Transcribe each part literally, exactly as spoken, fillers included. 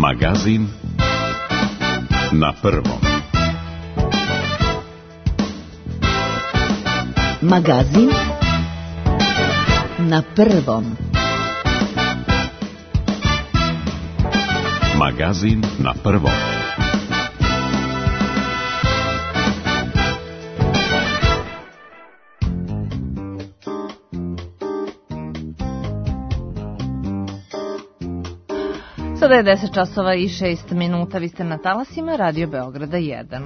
Magazin na prvom. Magazin na prvom. Magazin na prvom. Sada je deset časova i šest minuta, vi ste na talasima Radio Beograda jedan.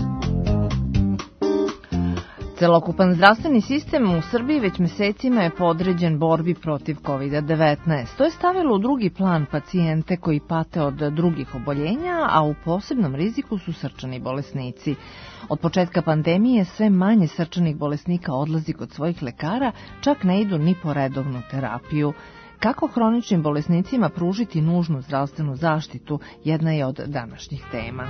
Celokupan zdravstveni sistem u Srbiji već mesecima je podređen borbi protiv kovid devetnaest. To je stavilo u drugi plan pacijente koji pate od drugih oboljenja, a u posebnom riziku su srčani bolesnici. Od početka pandemije sve manje srčanih bolesnika odlazi kod svojih lekara, čak ne idu ni po redovnu terapiju. Kako hroničnim bolesnicima pružiti nužnu zdravstvenu zaštitu, jedna je od današnjih tema.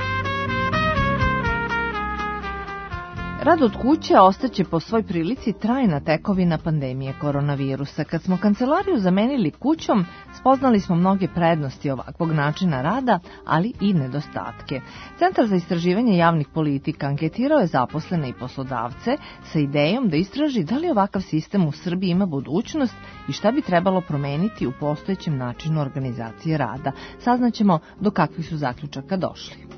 Rad od kuće ostaće po svoj prilici trajna tekovina pandemije koronavirusa. Kad smo kancelariju zamenili kućom, spoznali smo mnoge prednosti ovakvog načina rada, ali i nedostatke. Centar za istraživanje javnih politika anketirao je zaposlene i poslodavce sa idejom da istraži da li ovakav sistem u Srbiji ima budućnost i šta bi trebalo promeniti u postojećem načinu organizacije rada. Saznaćemo do kakvih su zaključaka došli.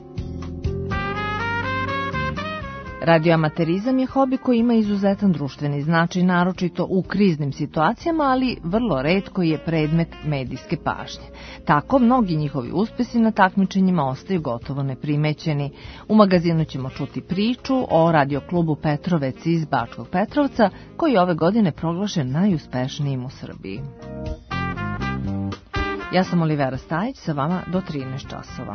Radioamaterizam je hobi koji ima izuzetan društveni značaj, naročito u kriznim situacijama, ali vrlo retko je predmet medijske pažnje. Tako, mnogi njihovi uspesi na takmičenjima ostaju gotovo neprimećeni. U magazinu ćemo čuti priču o radioklubu Petrovec iz Bačkog Petrovca, koji je ove godine proglašen najuspešnijim u Srbiji. Ja sam Olivera Stajić, sa vama do trinaest časova.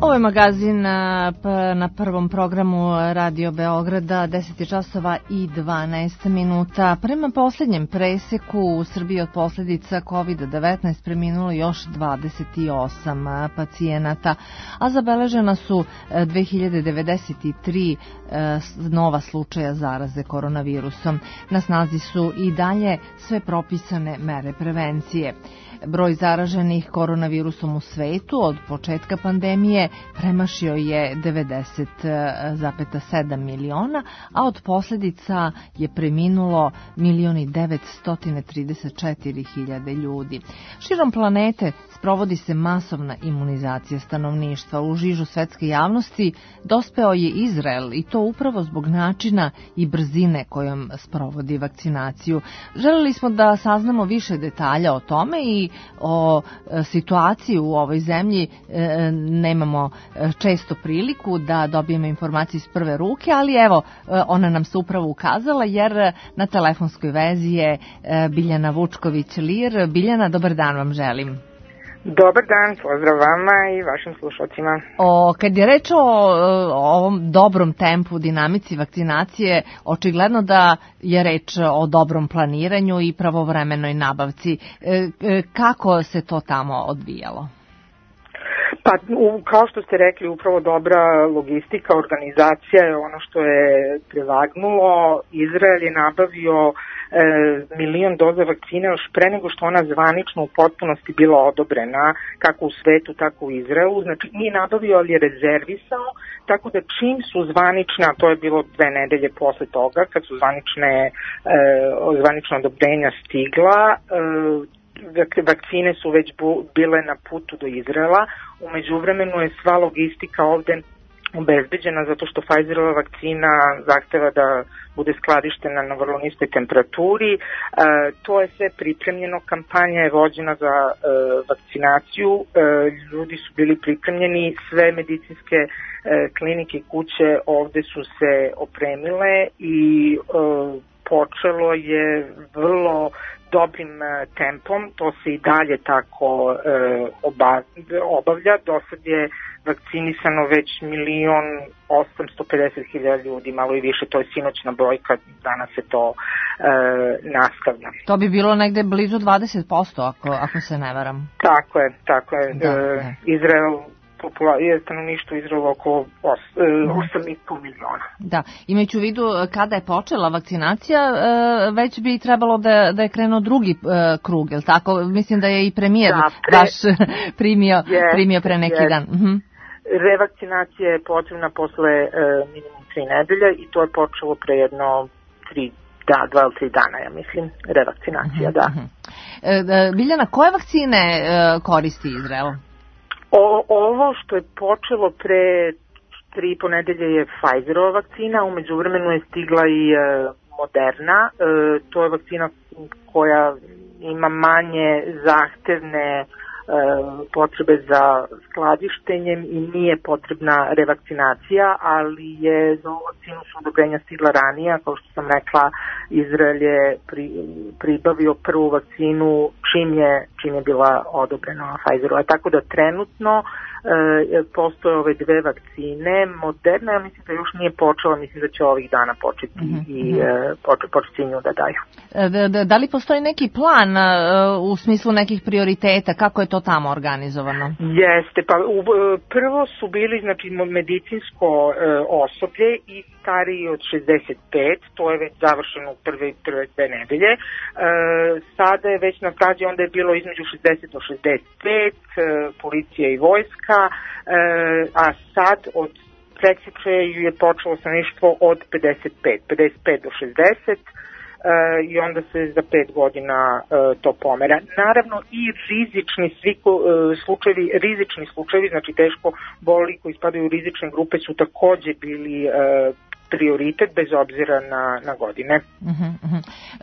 Ovo je magazin na prvom programu Radio Beograda, deset časova i dvanaest minuta. Prema posljednjem preseku u Srbiji od posljedica kovid devetnaest preminulo još dvadeset osam pacijenata, a zabeležena su dve hiljade devedeset tri nova slučaja zaraze koronavirusom. Na snazi su i dalje sve propisane mere prevencije. Broj zaraženih koronavirusom u svetu od početka pandemije premašio je devedeset zarez sedam miliona, a od posljedica je preminulo milion i devetsto trideset četiri hiljade ljudi. Širom planete sprovodi se masovna imunizacija stanovništva. U žižu svetske javnosti dospeo je Izrael i to upravo zbog načina i brzine kojom sprovodi vakcinaciju. Želeli smo da saznamo više detalja o tome i o situaciji u ovoj zemlji. Nemamo često priliku da dobijemo informacije iz prve ruke, ali evo, ona nam se upravo ukazala jer na telefonskoj vezi je Biljana Vučković-Lir. Biljana, dobar dan vam želim. Dobar dan, pozdrav vama i vašim slušalcima. O, kad je reč o, o ovom dobrom tempu, dinamici vakcinacije, očigledno da je reč o dobrom planiranju i pravovremenoj nabavci. E, kako se to tamo odvijalo? Pa, u, kao što ste rekli, upravo dobra logistika, organizacija je ono što je prevagnulo. Izrael je nabavio e, milion doza vakcine još pre nego što ona zvanično u potpunosti bila odobrena, kako u svetu, tako u Izraelu. Znači, nije nabavio, ali je rezervisao, tako da čim su zvanične, a to je bilo dve nedelje posle toga, kad su zvanične, e, zvanična odobrenja stigla, e, vakcine su već bile na putu do Izraela. U međuvremenu je sva logistika ovde obezbeđena zato što Pfizerova vakcina zahteva da bude skladištena na vrlo niskoj temperaturi. E, to je sve pripremljeno, kampanja je vođena za e, vakcinaciju, e, ljudi su bili pripremljeni, sve medicinske e, klinike i kuće ovde su se opremile i e, počelo je vrlo dobrim tempom, to se i dalje tako e, obavlja. Do sad je vakcinisano već milion osamsto pedeset hiljada ljudi, malo i više, to je sinoćna brojka, danas se to e, nastavlja. To bi bilo negde blizu dvadeset posto ako, ako se ne varam. Tako je, tako je. Da, e, da. Izrael je stanovništvo Izraela oko osam i po miliona. Da, imajući u vidu kada je počela vakcinacija, već bi trebalo da, da je krenuo drugi krug, je li tako? Mislim da je i premijer da, pre, baš primio, je, primio pre neki je. dan. Uh-huh. Revakcinacija je potrebna posle e, minimum tri nedelje i to je počelo pre jedno tri, da, dva ili tri dana, ja mislim, revakcinacija, uh-huh, da. Uh-huh. E, Biljana, koje vakcine e, koristi Izrael? O, ovo što je počelo pre tri ponedelje je Pfizerova vakcina, umeđu vremenu je stigla i e, Moderna, e, to je vakcina koja ima manje zahtevne e, potrebe za skladištenjem i nije potrebna revakcinacija, ali je za ovu vakcinu su odobrenja stigla ranije, kao što sam rekla, Izrael je pri, pribavio prvu vakcinu čim je, čim je bila odobrena Pfizerova. Tako da trenutno e, postoje ove dve vakcine. Moderna, ja mislim da još nije počela, mislim da će ovih dana početi mm-hmm. i e, početi, početi nju da daju. Da, da, da li postoji neki plan e, u smislu nekih prioriteta, kako je to tamo organizovano? Jeste, pa u, prvo su bili znači medicinsko e, osoblje i stariji od šezdeset pet, to je već završeno u prve, prve dve nedelje. E, sada je već na stazi, onda je bilo između šezdeset do šezdeset pet, e, policija i vojska, e, a sad od prekjuče je počelo stanovništvo od pedeset pet, pedeset pet do šezdeset, Uh, i onda se za pet godina uh, to pomera. Naravno i rizični svi, uh, slučajevi, rizični slučajevi, znači teško boli koji spadaju u rizične grupe su takođe bili uh, prioritet bez obzira na, na godine. Uh-huh, uh-huh.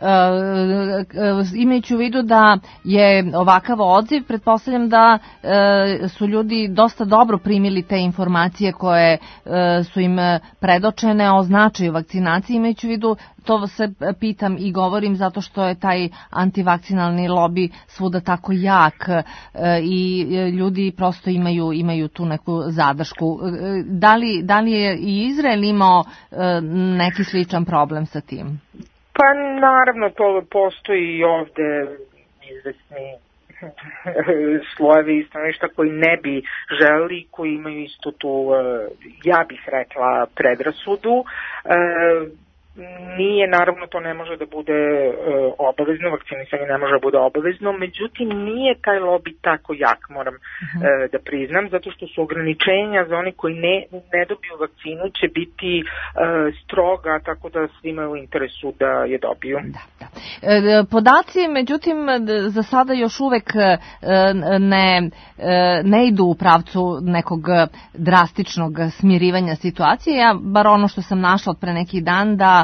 Uh, imajući u vidu da je ovakav odziv, pretpostavljam da uh, su ljudi dosta dobro primili te informacije koje uh, su im predočene o značaju vakcinacije, imajući u vidu to se pitam i govorim zato što je taj antivakcinalni lobi svuda tako jak i ljudi prosto imaju, imaju tu neku zadršku. Da li, da li je i Izrael imao neki sličan problem sa tim? Pa naravno to postoji i ovde izvesni slojevi stanovništva koji ne bi želeli, koji imaju isto tu, ja bih rekla, predrasudu. Nije, naravno, to ne može da bude e, obavezno, vakcinisanje ne može da bude obavezno, međutim nije taj lobby tako jak, moram uh-huh. e, da priznam, zato što su ograničenja za oni koji ne, ne dobiju vakcinu će biti e, stroga, tako da svima je u interesu da je dobiju. Da, da. E, podaci, međutim, za sada još uvek e, ne, e, ne idu u pravcu nekog drastičnog smirivanja situacije. Ja, bar ono što sam našla od pre neki dan, da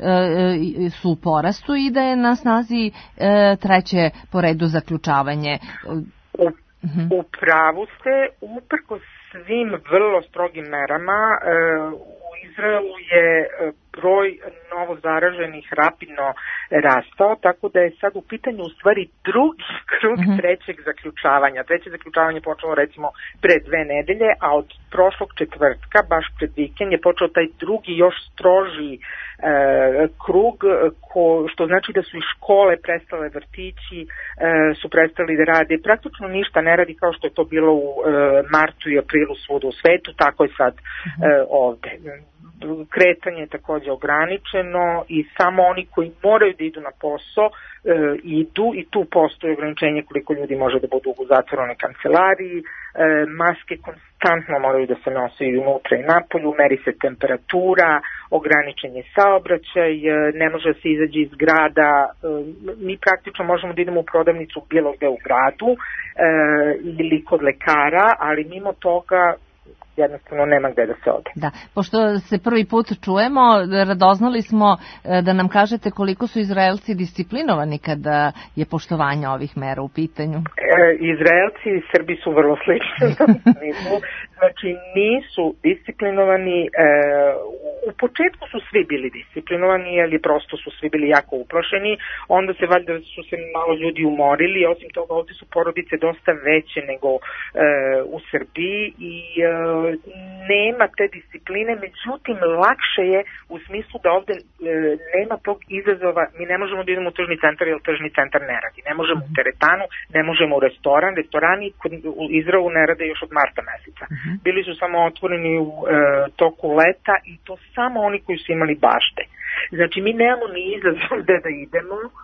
su u porastu i da je na snazi treće po redu zaključavanje. U, u pravu ste, uprkos svim vrlo strogim merama, u Izraelu je broj novo zaraženih rapidno rastao, tako da je sad u pitanju u stvari drugi krug mm-hmm. trećeg zaključavanja. Treće zaključavanje je počelo recimo pre dve nedelje, a od prošlog četvrtka, baš pred vikend, je počeo taj drugi još stroži e, krug, ko, što znači da su i škole prestale, vrtići e, su prestali da rade. Praktično ništa ne radi kao što je to bilo u e, martu i aprilu svuda u svetu, tako je sad mm-hmm. e, ovde. Kretanje je takođe ograničeno i samo oni koji moraju da idu na posao e, idu i tu postoji ograničenje koliko ljudi može da budu u zatvorenoj kancelariji, e, maske konstantno moraju da se nose i unutra i napolju, meri se temperatura, ograničen je saobraćaj, e, ne može da se izađe iz grada, e, mi praktično možemo da idemo u prodavnicu bilo gde u gradu e, ili kod lekara, ali mimo toga jednostavno nema gde da se ode. Da, pošto se prvi put čujemo, radoznali smo da nam kažete koliko su Izraelci disciplinovani kada je poštovanje ovih mera u pitanju. E, Izraelci i Srbi su vrlo slični. Znači nisu disciplinovani, e, u početku su svi bili disciplinovani, jer prosto su svi bili jako uplašeni, onda se valjda su se malo ljudi umorili, osim toga ovde su porodice dosta veće nego e, u Srbiji i e, nema te discipline, međutim lakše je u smislu da ovde e, nema tog izazova, mi ne možemo da idemo u tržni centar jer tržni centar ne radi, ne možemo u teretanu, ne možemo u restoran, restorani u Izraelu ne rade još od marta meseca. Uh-huh. Bili su samo otvoreni u e, toku leta i to samo oni koji su imali bašte. Znači mi nemamo ni izazov gde da idemo, e,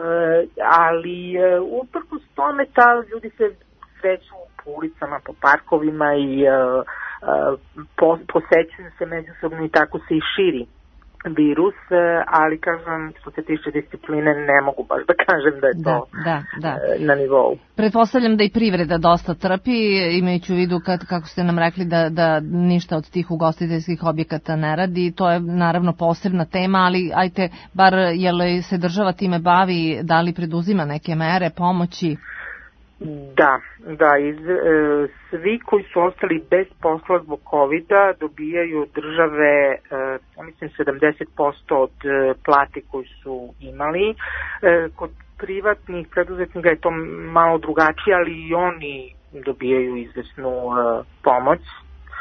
ali e, uprkos tome ta ljudi se kreću po ulicama, po parkovima i e, po, posećuju se međusobno i tako se i širi virus, ali kažem, što se tiče discipline, ne mogu baš da kažem da je to da, da, da. na nivou. Pretpostavljam da i privreda dosta trpi, imajući u vidu kad, kako ste nam rekli da, da ništa od tih ugostiteljskih objekata ne radi, to je naravno posebna tema, ali ajte, bar je li se država time bavi, da li preduzima neke mere, pomoći? Da, da, iz, e, svi koji su ostali bez posla zbog covida dobijaju od države, e, mislim, sedamdeset posto od e, plate koju su imali. E, kod privatnih preduzetnika je to malo drugačije, ali i oni dobijaju izvesnu e, pomoć. E,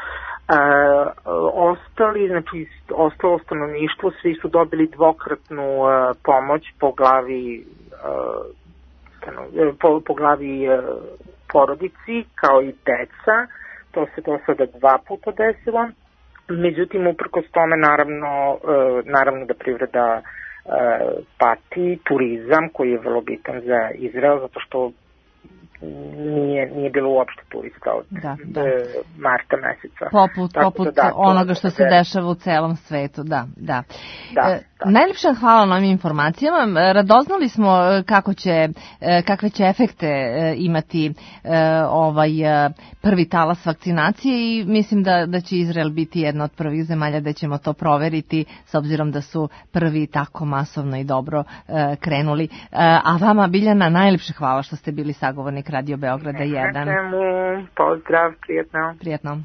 ostali, znači ostalo stanovništvo, svi su dobili dvokratnu e, pomoć po glavi e, Po, po glavi e, porodici, kao i deca. To se do sada dva puta desilo. Međutim, uprkos tome, naravno, e, naravno da privreda e, pati, turizam, koji je vrlo bitan za Izrael, zato što nije, nije bilo uopšte turista od da, da. marta meseca. Poput, poput da, onoga što se dešava u celom svetu, da. da. da, da. E, najljepša hvala na ovim informacijama. Radoznali smo kako će, kakve će efekte imati ovaj prvi talas vakcinacije i mislim da, da će Izrael biti jedna od prvih zemalja da ćemo to proveriti, s obzirom da su prvi tako masovno i dobro krenuli. A vama, Biljana, najljepša hvala što ste bili sagovornik Radio Beograda jedan. Pozdrav, prijetno. Prijetno.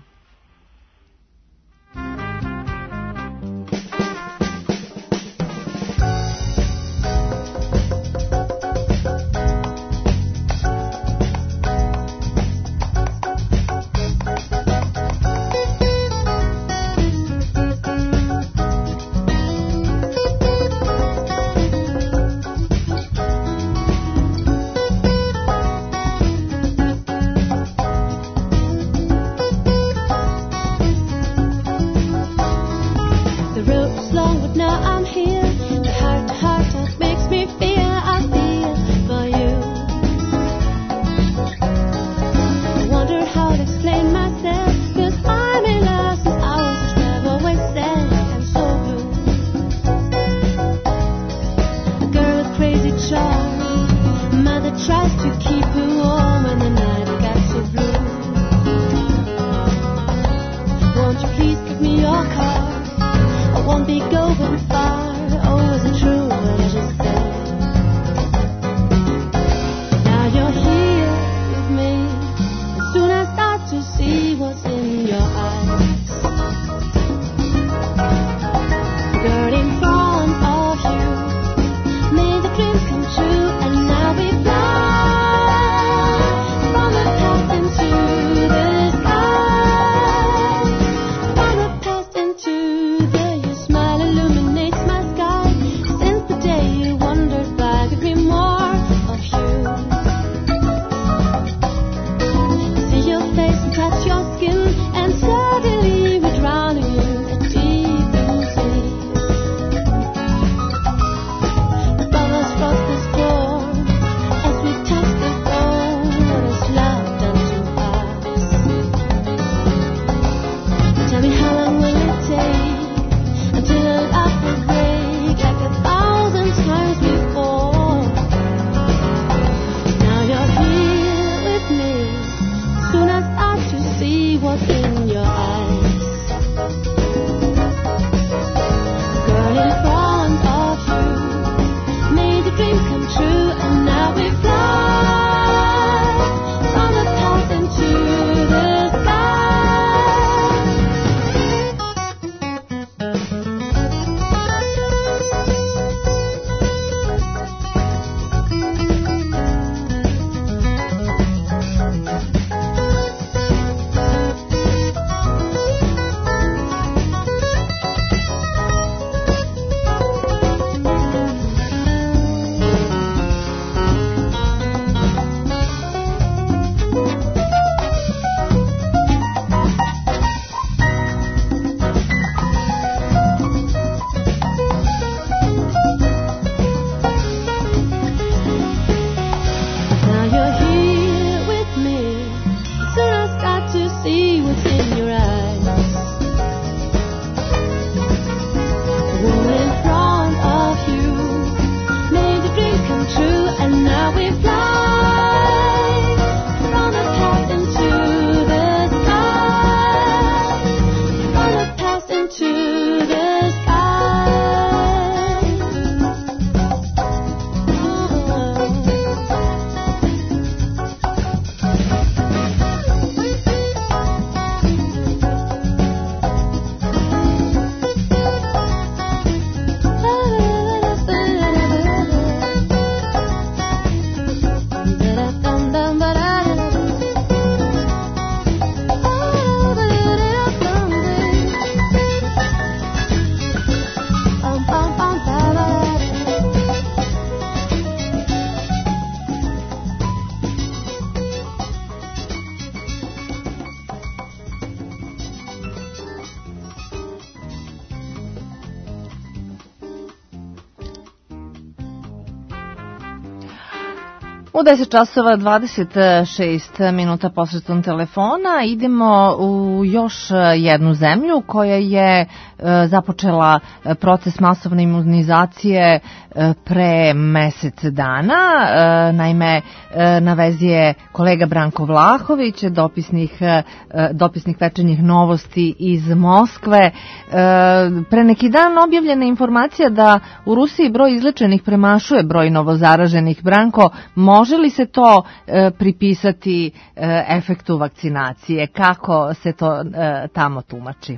U deset časova dvadeset šest minuta posredstvom telefona idemo u još jednu zemlju koja je započela proces masovne imunizacije pre mesec dana. Naime, na vezi je kolega Branko Vlahović, dopisnik, dopisnik Večernjih novosti iz Moskve. Pre neki dan objavljena informacija da u Rusiji broj izlečenih premašuje broj novozaraženih. Branko, može li se to e, pripisati e, efektu vakcinacije? Kako se to e, tamo tumači?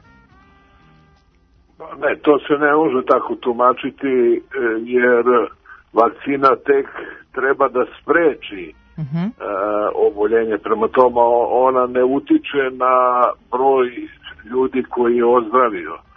Ne, to se ne može tako tumačiti, jer vakcina tek treba da spreči uh-huh. e, oboljenje. Prema tome, ona ne utiče na broj ljudi koji je ozdravio. E,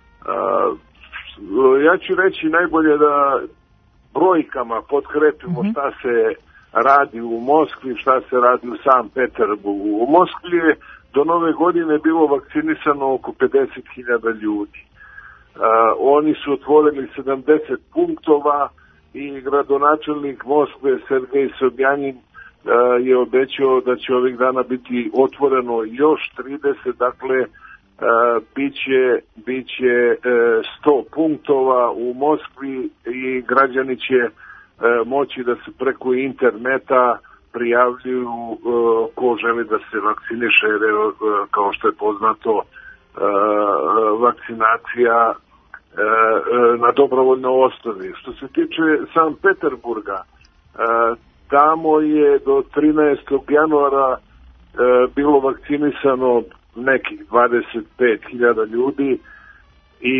ja ću reći najbolje da brojkama potkrepimo uh-huh. šta se radi u Moskvi, šta se radi u Sankt Peterburgu. U Moskvi je do nove godine bilo vakcinisano oko pedeset hiljada ljudi. Uh, oni su otvorili sedamdeset punktova i gradonačelnik Moskve Sergej Sobjanin uh, je obećao da će ovih dana biti otvoreno još trideset, dakle uh, biće, biće uh, sto punktova u Moskvi i građani će uh, moći da se preko interneta prijavljuju uh, ko želi da se vakciniše, jer uh, kao što je poznato uh, vakcinacija na dobrovoljnoj osnovi. Što se tiče Sankt Peterburga, tamo je do trinaestog januara bilo vakcinisano nekih dvadeset pet hiljada ljudi i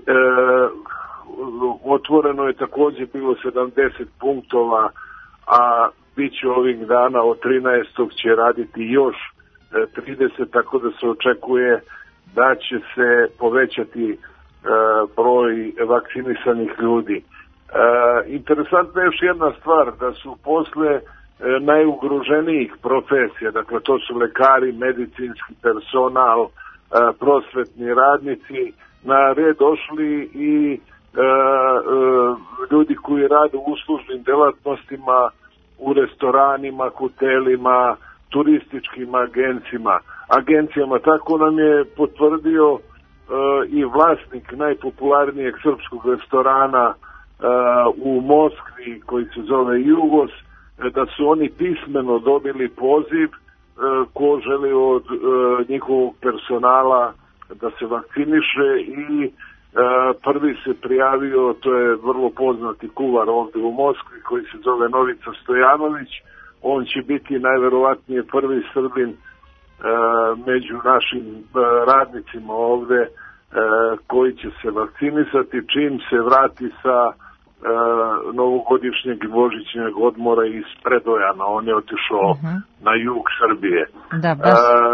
otvoreno je takođe bilo sedamdeset punktova, a bit će ovih dana od trinaestog će raditi još trideset, tako da se očekuje da će se povećati broj vakcinisanih ljudi. E, interesantna je još jedna stvar, da su posle e, najugroženijih profesija, dakle to su lekari, medicinski personal, e, prosvetni radnici, na red došli i e, e, ljudi koji rade u uslužnim delatnostima, u restoranima, hotelima, turističkim agencijama. agencijama. Tako nam je potvrdio i vlasnik najpopularnijeg srpskog restorana uh, u Moskvi koji se zove Jugos, da su oni pismeno dobili poziv uh, ko želi od uh, njihovog personala da se vakciniše i uh, prvi se prijavio, to je vrlo poznati kuvar ovde u Moskvi koji se zove Novica Stojanović. On će biti najverovatnije prvi Srbin među našim radnicima ovde koji će se vakcinisati čim se vrati sa novogodišnjeg i božićnjeg odmora iz Predojana. On je otišao uh-huh. na jug Srbije. Da, baš.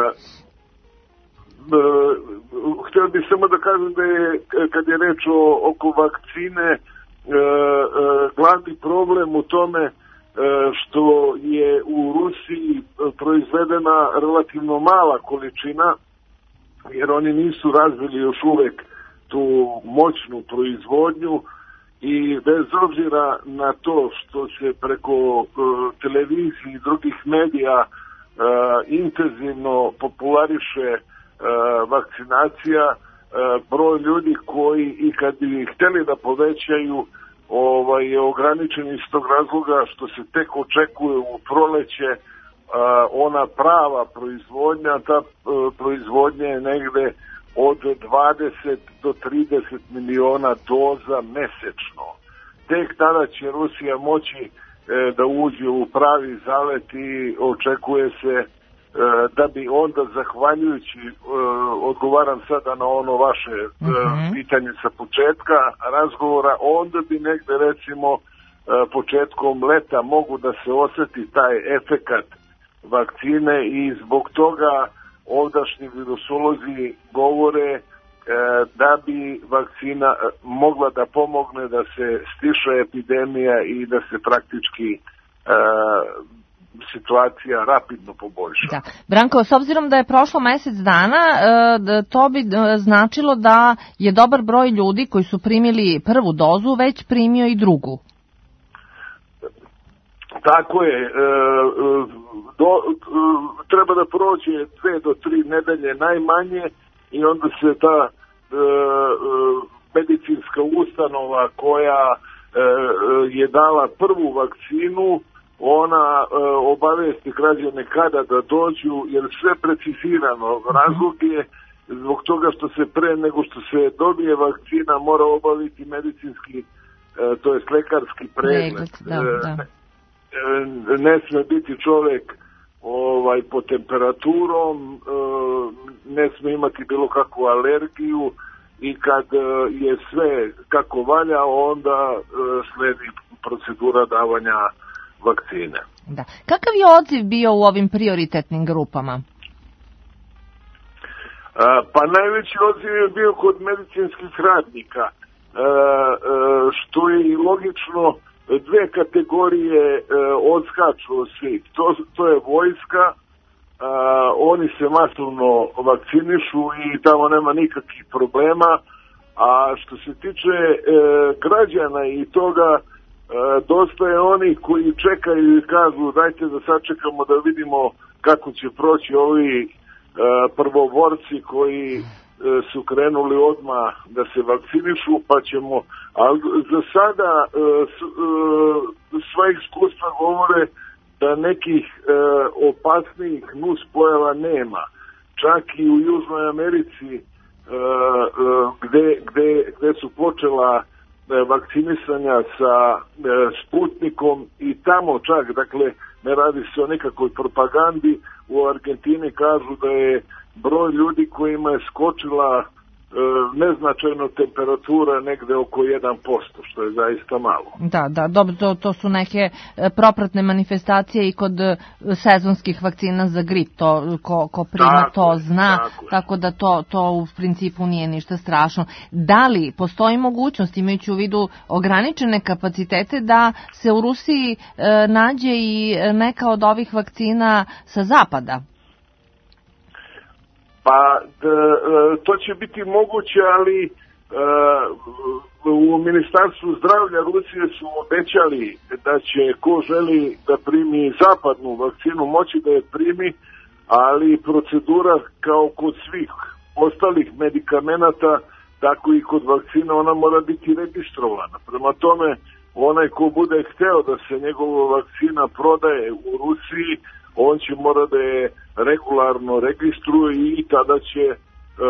Htio bih samo da kažem da je, kad je reč o, oko vakcine, glavni problem u tome što je u Rusiji proizvedena relativno mala količina, jer oni nisu razvili još uvek tu moćnu proizvodnju i bez obzira na to što se preko uh, televizije i drugih medija uh, intenzivno populariše uh, vakcinacija, uh, broj ljudi koji i kad bi hteli da povećaju ovaj, je ograničen iz tog razloga što se tek očekuje u proleće uh, ona prava proizvodnja. Ta uh, proizvodnja je negde od dvadeset do trideset miliona doza mesečno. Tek tada će Rusija moći e, da uđe u pravi zalet i očekuje se e, da bi onda, zahvaljujući, e, odgovaram sada na ono vaše e, mm-hmm. pitanje sa početka razgovora, onda bi negde recimo e, početkom leta mogu da se oseti taj efekat vakcine i zbog toga ovdašnji virusolozi govore e, da bi vakcina e, mogla da pomogne da se stiša epidemija i da se praktički e, situacija rapidno poboljša. Da. Branko, s obzirom da je prošlo mesec dana, e, to bi značilo da je dobar broj ljudi koji su primili prvu dozu već primio i drugu. Tako je, do, treba da prođe dve do tri nedelje najmanje i onda se ta medicinska ustanova koja je dala prvu vakcinu, ona obavesti građane kada da dođu, jer sve precizirano. Razlog je zbog toga što se pre nego što se dobije vakcina mora obaviti medicinski, to je lekarski pregled. Da, da. Ne sme biti čovjek ovaj, pod temperaturom, ne sme imati bilo kakvu alergiju i kad je sve kako valja, onda sledi procedura davanja vakcine. Da. Kakav je odziv bio u ovim prioritetnim grupama? Pa najveći odziv je bio kod medicinskih radnika, što je i logično. Dve kategorije odskaču od svih. To, to je vojska, oni se masovno vakcinišu i tamo nema nikakvih problema, a što se tiče građana i toga, dosta je oni koji čekaju i kažu dajte da sačekamo da vidimo kako će proći ovi prvoborci koji su krenuli odmah da se vakcinišu, pa ćemo, ali za sada sva iskustva govore da nekih opasnijih nuspojava nema. Čak i u Južnoj Americi gde, gde, gde su počela vakcinisanja sa Sputnikom i tamo čak, dakle ne radi se o nikakvoj propagandi, u Argentini kažu da je broj ljudi kojima je skočila e, neznačajno temperatura negde oko jedan posto, što je zaista malo. Da, da, dobro, to, to su neke propratne manifestacije i kod sezonskih vakcina za grip, to ko, ko prima tako to zna, tako, tako da to, to u principu nije ništa strašno. Da li postoji mogućnost, imajući u vidu ograničene kapacitete, da se u Rusiji e, nađe i neka od ovih vakcina sa zapada? Pa to će biti moguće, ali u Ministarstvu zdravlja Rusije su obećali da će ko želi da primi zapadnu vakcinu moći da je primi, ali procedura kao kod svih ostalih medikamenata, tako i kod vakcina, ona mora biti registrovana. Prema tome, onaj ko bude hteo da se njegova vakcina prodaje u Rusiji, on će mora da je regularno registruje i tada će, e,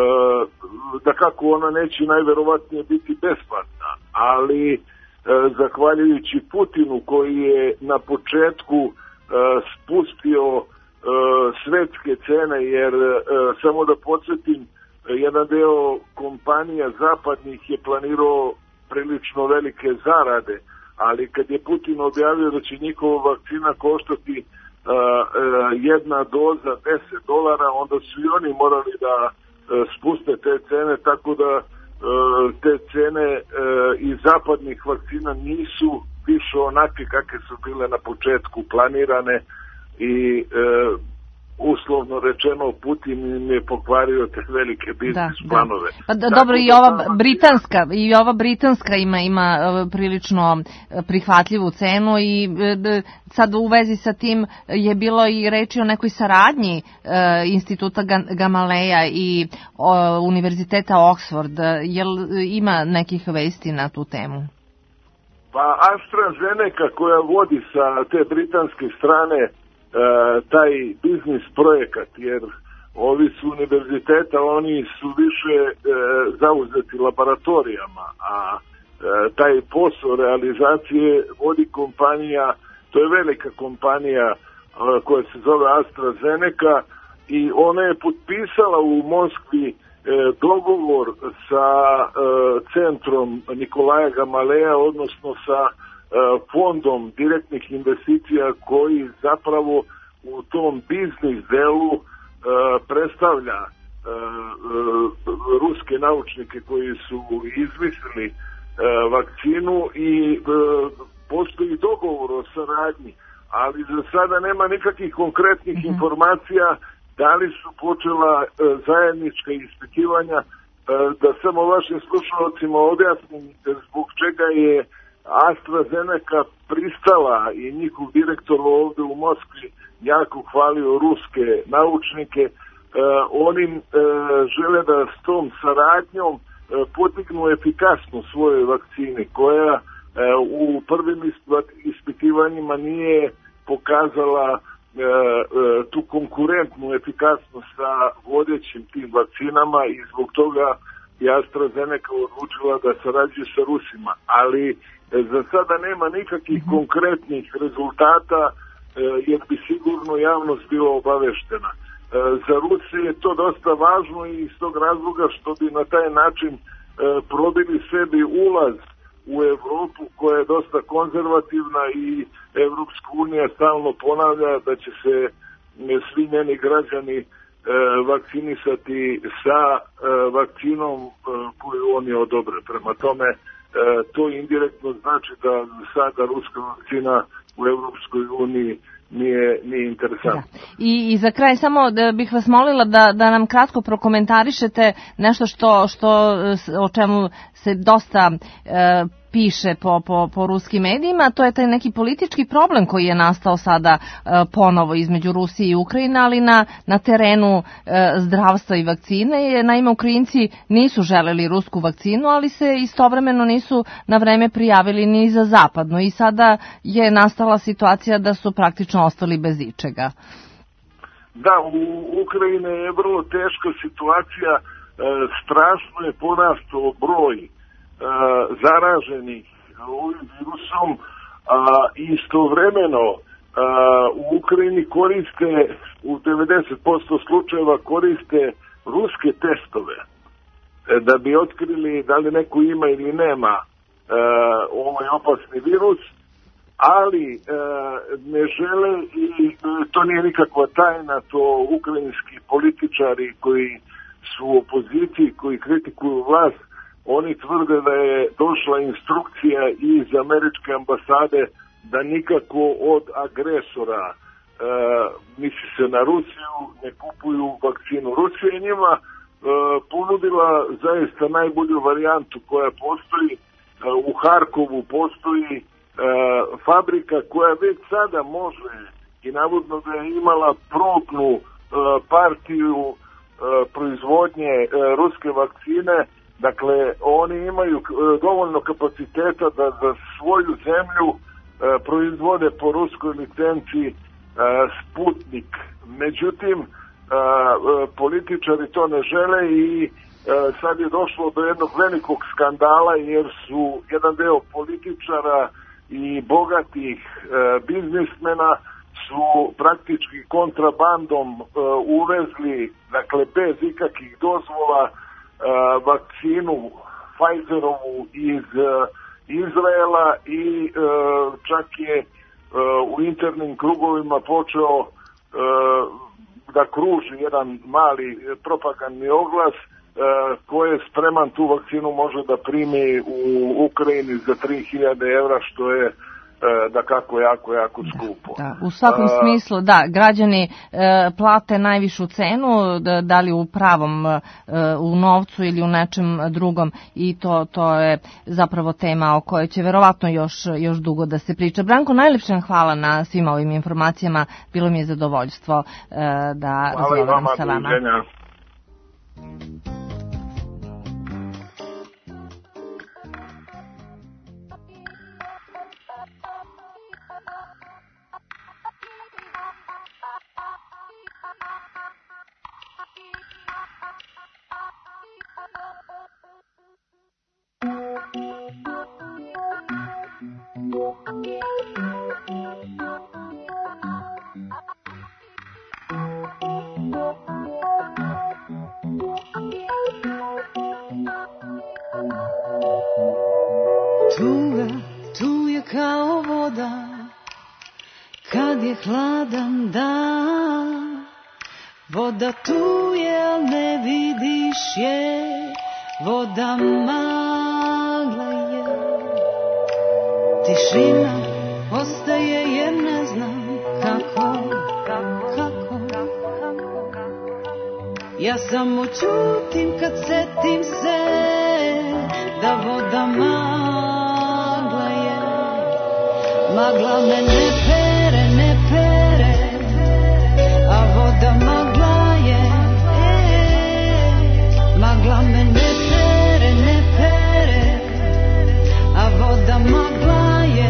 da kako ona neće najverovatnije biti besplatna, ali e, zahvaljujući Putinu koji je na početku e, spustio e, svetske cene, jer e, samo da podsjetim, jedan deo kompanija zapadnih je planirao prilično velike zarade, ali kad je Putin objavio da će njihova vakcina koštati Uh, uh, jedna doza deset dolara, onda su i oni morali da uh, spuste te cene, tako da uh, te cene uh, iz zapadnih vakcina nisu više onake kakve su bile na početku planirane i uh, uslovno rečeno Putin im je pokvario te velike biznis da, planove. Da. Pa da, dobro, i ova britanska i ova britanska ima ima prilično prihvatljivu cenu i sad u vezi sa tim je bilo i reči o nekoj saradnji e, instituta Gamaleja i o, univerziteta Oxford. Jel ima nekih vesti na tu temu? Pa AstraZeneca koja vodi sa te britanske strane Uh, taj biznis projekat, jer ovi su univerziteta, oni su više uh, zauzeti laboratorijama, a uh, taj posao realizacije vodi kompanija, to je velika kompanija uh, koja se zove AstraZeneca i ona je potpisala u Moskvi uh, dogovor sa uh, centrom Nikolaja Gamaleja, odnosno sa fondom direktnih investicija koji zapravo u tom biznis delu uh, predstavlja uh, uh, ruske naučnike koji su izmislili uh, vakcinu i uh, postoji dogovor o saradnji, ali za sada nema nikakvih konkretnih mm-hmm. informacija da li su počela uh, zajednička ispitivanja, uh, da samo vašim slušalcima objasnim zbog čega je AstraZeneca pristala i njihov direktor ovde u Moskvi jako hvalio ruske naučnike. Oni žele da s tom saradnjom podignu efikasnost svojoj vakcini koja u prvim ispitivanjima nije pokazala tu konkurentnu efikasnost sa vodećim tim vakcinama i zbog toga je AstraZeneca odlučila da sarađuje sa Rusima. Ali za sada nema nikakvih konkretnih rezultata jer bi sigurno javnost bila obaveštena. Za Rusiju je to dosta važno i iz tog razloga što bi na taj način probili sebi ulaz u Evropu koja je dosta konzervativna i Evropska unija stalno ponavlja da će se svi njeni građani vakcinisati sa vakcinom koju oni odobre. Prema tome, to indirektno znači da sada ruska vakcina u Evropskoj uniji nije, nije interesantno. Da. I, I za kraj samo da bih vas molila da, da nam kratko prokomentarišete nešto što, što o čemu se dosta e, piše po, po, po ruskim medijima, to je taj neki politički problem koji je nastao sada e, ponovo između Rusije i Ukrajine, ali na, na terenu e, zdravstva i vakcine. Naime, Ukrajinci nisu želeli rusku vakcinu, ali se istovremeno nisu na vreme prijavili ni za zapadnu i sada je nastala situacija da su praktično ostali bez ičega. Da, u Ukrajini je vrlo teška situacija, e, strašno je porastao broj zaraženih ovim virusom, a istovremeno a, u Ukrajini koriste, u devedeset posto slučajeva koriste ruske testove da bi otkrili da li neko ima ili nema a, ovaj opasni virus, ali a, ne žele i to nije nikakva tajna, to ukrajinski političari koji su u opoziciji, koji kritikuju vlast, oni tvrde da je došla instrukcija iz američke ambasade da nikako od agresora, e, misli se na Rusiju, ne kupuju vakcinu. Rusija je njima e, ponudila zaista najbolju varijantu koja postoji. E, u Harkovu postoji e, fabrika koja već sada može i navodno da je imala probnu e, partiju e, proizvodnje e, ruske vakcine. Dakle, oni imaju dovoljno kapaciteta da za svoju zemlju e, proizvode po ruskoj licenci e, Sputnik. Međutim, e, političari to ne žele i e, sad je došlo do jednog velikog skandala jer su jedan deo političara i bogatih e, biznismena su praktički kontrabandom e, uvezli, dakle bez ikakvih dozvola, Uh, vakcinu Pfizerovu iz uh, Izraela i uh, čak je uh, u internim krugovima počeo uh, da kruži jedan mali propagandni oglas uh, ko je spreman tu vakcinu može da primi u Ukrajini za tri hiljade evra, što je da kako jako, jako skupo. Da, u svakom uh, smislu, da, građani e, plate najvišu cenu, da, da li u pravom, e, u novcu ili u nečem drugom i to, to je zapravo tema o kojoj će verovatno još, još dugo da se priča. Branko, najlepše hvala na svim ovim informacijama, bilo mi je zadovoljstvo e, da razgovaram sa vama. Hvala i vama, doviđenja. Tuga, tu je kao voda, kad je hladan dan. Voda tu je, al ne vidiš je, voda magla je. Tišina ostaje jer ne znam kako, kako, ja samo čutim kad setim se da voda magla je. magla me ne pere, ne pere, a voda magla je, magla me ne pere, ne pere, a voda magla je.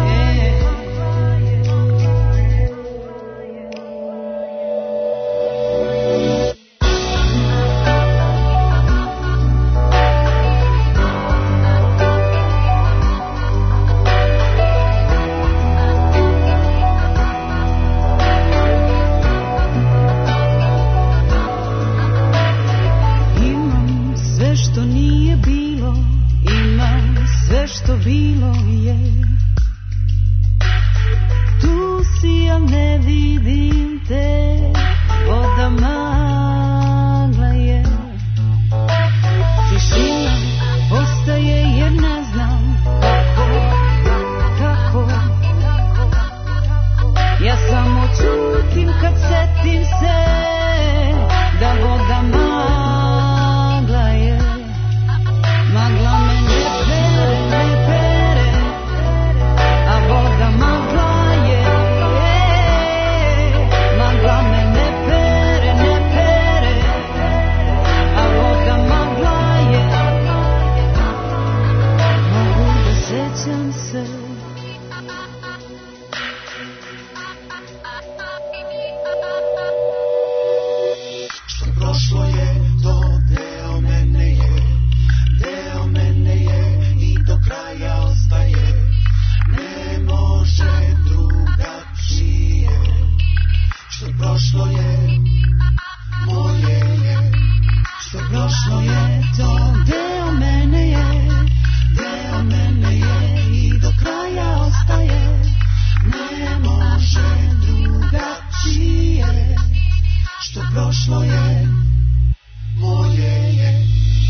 Što nije bilo, imam sve što bilo je. Tu si, ja ne vidim te, voda magla je. Tišina ostaje jer ne znam kako, kako. Ja samo čutim kad setim se da voda magla je. Magla me ne pere, ne pere, a voda magla je. Magla me ne pere, ne pere, a voda magla je. Mogu da sećam se. Što prošlo je, to deo mene je. Deo mene je i do kraja ostaje. Ne može drugačije. Što prošlo je, moje je. Što prošlo je, to deo mene je. Deo mene je i do kraja ostaje. Ne može drugačije. Što prošlo je, moje je.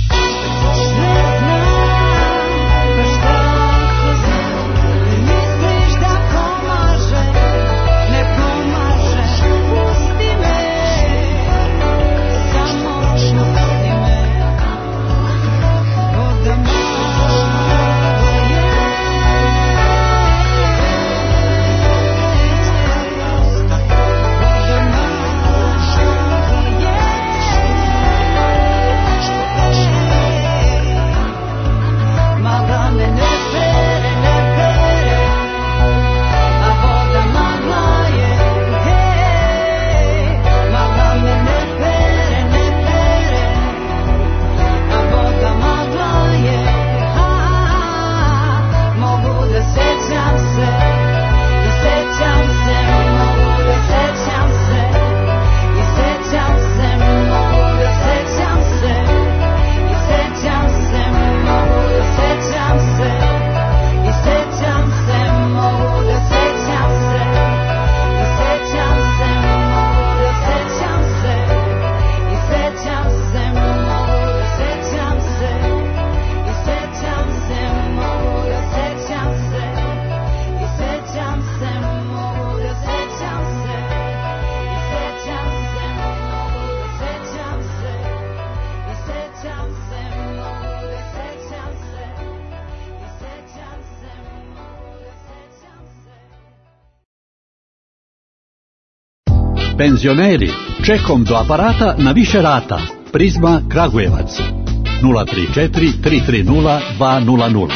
Penzioneri, čekom do aparata na više rata. Prizma Kragujevac. nula tri četiri tri tri nula dva nula nula.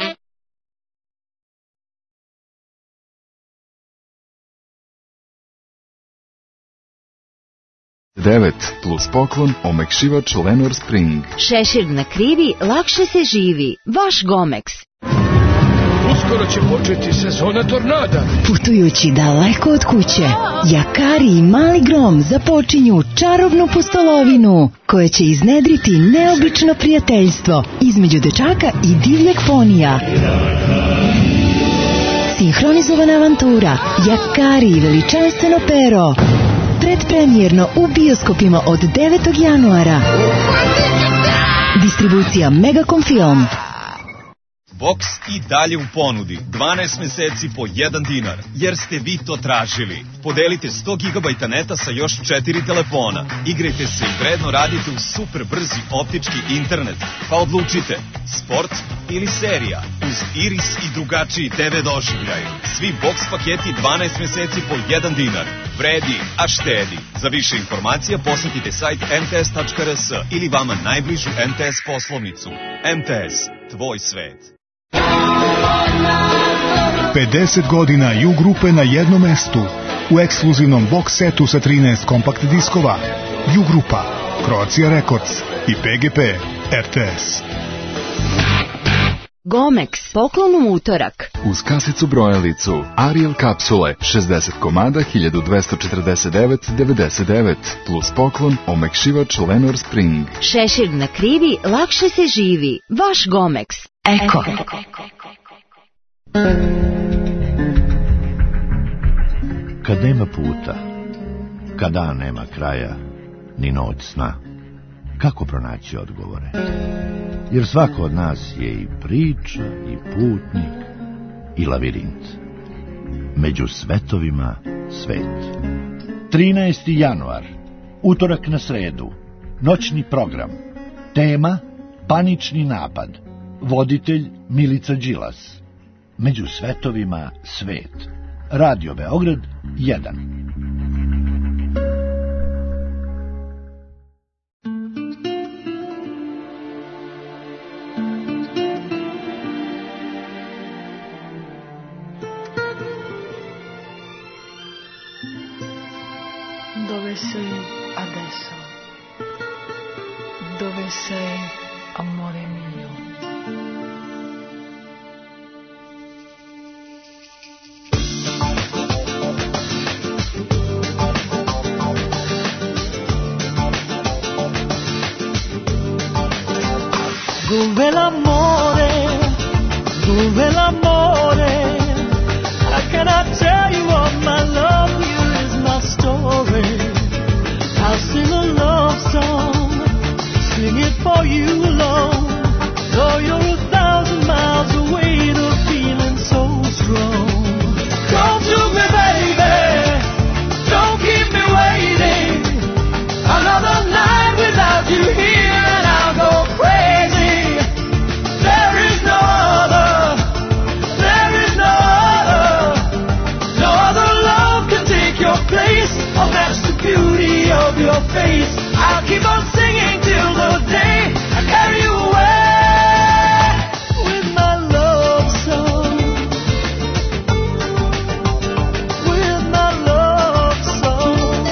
devet plus poklon, omekšivač Lenor Spring. Šešir na krivi, lakše se živi. Vaš Gomex. Uskoro će početi sezona tornada. Putujući daleko od kuće, Jakari i Mali Grom započinju čarobnu pustolovinu koja će iznedriti neobično prijateljstvo između dečaka i divljeg ponija. Sinhronizovana avantura Jakari i veličanstveno pero. Predpremjerno u bioskopima od devetog januara. Distribucija Megacom Film. boks i dalje u ponudi. dvanaest meseci po jedan dinar, jer ste vi to tražili. Podelite sto gigabajta neta sa još četiri telefona. Igrajte se i vredno radite u super brzi optički internet. Pa odlučite, sport ili serija. Uz Iris i drugačiji te ve doživljaj. Svi boks paketi dvanaest meseci po jedan dinar. Vredi, a štedi. Za više informacija posetite sajt em te es tačka er es ili vama najbližu em te es poslovnicu. em te es, tvoj svet. pedeset godina Ju grupe na jednom mestu. U ekskluzivnom box setu sa trinaest kompakt diskova. Ju grupa, Croatia Records i pe ge pe er te es. Gomex, poklon u utorak. Uz kasicu brojalicu Ariel kapsule šezdeset komada hiljadu dvesta četrdeset devet zarez devedeset devet plus poklon omekšivač Lenor Spring. Šešir na krivi, lakše se živi. Vaš Gomex. Eko. Kad nema puta, kad dan nema kraja, ni noć sna, kako pronaći odgovore? Jer svako od nas je i priča, i putnik, i lavirint. Među svetovima svet. trinaesti januar, utorak na sredu, noćni program. Tema, panični napad. Voditelj Milica Đilas. Među svetovima svet. Radio Beograd jedan. Dove sei adesso? Dove sei, amore mio? Dove l'amore, dove l'amore, how can I tell you all my love, here is my story. I'll sing a love song, sing it for you alone. Though you're a thousand miles away, the feeling's so strong. Come to me, baby, don't keep me waiting. Another night without you here and I'll go crazy. There is no other, there is no other, no other love can take your place or match the beauty of your face. I'll keep on singing till the day I carry you away with my love song, with my love song.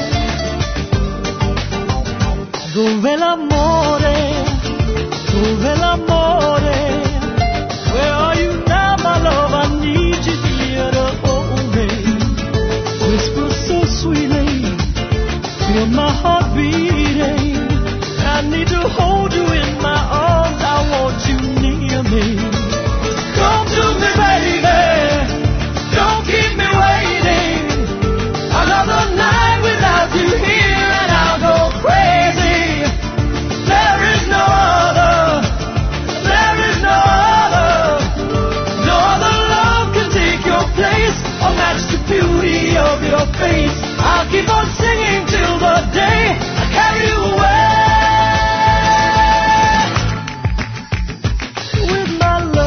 Dove l'amore, dove l'amore, where are you now, my love? I need you here to hold me. Whisper so sweetly, feel my heart beating. I need to hold you in my arms, I want you near me. Come to me, baby, don't keep me waiting. Another night without you here and I'll go crazy. There is no other, there is no other, no other love can take your place or match the beauty of your face. I'll keep on singing till the day I carry you away with my love.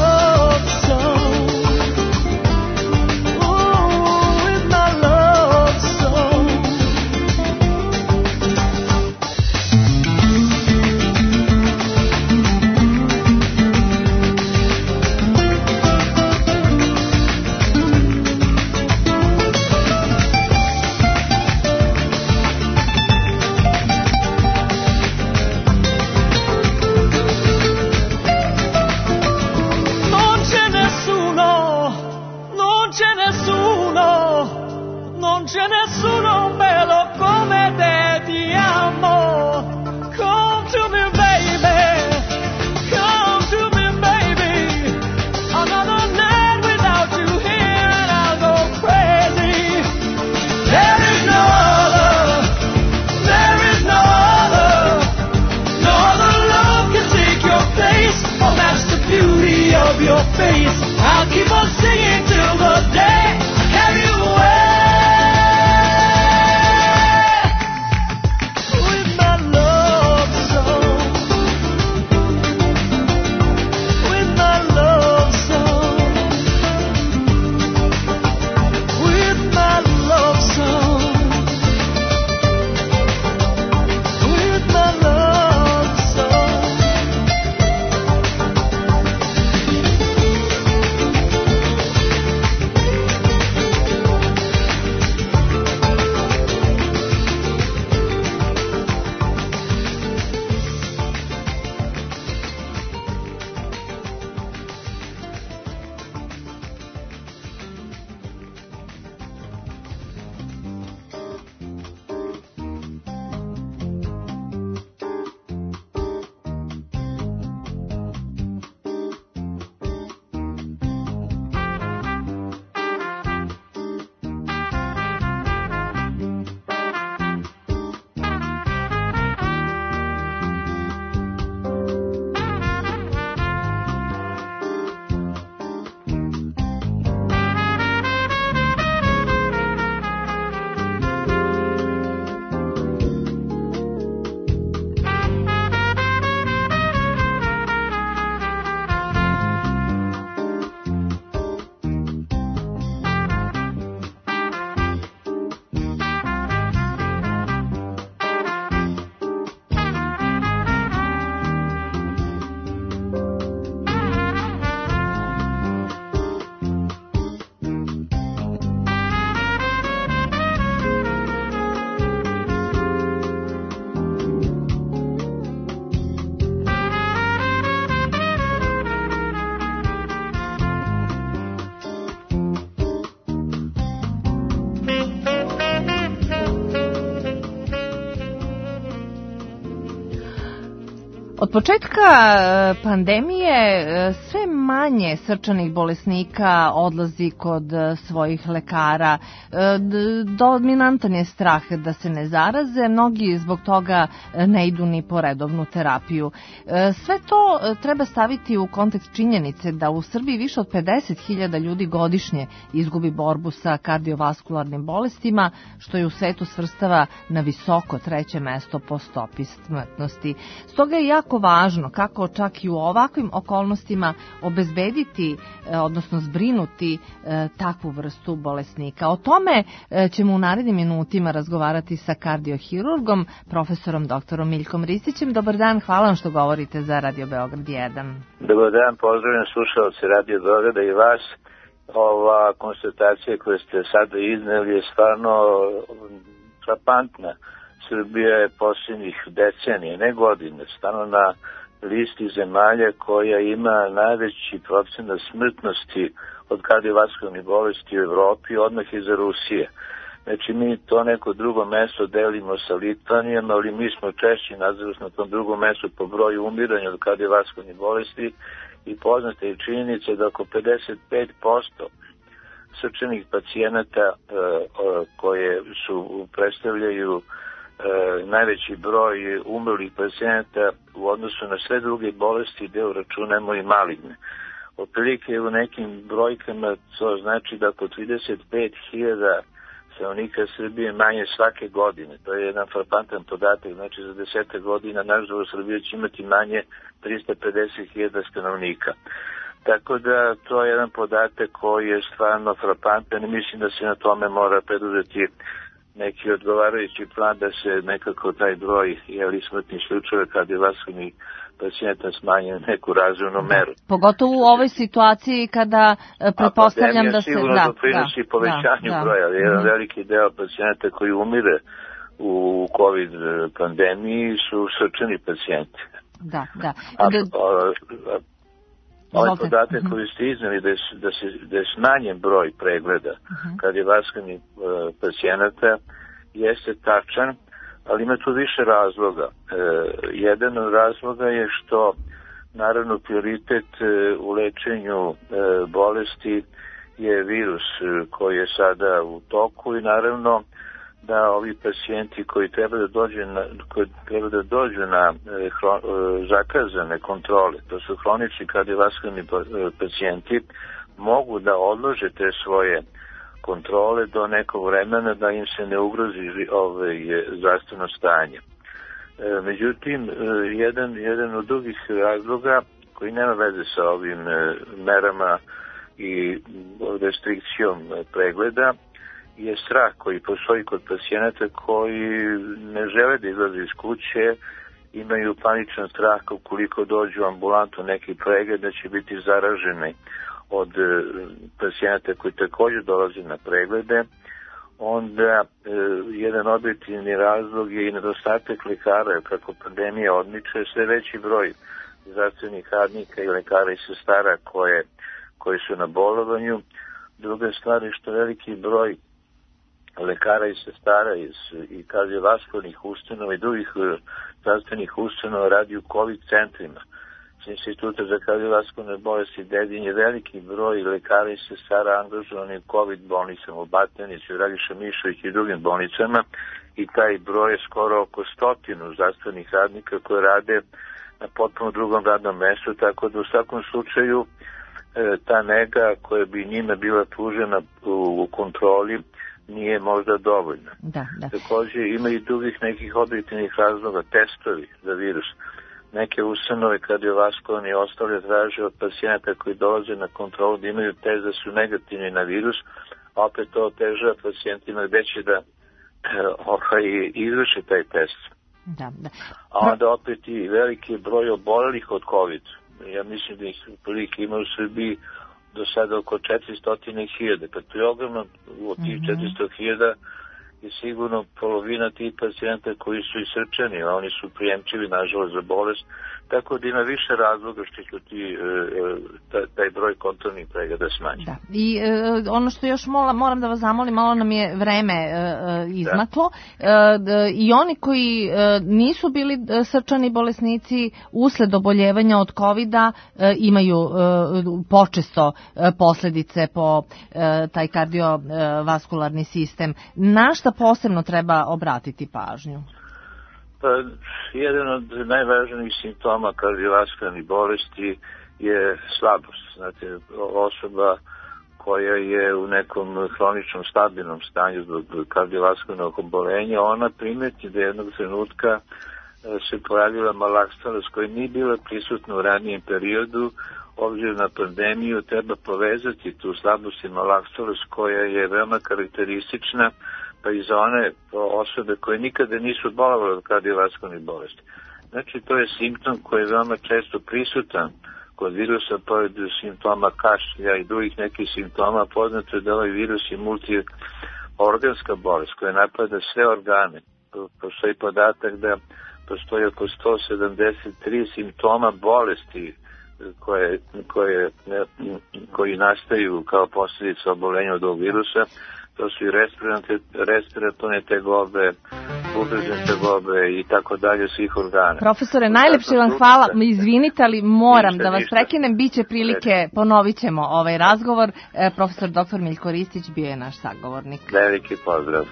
Od početka pandemije sve manje srčanih bolesnika odlazi kod svojih lekara. Dominantan je strah da se ne zaraze, mnogi zbog toga ne idu ni po redovnu terapiju. Sve to treba staviti u kontekst činjenice da u Srbiji više od pedeset hiljada ljudi godišnje izgubi borbu sa kardiovaskularnim bolestima, što je u svetu svrstava na visoko treće mesto po stopi smrtnosti. Stoga je jako važno kako čak i u ovakvim okolnostima obezbediti, odnosno zbrinuti takvu vrstu bolesnika. O tome ćemo u narednim minutima razgovarati sa kardiohirurgom, profesorom doktorom Miljkom Ristićem. Dobar dan, hvala vam što govorite za Radio Beograd jedan. Dobar dan, pozdravljam slušalce Radio Beograda i vas. Ova konstatacija koju ste sada izneli je stvarno frapantna. Srbija je posljednjih decenije, ne godine, stano na listi zemalja koja ima najveći procenat smrtnosti od kardiovaskularnih bolesti u Evropi, odmah iza Rusije. Znači mi to neko drugo mesto delimo sa Litvanijom, ali mi smo češći nažalost na tom drugom mestu po broju umiranja od kardiovaskularnih bolesti i poznate je činjenice da oko pedeset pet posto srčanih pacijenata e, koje su predstavljaju E, najveći broj umrlih pacijenata u odnosu na sve druge bolesti gde uračunamo i maligne. Otprilike u nekim brojkama to znači da oko trideset pet hiljada stanovnika Srbije manje svake godine. To je jedan frapantan podatak, znači za deset godina nažalost Srbija će imati manje trista pedeset hiljada stanovnika. Tako da to je jedan podatak koji je stvarno frapantan i mislim da se na tome mora preduzeti neki odgovarajući plan da se nekako taj broj jeli smrtnih slučajeva kardiovaskularnih pacijenata smanji na neku razumnu meru. Pogotovo u ovoj situaciji kada pretpostavljam da se... Sigurno doprinosi povećanju da, da. broja. Jedan mm-hmm. veliki deo pacijenata koji umire u COVID pandemiji su srčani pacijenti. Da, da. A, a, a, ovaj podatak koji ste iznali da je, da, se, da je smanjen broj pregleda uh-huh. kardiovaskularnih uh, pacijenata jeste tačan, ali ima tu više razloga. E, jedan od razloga je što naravno prioritet e, u lečenju e, bolesti je virus e, koji je sada u toku i naravno da ovi pacijenti koji treba da dođu na, koji treba da dođu na e, hro, e, zakazane kontrole, to su hronični kardiovaskularni pacijenti, mogu da odlože te svoje kontrole do nekog vremena da im se ne ugrozi ovaj, zdravstveno stanje. E, međutim, e, jedan, jedan od drugih razloga koji nema veze sa ovim e, merama i restrikcijom pregleda je strah koji postoji kod pacijenata koji ne žele da izlaze iz kuće, imaju paničan strah ukoliko dođu u ambulantu neki pregled da će biti zaraženi od pacijenata koji također dolaze na preglede. Onda e, jedan objektivni razlog je i nedostatak lekara, kako pandemija odmiče, sve veći broj zdravstvenih radnika i lekara i sestara koje, koji su na bolovanju. Druga stvar je što veliki broj lekara i sestara iz i kardiovaskularnih ustanova i drugih zdravstvenih ustanova radi u COVID centrima. S Instituta za kardiovaskularne bolesti Dedinje je veliki broj lekara i sestara angažovani u COVID bolnicama u Batajnici, u Dragiša Mišović i drugim bolnicama i taj broj je skoro oko stotinu zdravstvenih radnika koji rade na potpuno drugom radnom mestu, tako da u svakom slučaju e, ta nega koja bi njima bila pružena u, u kontroli nije možda dovoljna. Da, da. Također ima i drugih nekih objektivnih razloga, testovi za virus. Neke ustanove kardiovaskularne i ostale traže od pacijenata koji dolaze na kontrolu da imaju test da su negativni na virus, a opet to otežava pacijentima gde će da ovaj, izvrše taj test. Da, da. A onda opet i veliki broj obolelih od COVID. Ja mislim da ih prilike ima u Srbiji do sada oko četiristo hiljada. Kad to je ogromno, od tih četiristo hiljada je sigurno polovina tih pacijenta koji su isrčani, a oni su prijemčivi, nažalost, za bolest, tako da ima više razloga što će ti, taj, taj broj kontrolnih pregleda smanjiti. Da. I e, ono što još mola, moram da vas zamolim, malo nam je vreme e, izmaklo, e, i oni koji e, nisu bili srčani bolesnici usled oboljevanja od kovida e, imaju e, počesto e, posledice po e, taj kardiovaskularni sistem. Na šta posebno treba obratiti pažnju? Pa, jedan od najvažnijih simptoma kardiovaskularnih bolesti je slabost. Znate, osoba koja je u nekom hroničnom stabilnom stanju zbog kardiovaskularnog oboljenja, ona primeti da jednog trenutka se pojavila malakstalost koja nije bila prisutna u ranijem periodu. Obzirom na pandemiju treba povezati tu slabost i malakstalost koja je veoma karakteristična, pa i za one osobe koje nikada nisu bolovale od kardiovaskularnih bolesti. Znači, to je simptom koji je veoma često prisutan kod virusa, pored simptoma kašlja i drugih nekih simptoma. Poznato je da ovaj virus je multiorganska bolest koja napada sve organe. Postoji podatak da postoji oko sto sedamdeset tri simptoma bolesti koje, koje, koji nastaju kao posljedica oboljenja od ovog virusa. To su i respiratorne tegobe, bubrežne tegobe i tako dalje svih organa. Profesore, najlepše vam hvala. Izvinite, ali moram ništa, da vas ništa. prekinem. Biće prilike, ponovit ćemo ovaj razgovor. Profesor doktor Miljko Ristić bio je naš sagovornik. Veliki pozdrav.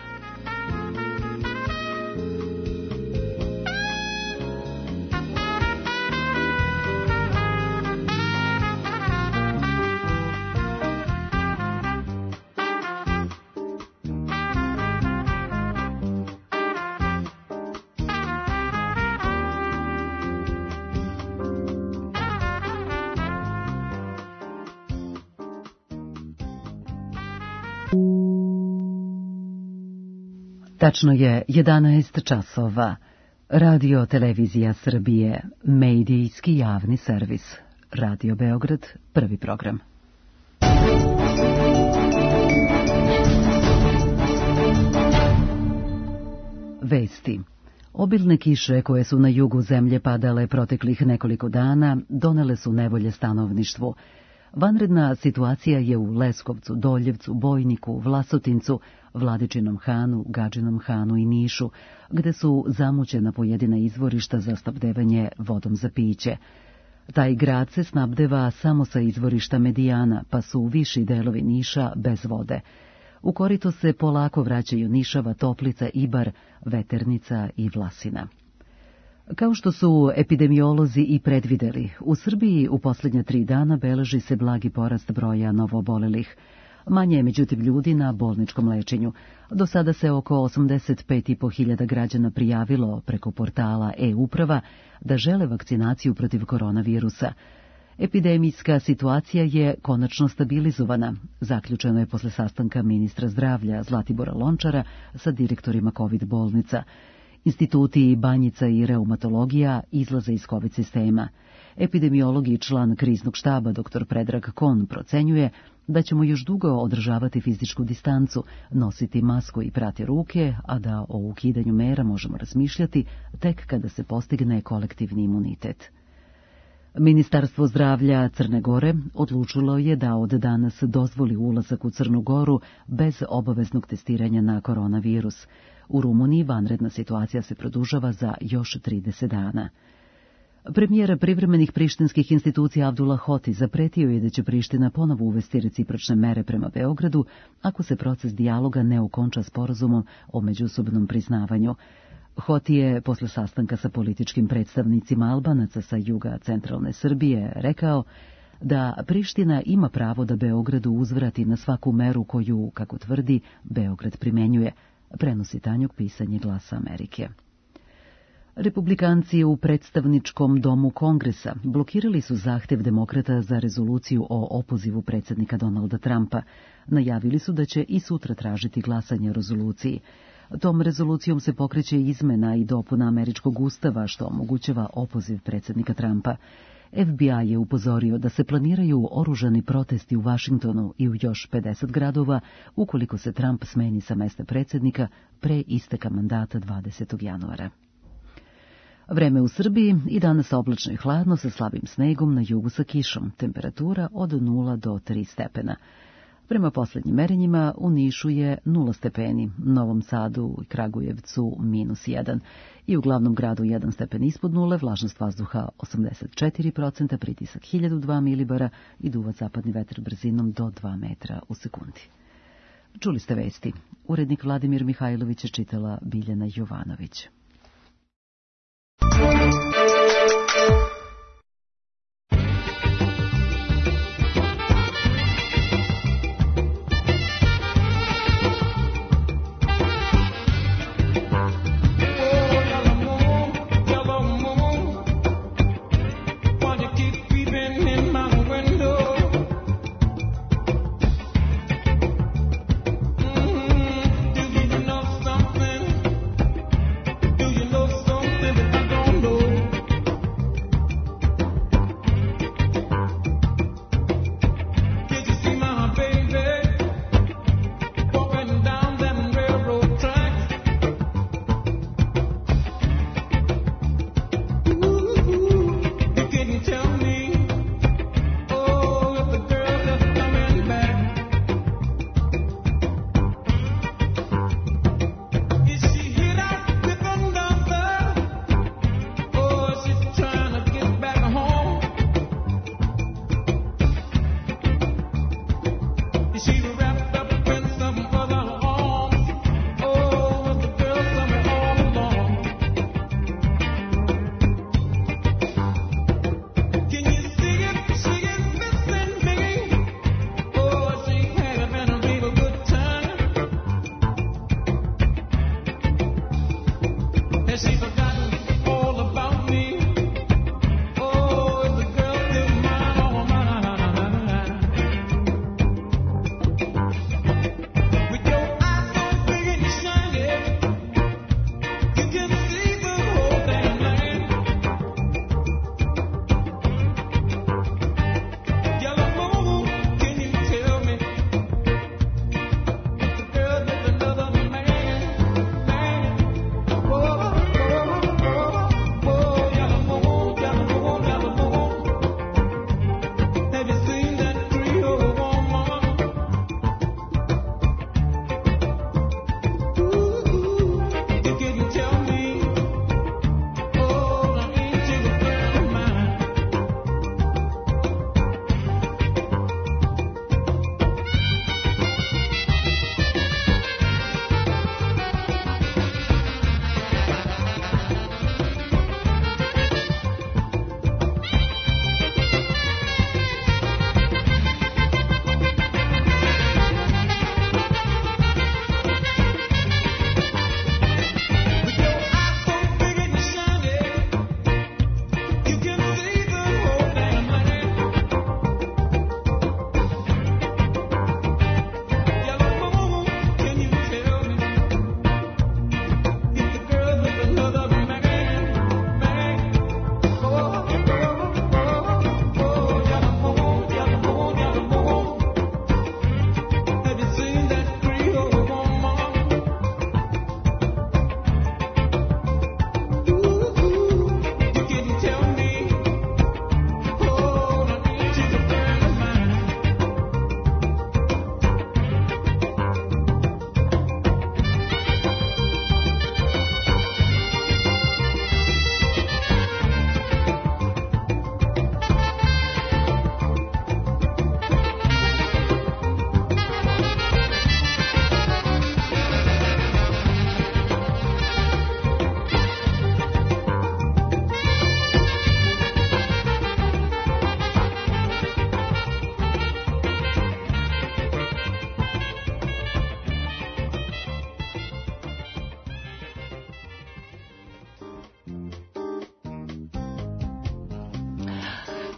Tačno je jedanaest časova. Radio Televizija Srbije, medijski javni servis. Radio Beograd, prvi program. Vesti. Obilne kiše koje su na jugu zemlje padale proteklih nekoliko dana donele su nevolje stanovništvu. Vanredna situacija je u Leskovcu, Doljevcu, Bojniku, Vlasotincu, Vladičinom Hanu, Gadžinom Hanu i Nišu, gde su zamućena pojedina izvorišta za snabdevanje vodom za piće. Taj grad se snabdeva samo sa izvorišta Medijana, pa su viši delovi Niša bez vode. U korito se polako vraćaju Nišava, Toplica, Ibar, Veternica i Vlasina. Kao što su epidemiolozi i predvideli, u Srbiji u posljednja tri dana beleži se blagi porast broja novoobolelih. Manje je međutim ljudi na bolničkom lečenju. Do sada se oko osamdeset pet i po hiljada građana prijavilo preko portala e-uprava da žele vakcinaciju protiv koronavirusa. Epidemijska situacija je konačno stabilizovana, zaključeno je posle sastanka ministra zdravlja Zlatibora Lončara sa direktorima COVID bolnica. Instituti Banjica i reumatologija izlaze iz COVID sistema. Epidemiolog i član kriznog štaba dr Predrag Kon procenjuje da ćemo još dugo održavati fizičku distancu, nositi masku i prati ruke, a da o ukidanju mera možemo razmišljati tek kada se postigne kolektivni imunitet. Ministarstvo zdravlja Crne Gore odlučilo je da od danas dozvoli ulazak u Crnu Goru bez obaveznog testiranja na koronavirus. U Rumuniji vanredna situacija se produžava za još trideset dana. Premijer privremenih prištinskih institucija Abdullah Hoti zapretio je da će Priština ponovo uvesti recipročne mere prema Beogradu ako se proces dijaloga ne okonča sporazumom o međusobnom priznavanju. Hoti je posle sastanka sa političkim predstavnicima Albanaca sa juga centralne Srbije rekao da Priština ima pravo da Beogradu uzvrati na svaku meru koju, kako tvrdi, Beograd primenjuje, prenosi Tanjug pisanje Glasa Amerike. Republikanci u predstavničkom domu Kongresa blokirali su zahtev demokrata za rezoluciju o opozivu predsjednika Donalda Trumpa. Najavili su da će i sutra tražiti glasanje o rezoluciji. Tom rezolucijom se pokreće izmena i dopuna američkog ustava što omogućava opoziv predsjednika Trumpa. F B I je upozorio da se planiraju oružani protesti u Vašingtonu i u još pedeset gradova ukoliko se Trump smeni sa mesta predsjednika pre isteka mandata dvadesetog januara. Vreme u Srbiji i danas oblačno i hladno sa slabim snegom, na jugu sa kišom, temperatura od nula do tri stepena. Prema posljednjim merenjima u Nišu je nula stepeni, Novom Sadu i Kragujevcu minus jedan i u glavnom gradu jedan stepen ispod nule, vlažnost vazduha osamdeset četiri procenta, pritisak hiljadu dva milibara i duva zapadni vetar brzinom do dva metra u sekundi. Čuli ste vesti. Urednik Vladimir Mihajlović je čitala Biljana Jovanović.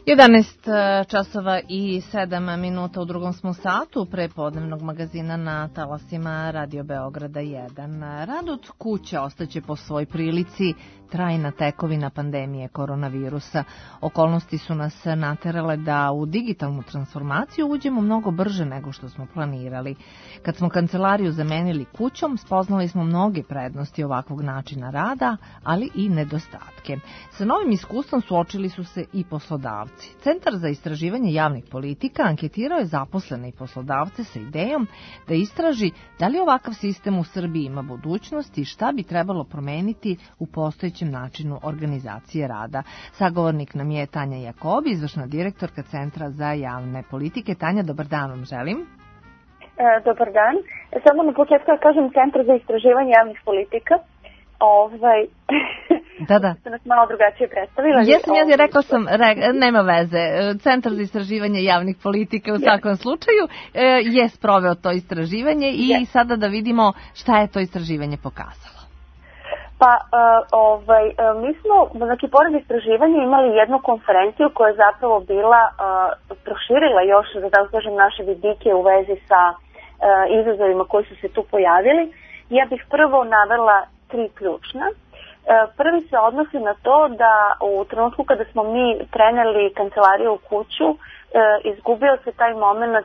jedanaest časova i sedam minuta u drugom smo satu prepodnevnog magazina na talasima Radio Beograda jedan. Rad od kuće ostaće po svoj prilici trajna tekovina pandemije koronavirusa. Okolnosti su nas naterale da u digitalnu transformaciju uđemo mnogo brže nego što smo planirali. Kad smo kancelariju zamenili kućom, spoznali smo mnoge prednosti ovakvog načina rada, ali i nedostatke. Sa novim iskustvom suočili su se i poslodavci. Centar za istraživanje javnih politika anketirao je zaposlene i poslodavce sa idejom da istraži da li ovakav sistem u Srbiji ima budućnost i šta bi trebalo promeniti u postojećem načinu organizacije rada. Sagovornik nam je Tanja Jakobi, izvršna direktorka Centra za javne politike. Tanja, dobar dan vam želim. E, dobar dan. Samo na početku da kažem Centar za istraživanje javnih politika. Ovaj... Da, da. Ste nas malo drugačije predstavila. Jesam, ja rekla sam, re, nema veze, Centar za istraživanje javnih politika u svakom slučaju e, je sproveo to istraživanje i yes. Sada da vidimo šta je to istraživanje pokazalo. Pa, uh, ovaj, uh, mi smo, znači, pored istraživanja imali jednu konferenciju koja je zapravo bila, uh, proširila još, da tako kažem, naše vidike u vezi sa uh, izazovima koji su se tu pojavili. Ja bih prvo navela tri ključna. Prvi se odnosi na to da u trenutku kada smo mi preneli kancelariju u kuću, izgubio se taj moment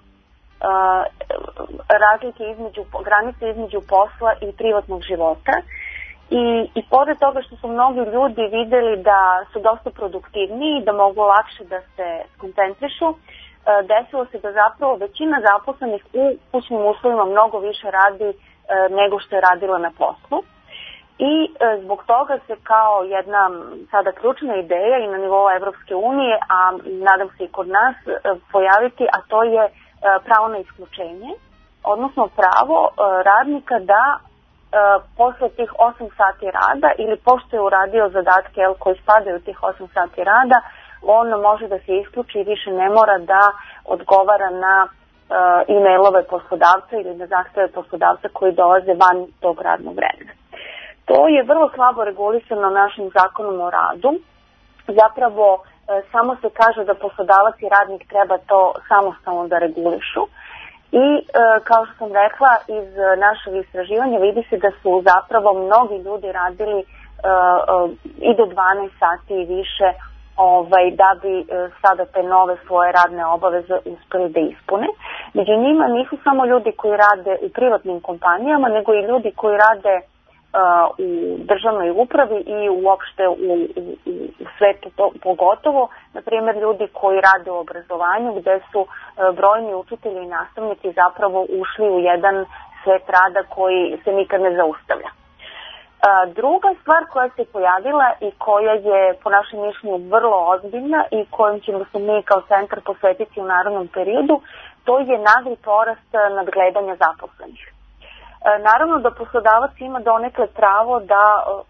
razlike između, granice između posla i privatnog života. I, i pored toga što su mnogi ljudi videli da su dosta produktivniji, da mogu lakše da se skoncentrišu, desilo se da zapravo većina zaposlenih u kućnim uslovima mnogo više radi nego što je radila na poslu. I e, zbog toga se kao jedna sada ključna ideja i na nivou Evropske unije, a nadam se i kod nas, e, pojaviti, a to je e, pravo na isključenje, odnosno pravo e, radnika da e, posle tih osam sati rada ili pošto je uradio zadatke el, koji spadaju u tih osam sati rada, on može da se isključi i više ne mora da odgovara na e, e-mailove poslodavca ili na zahteve poslodavca koji dolaze van tog radnog vremena. To je vrlo slabo regulisano našim zakonom o radu. Zapravo e, samo se kaže da poslodavac i radnik treba to samostalno da regulišu. I e, kao što sam rekla, iz našeg istraživanja vidi se da su zapravo mnogi ljudi radili e, e, i do dvanaest sati i više ovaj, da bi e, sada te nove svoje radne obaveze uspeli da ispune. Među njima nisu samo ljudi koji rade u privatnim kompanijama, nego i ljudi koji rade u državnoj upravi i uopšte u, u, u svetu to, pogotovo, na primjer ljudi koji rade u obrazovanju gde su brojni učitelji i nastavnici zapravo ušli u jedan svet rada koji se nikad ne zaustavlja. Druga stvar koja se pojavila i koja je po našem mišljenju vrlo ozbiljna i kojom ćemo se mi kao centar posvetiti u narednom periodu, to je nagli porast nadgledanja zaposlenih. Naravno da poslodavac ima donekle pravo da,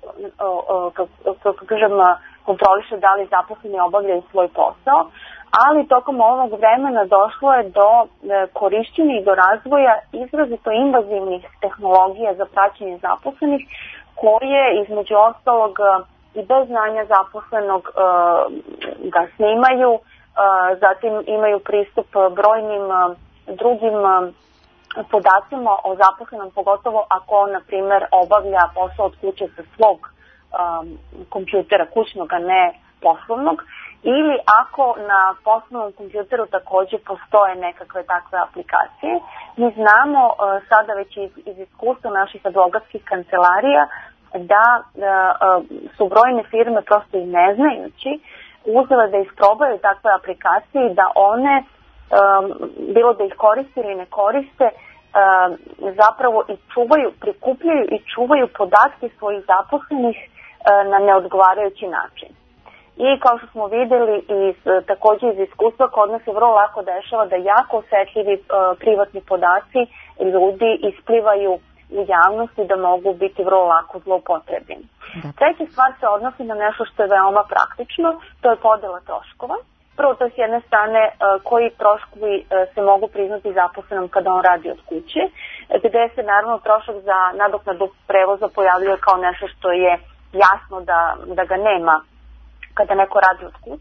kako kažem, kontroliše da li zaposleni obavljaju svoj posao, ali tokom ovog vremena došlo je do korišćenja i do razvoja izrazito invazivnih tehnologija za praćenje zaposlenih, koje između ostalog i bez znanja zaposlenog ga snimaju, zatim imaju pristup brojnim drugim podacima o zaposlenom, pogotovo ako on, na primjer, obavlja posao od kuće sa svog um, kompjutera kućnog, a ne poslovnog, ili ako na poslovnom kompjuteru također postoje nekakve takve aplikacije. Mi znamo uh, sada već iz, iz iskustva naših advokatskih kancelarija da uh, uh, su brojne firme prosto i ne znajući uzele da isprobaju takve aplikacije i da one Um, bilo da ih koriste ili ne koriste, um, zapravo i čuvaju, prikupljaju i čuvaju podatke svojih zaposlenih uh, na neodgovarajući način. I kao što smo videli iz, također iz iskustva, kod nas se vrlo lako dešava da jako osetljivi uh, privatni podaci ljudi isplivaju u javnosti da mogu biti vrlo lako zloupotrebljeni. Treća stvar se odnosi na nešto što je veoma praktično, to je podela troškova. Prvo, to je s jedne strane koji troškovi se mogu priznati zaposlenom kada on radi od kuće, gde se naravno trošak za nadoknadu prevoza pojavljuje kao nešto što je jasno da, da ga nema kada neko radi od kuće,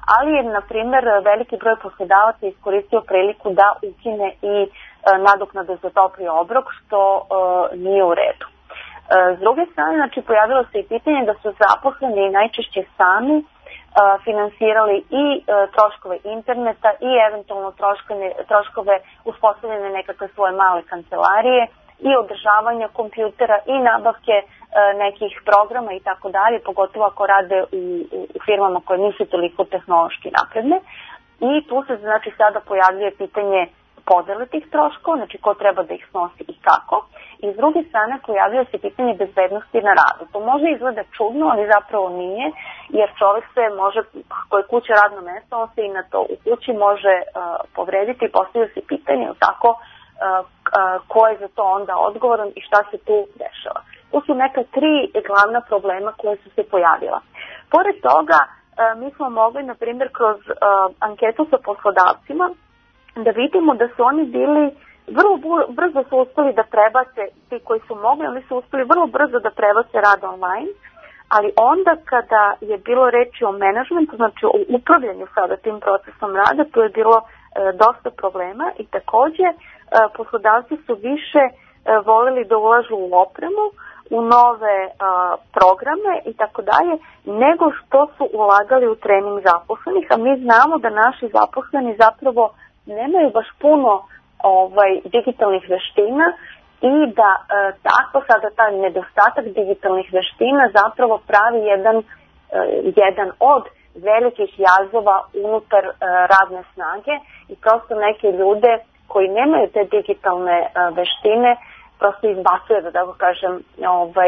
ali je, na primjer, veliki broj poslodavaca iskoristio priliku da ukine i e, nadoknadu za topli obrok, što e, nije u redu. E, s druge strane, znači, pojavilo se i pitanje da su zaposleni najčešće sami e, finansirali i e, troškove interneta i eventualno troškove, troškove uspostavljene nekakve svoje male kancelarije i održavanja kompjutera i nabavke e, nekih programa i tako dalje, pogotovo ako rade u, u, u firmama koje nisu toliko tehnološki napredne. I tu se znači sada pojavljuje pitanje podele tih troškova, znači ko treba da ih snosi i kako. I s druge strane pojavljuje se pitanje bezbednosti na radu. To može izgleda čudno, ali zapravo nije, jer čovjek se može, ako je kuća radno mesto, on se i na to u kući može uh, povrediti i postavlja se pitanje tako uh, ko je za to onda odgovoran i šta se tu dešava. To su neka tri glavna problema koje su se pojavila. Pored toga, mi smo mogli, na primjer, kroz anketu sa poslodavcima da vidimo da su oni bili vrlo brzo su uspeli da prebace, ti koji su mogli, oni su uspeli vrlo brzo da prebace rad online, ali onda kada je bilo reči o menadžmentu, znači o upravljanju sada tim procesom rada, tu je bilo e, dosta problema i takođe e, poslodavci su više e, voleli da ulažu u opremu, u nove a, programe i tako dalje, nego što su ulagali u trening zaposlenih, a mi znamo da naši zaposleni zapravo nemaju baš puno ovaj, digitalnih veština i da e, tako sada taj nedostatak digitalnih veština zapravo pravi jedan, e, jedan od velikih jazova unutar e, radne snage i prosto neke ljude koji nemaju te digitalne e, veštine prosto izbacuje, da tako kažem, ovaj,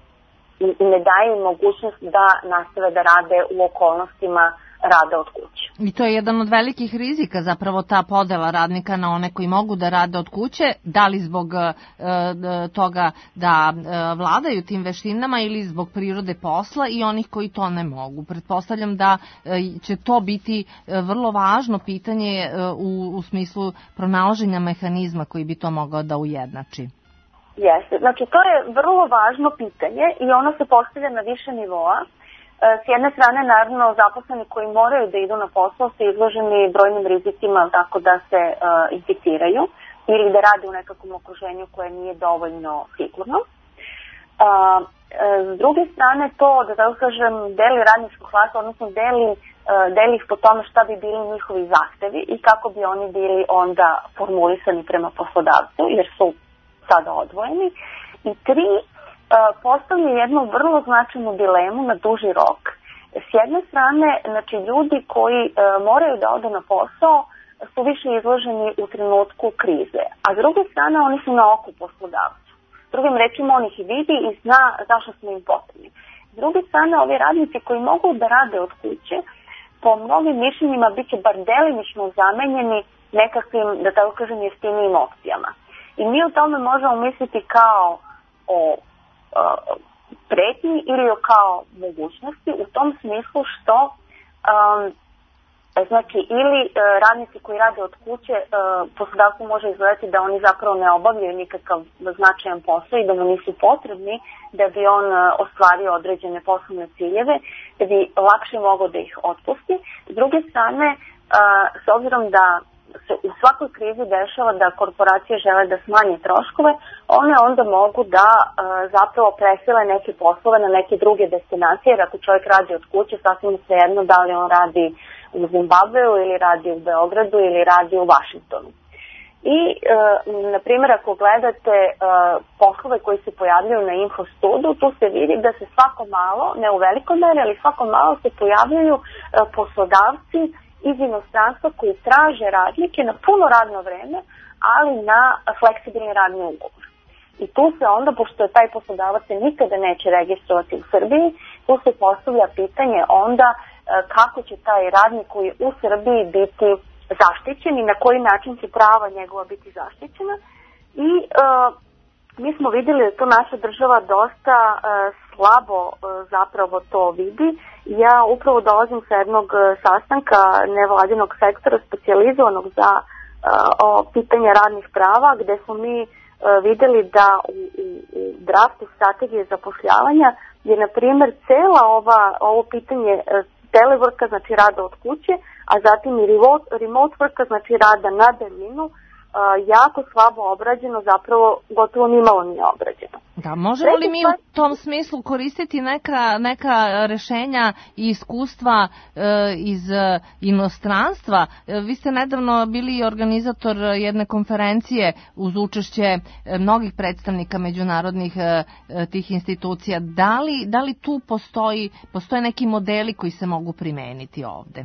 i ne daje mogućnost da nastave da rade u okolnostima rada od kuće. I to je jedan od velikih rizika, zapravo ta podela radnika na one koji mogu da rade od kuće, da li zbog e, toga da e, vladaju tim veštinama ili zbog prirode posla i onih koji to ne mogu. Pretpostavljam da e, će to biti e, vrlo važno pitanje e, u, u smislu pronalaženja mehanizma koji bi to mogao da ujednači. Jeste, znači to je vrlo važno pitanje i ono se postavlja na više nivoa. S jedne strane, naravno, zaposleni koji moraju da idu na posao su izloženi brojnim rizicima tako da se uh, inficiraju ili da rade u nekakvom okruženju koje nije dovoljno sigurno. Uh, s druge strane, to, da tako kažem, deli radničku klasu, odnosno deli, uh, deli ih po tome šta bi bili njihovi zahtevi i kako bi oni bili onda formulisani prema poslodavcu, jer su sada odvojeni. I tri, postavlja jednu vrlo značajnu dilemu na duži rok. S jedne strane, znači ljudi koji e, moraju da odu na posao su više izloženi u trenutku krize, a s druge strane oni su na oku poslodavcu. S drugim rečima on ih i vidi i zna zašto su im potrebni. S druge strane, ovi radnici koji mogu da rade od kuće, po mnogim mišljenjima bit će bar delimično zamenjeni nekakvim, da tako kažem, jeftinijim opcijama. I mi o tome možemo misliti kao o pretnji ili kao mogućnosti u tom smislu što um, znači ili uh, radnici koji rade od kuće uh, poslodavcu može izgledati da oni zapravo ne obavljaju nikakav značajan posao i da mu nisu potrebni da bi on uh, ostvario određene poslovne ciljeve, da bi lakše mogao da ih otpusti. S druge strane, uh, s obzirom da se u svakoj krizi dešava da korporacije žele da smanje troškove, one onda mogu da e, zapravo presile neke poslove na neke druge destinacije, jer ako čovjek radi od kuće, sasvim svejedno da li on radi u Zimbabveu ili radi u Beogradu ili radi u Vašingtonu. I, e, na primjer, ako gledate e, poslove koji se pojavljaju na Infostudu, tu se vidi da se svako malo, ne u velikoj meri, ali svako malo se pojavljaju e, poslodavci iz inostranstva koji traže radnike na puno radno vreme, ali na fleksibilni radni ugovor. I tu se onda, pošto je taj poslodavac se nikada neće registrovati u Srbiji, tu se postavlja pitanje onda kako će taj radnik koji u Srbiji biti zaštićen i na koji način će prava njegova biti zaštićena. I uh, mi smo vidjeli da to naša država dosta uh, slabo uh, zapravo to vidi. Ja upravo dolazim sa jednog uh, sastanka nevladinog sektora specijalizovanog za uh, o pitanje radnih prava, gde smo mi uh, vidjeli da u, u, u draftu strategije zapošljavanja je, na primjer, cela ova, ovo pitanje uh, teleworka, znači rada od kuće, a zatim i remote, remote worka, znači rada na daljinu, jako slabo obrađeno, zapravo gotovo nimalo nije obrađeno. Da, možemo li mi u tom smislu koristiti neka, neka rešenja i iskustva e, iz e, inostranstva? E, vi ste nedavno bili organizator jedne konferencije uz učešće e, mnogih predstavnika međunarodnih e, tih institucija. Da li, da li tu postoji, postoje neki modeli koji se mogu primeniti ovde?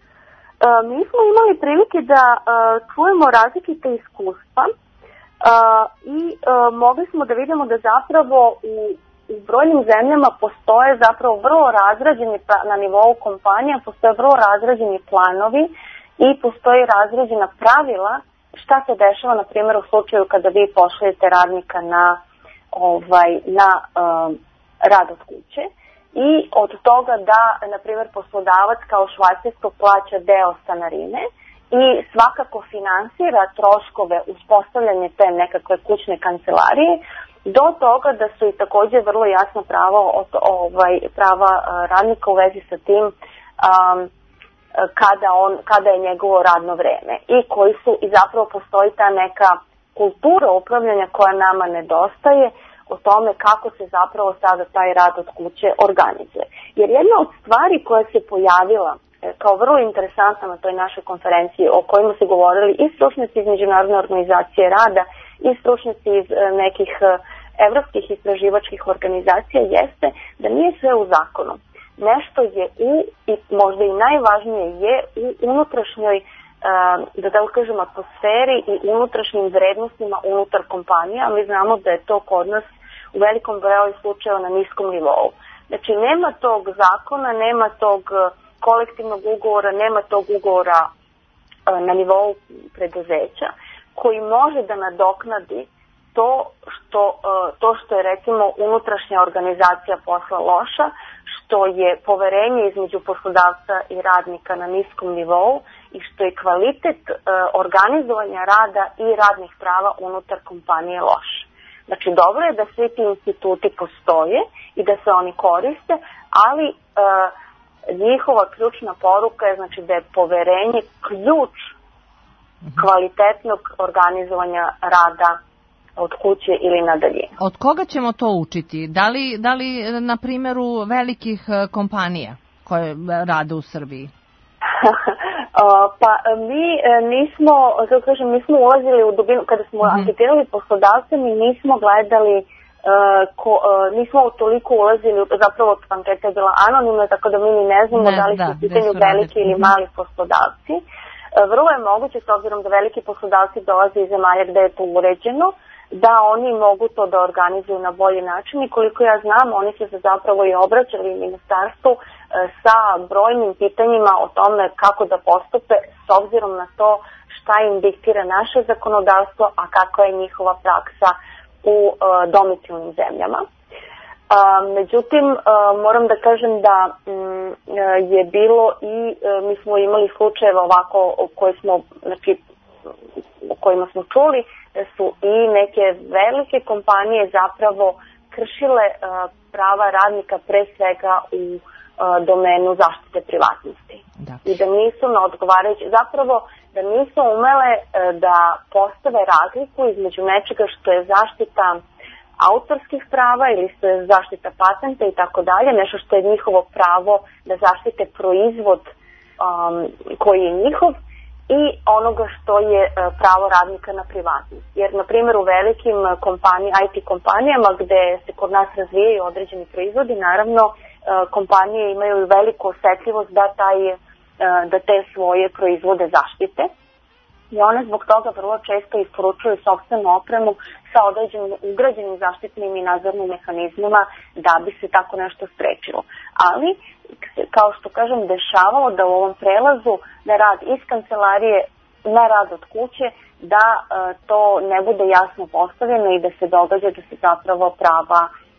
Uh, mi smo imali prilike da uh, čujemo različite iskustva uh, i uh, mogli smo da vidimo da zapravo u, u brojnim zemljama postoje zapravo vrlo razrađeni na nivou kompanija, postoje vrlo razrađeni planovi i postoje razrađena pravila šta se dešava, na primjer, u slučaju kada vi pošaljete radnika na, ovaj, na uh, rad od kuće. I od toga da, na primjer, poslodavac kao Švajcarsko plaća deo stanarine i svakako finansira troškove uspostavljanje te nekakve kućne kancelarije, do toga da su i također vrlo jasno pravo, ovaj, prava radnika u vezi sa tim um, kada, on, kada je njegovo radno vreme i koji su, i zapravo postoji ta neka kultura upravljanja koja nama nedostaje, o tome kako se zapravo sada taj rad od kuće organizuje. Jer jedna od stvari koja se pojavila kao vrlo interesantna na toj našoj konferenciji, o kojima se govorili i stručnjaci iz Međunarodne organizacije rada i stručnjaci iz nekih evropskih istraživačkih organizacija, jeste da nije sve u zakonu. Nešto je u, i možda i najvažnije je u unutrašnjoj, da tako kažem, atmosferi i unutrašnjim vrednostima unutar kompanija, a mi znamo da je to kod nas u velikom broju slučajeva na niskom nivou. Znači, nema tog zakona, nema tog kolektivnog ugovora, nema tog ugovora na nivou preduzeća koji može da nadoknadi to što, to što je, recimo, unutrašnja organizacija posla loša, što je poverenje između poslodavca i radnika na niskom nivou i što je kvalitet e, organizovanja rada i radnih prava unutar kompanije loš. Znači, dobro je da svi ti instituti postoje i da se oni koriste, ali e, njihova ključna poruka je, znači, da je poverenje ključ kvalitetnog organizovanja rada od kuće ili na daljinu. Od koga ćemo to učiti? Da li, da li na primjeru velikih kompanija koje rade u Srbiji? Pa mi nismo, kako kažem, mi smo ulazili u dubinu, kada smo mm-hmm. anketirali poslodavce, mi nismo gledali, uh, ko, uh, nismo toliko ulazili, zapravo anketa je bila anonimna, tako da mi ni ne znamo ne, da li su u pitanju veliki ili mali poslodavci. Uh, vrlo je moguće, s obzirom da veliki poslodavci dolaze iz zemalja gde je to uređeno, da oni mogu to da organizuju na bolji način i koliko ja znam, oni su se zapravo i obraćali ministarstvu e, sa brojnim pitanjima o tome kako da postupe s obzirom na to šta im diktira naše zakonodavstvo, a kakva je njihova praksa u e, domicilnim zemljama. E, međutim, e, moram da kažem da m, je bilo i e, mi smo imali slučajeva ovako koje smo, znači, o kojima smo čuli, da su i neke velike kompanije zapravo kršile uh, prava radnika pre svega u uh, domenu zaštite privatnosti. Da. I da nisu na odgovarajući, zapravo da nisu umele uh, da postave razliku između nečega što je zaštita autorskih prava ili što je zaštita patenta i tako dalje, nešto što je njihovo pravo da zaštite proizvod um, koji je njihov, i onoga što je pravo radnika na privatnost. Jer, na primjer, u velikim kompanij, I T kompanijama gde se kod nas razvijaju određeni proizvodi, naravno, kompanije imaju veliku osetljivost da, taj, da te svoje proizvode zaštite. I one zbog toga vrlo često isporučuju sopstvenu opremu sa određenim ugrađenim zaštitnim i nadzornim mehanizmima da bi se tako nešto sprečilo. Ali, kao što kažem, dešavalo da u ovom prelazu na rad iz kancelarije na rad od kuće, da e, to ne bude jasno postavljeno i da se događa da se zapravo prava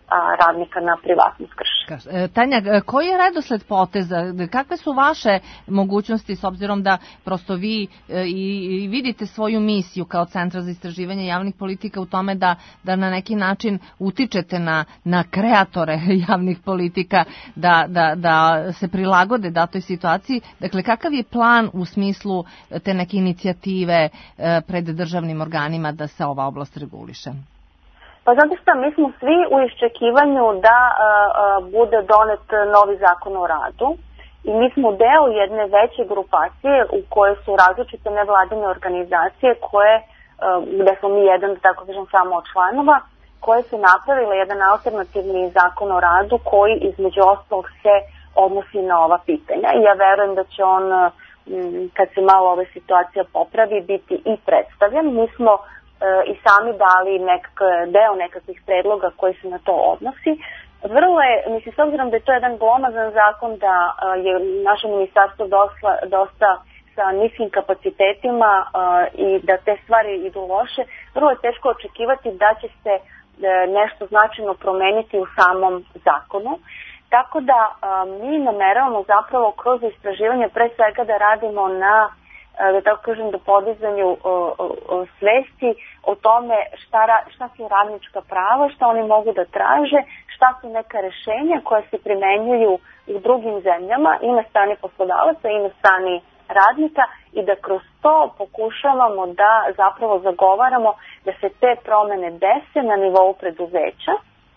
radnika na privatnu skrš. Tanja, koji je redosled poteza? Kakve su vaše mogućnosti s obzirom da prosto vi i vidite svoju misiju kao Centra za istraživanje javnih politika u tome da, da na neki način utičete na, na kreatore javnih politika da, da, da se prilagode datoj situaciji? Dakle, kakav je plan u smislu te neke inicijative pred državnim organima da se ova oblast reguliše? Pa zato što mi smo svi u iščekivanju da a, a, bude donet novi zakon o radu i mi smo deo jedne veće grupacije u kojoj su različite nevladine organizacije koje, a, gde smo mi jedan, da tako kažem, samo od članova, koje su napravile jedan alternativni zakon o radu koji između ostalog se odnosi na ova pitanja. I ja verujem da će on, kad se malo ova situacija popravi, biti i predstavljen. Mi smo i sami dali nekak, deo nekakvih predloga koji se na to odnosi. Vrlo je, mislim, s obzirom da je to jedan glomazan zakon, da je naše ministarstvo dosta, dosta sa niskim kapacitetima i da te stvari idu loše, vrlo je teško očekivati da će se nešto značajno promeniti u samom zakonu. Tako da mi nameravamo zapravo kroz istraživanje pre svega da radimo na, da tako kažem, da podizanju o, o, o svesti o tome šta, šta su radnička prava, šta oni mogu da traže, šta su neka rešenja koja se primenjuju u drugim zemljama i na strani poslodavaca i na strani radnika i da kroz to pokušavamo da zapravo zagovaramo da se te promene dese na nivou preduzeća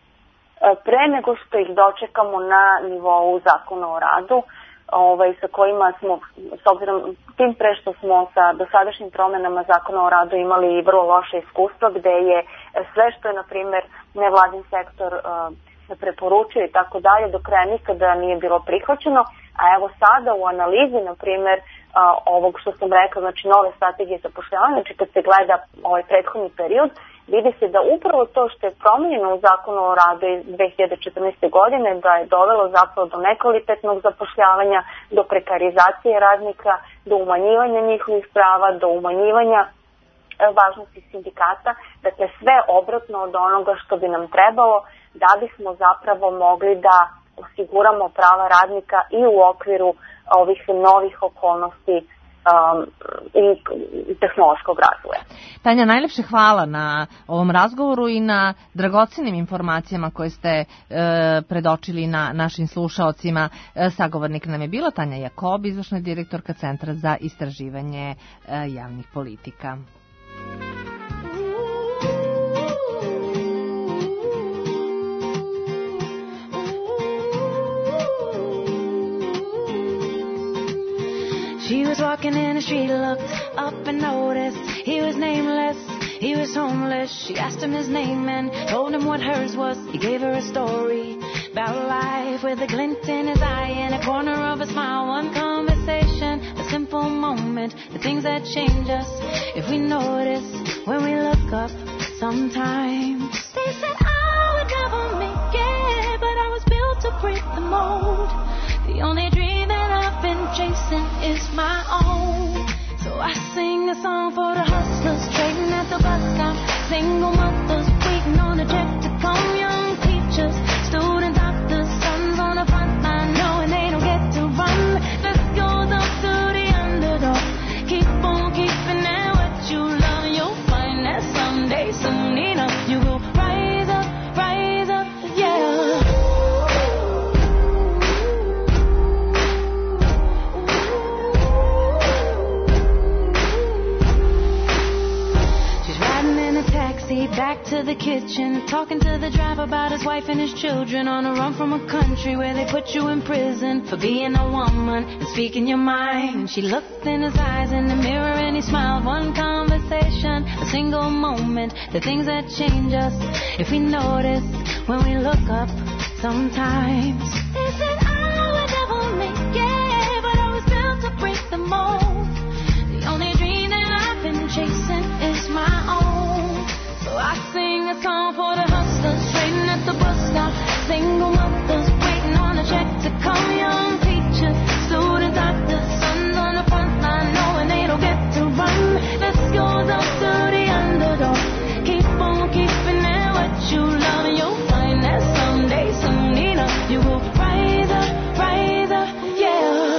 pre nego što ih dočekamo na nivou zakona o radu, ovaj, sa kojima smo, s obzirom tim pre što smo sa dosadašnjim promenama zakona o radu imali vrlo loše iskustva, gde je sve što je, na primjer, nevladin sektor uh, preporučio i tako dalje, do kraja nikada nije bilo prihvaćeno, a evo sada u analizi, na primjer, uh, ovog što sam rekla, znači nove strategije zapošljavanja, znači kad se gleda ovaj prethodni period, vidi se da upravo to što je promenjeno u zakonu o radu iz dve hiljade četrnaeste. godine, da je dovelo zapravo do nekvalitetnog zapošljavanja, do prekarizacije radnika, do umanjivanja njihovih prava, do umanjivanja važnosti sindikata, dakle sve obratno od onoga što bi nam trebalo da bismo zapravo mogli da osiguramo prava radnika i u okviru ovih novih okolnosti Um, i tehnološkog razvoja. Tanja, najlepše hvala na ovom razgovoru i na dragocenim informacijama koje ste e, predočili na našim slušaocima. E, sagovornik nam je bila Tanja Jakob, izvršna direktorka Centra za istraživanje e, javnih politika. She was walking in the street, looked up and noticed he was nameless, he was homeless. She asked him his name and told him what hers was. He gave her a story about life with a glint in his eye and a corner of a smile. One conversation, a simple moment, the things that change us if we notice when we look up sometimes. They said I would never make it, but I was built to break the mold. The only dream that I've been chasing is my own. So I sing a song for the hustlers trading at the bus stop, single mothers waiting on a check to come, young teachers, student doctors, sons on the front line knowing they don't get to run. Let's go up to the underdog, keep on keeping at what you love. You'll find that someday, soon enough, you will rise up, rise up, yeah. Back to the kitchen, talking to the driver about his wife and his children, on a run from a country where they put you in prison for being a woman and speaking your mind. And she looked in his eyes in the mirror and he smiled. One conversation, a single moment, the things that change us if we notice when we look up sometimes. They said I would never make it, but I was built to break the mold. The only dream that I've been chasing is my own. So I sing a song for the hustlers trading at the bus stop, single mothers waiting on a check to come, young teachers, student doctors, sons on the front line knowing they don't get to run. Let's go up to the underdog, keep on keeping at what you love, and you'll find that song. you will rise up, rise up, yeah.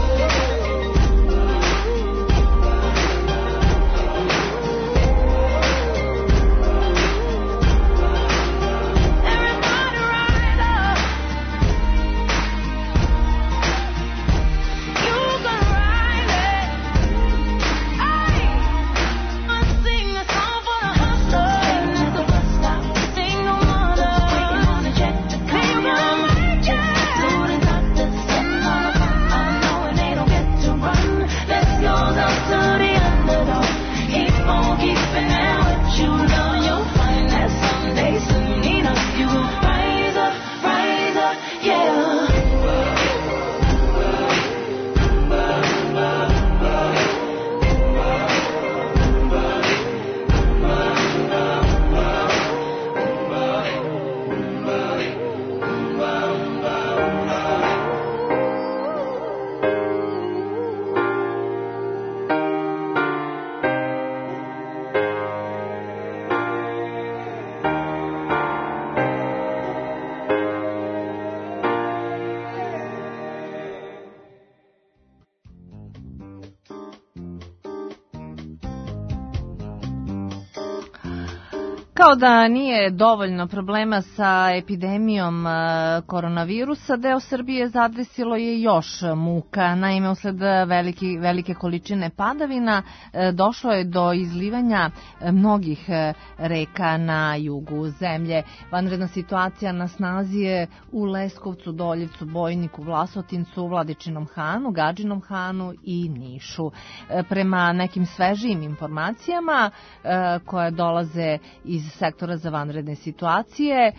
Kao da nije dovoljno problema sa epidemijom koronavirusa, deo Srbije zadesilo je još muka. Naime, usled veliki, velike količine padavina došlo je do izlivanja mnogih reka na jugu zemlje. Vanredna situacija na snazi je u Leskovcu, Doljevcu, Bojniku, Vlasotincu, Vladičinom Hanu, Gadžinom Hanu i Nišu. Prema nekim svežijim informacijama koje dolaze iz sektora za vanredne situacije,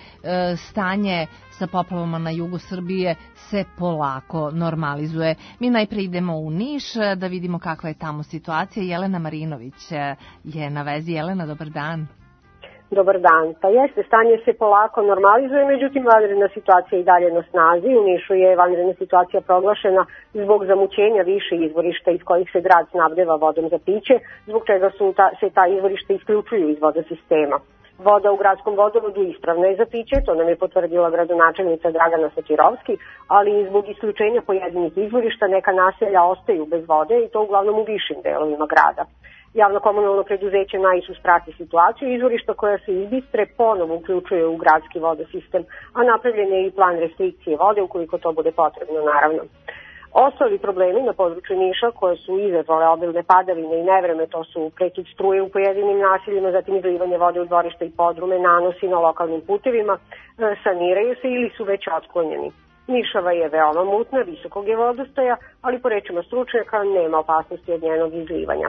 stanje sa poplavama na jugu Srbije se polako normalizuje. Mi najpre idemo u Niš da vidimo kakva je tamo situacija. Jelena Marinović je na vezi. Jelena, dobar dan. Dobar dan. Pa jeste, stanje se polako normalizuje, međutim vanredna situacija i dalje na snazi. U Nišu je vanredna situacija proglašena zbog zamućenja više izvorišta iz kojih se grad snabdeva vodom za piće, zbog čega su ta, se ta izvorišta isključuju iz vodosistema. Voda u gradskom vodovodu ispravna je za piće, to nam je potvrdila gradonačelnica Dragana Sotirovski, ali i zbog isključenja pojedinih izvorišta neka naselja ostaju bez vode i to uglavnom u višim delovima grada. Javno komunalno preduzeće Naisus prati situaciju, izvorišta koja se iz Bistre ponovo uključuje u gradski vodosistem, a napravljen je i plan restrikcije vode ukoliko to bude potrebno, naravno. Ostali problemi na području Niša koje su izazvale obilne padavine i nevreme, to su prekid struje u pojedinim naseljima, zatim izlivanje vode u dvorišta i podrume, nanosi na lokalnim putevima, saniraju se ili su već otklonjeni. Nišava je veoma mutna, visokog je vodostaja, ali po rečima stručnjaka nema opasnosti od njenog izlivanja.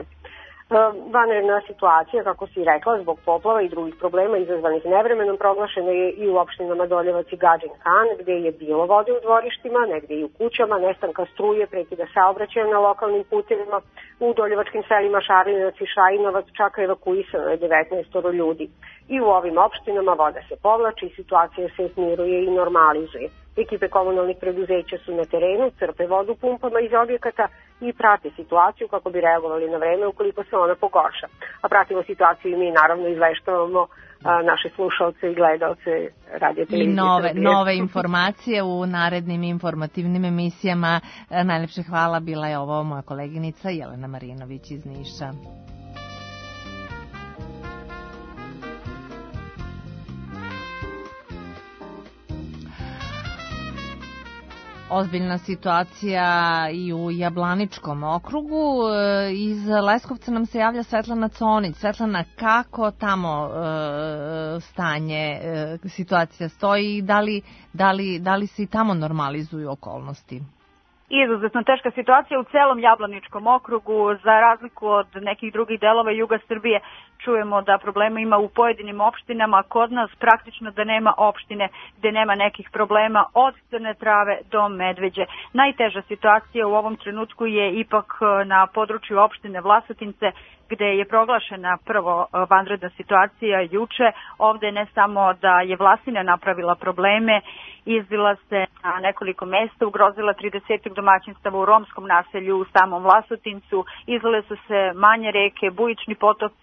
Vanredna situacija, kako si rekla, zbog poplava i drugih problema izazvanih nevremenom proglašena je i u opštinama Doljevac i Gadžin Han, gde je bilo vode u dvorištima, negde i u kućama, nestanka struje, prekida saobraćaja na lokalnim putevima. U doljevačkim selima Šarlinac i Šajinovac čak evakuisano je devetnaest ljudi. I u ovim opštinama voda se povlači, situacija se smiruje i normalizuje. Ekipe komunalnih preduzeća su na terenu, crpe vodu pumpama iz objekata i prate situaciju kako bi reagovali na vreme ukoliko se ona pogorša. A pratimo situaciju i mi naravno izveštavamo a, naše slušalce i gledalce radio televizije. I nove, nove informacije u narednim informativnim emisijama. Najlepše hvala, bila je ovo moja koleginica Jelena Marinović iz Niša. Ozbiljna situacija i u Jablaničkom okrugu. Iz Leskovca nam se javlja Svetlana Conić. Svetlana, kako tamo e, stanje, e, situacija stoji i da li, da, li, da li se i tamo normalizuju okolnosti? Izuzetno teška situacija u celom Jablaničkom okrugu, za razliku od nekih drugih delova juga Srbije. Čujemo da problema ima u pojedinim opštinama, kod nas praktično da nema opštine gde nema nekih problema od Crne Trave do Medveđe. Najteža situacija u ovom trenutku je ipak na području opštine Vlasotince, gde je proglašena prvo vanredna situacija juče. Ovde ne samo da je Vlasina napravila probleme, izlila se na nekoliko mesta, ugrozila trideset domaćinstava u romskom naselju u samom Vlasotincu, izlile su se manje reke, bujični potoci u nekoliko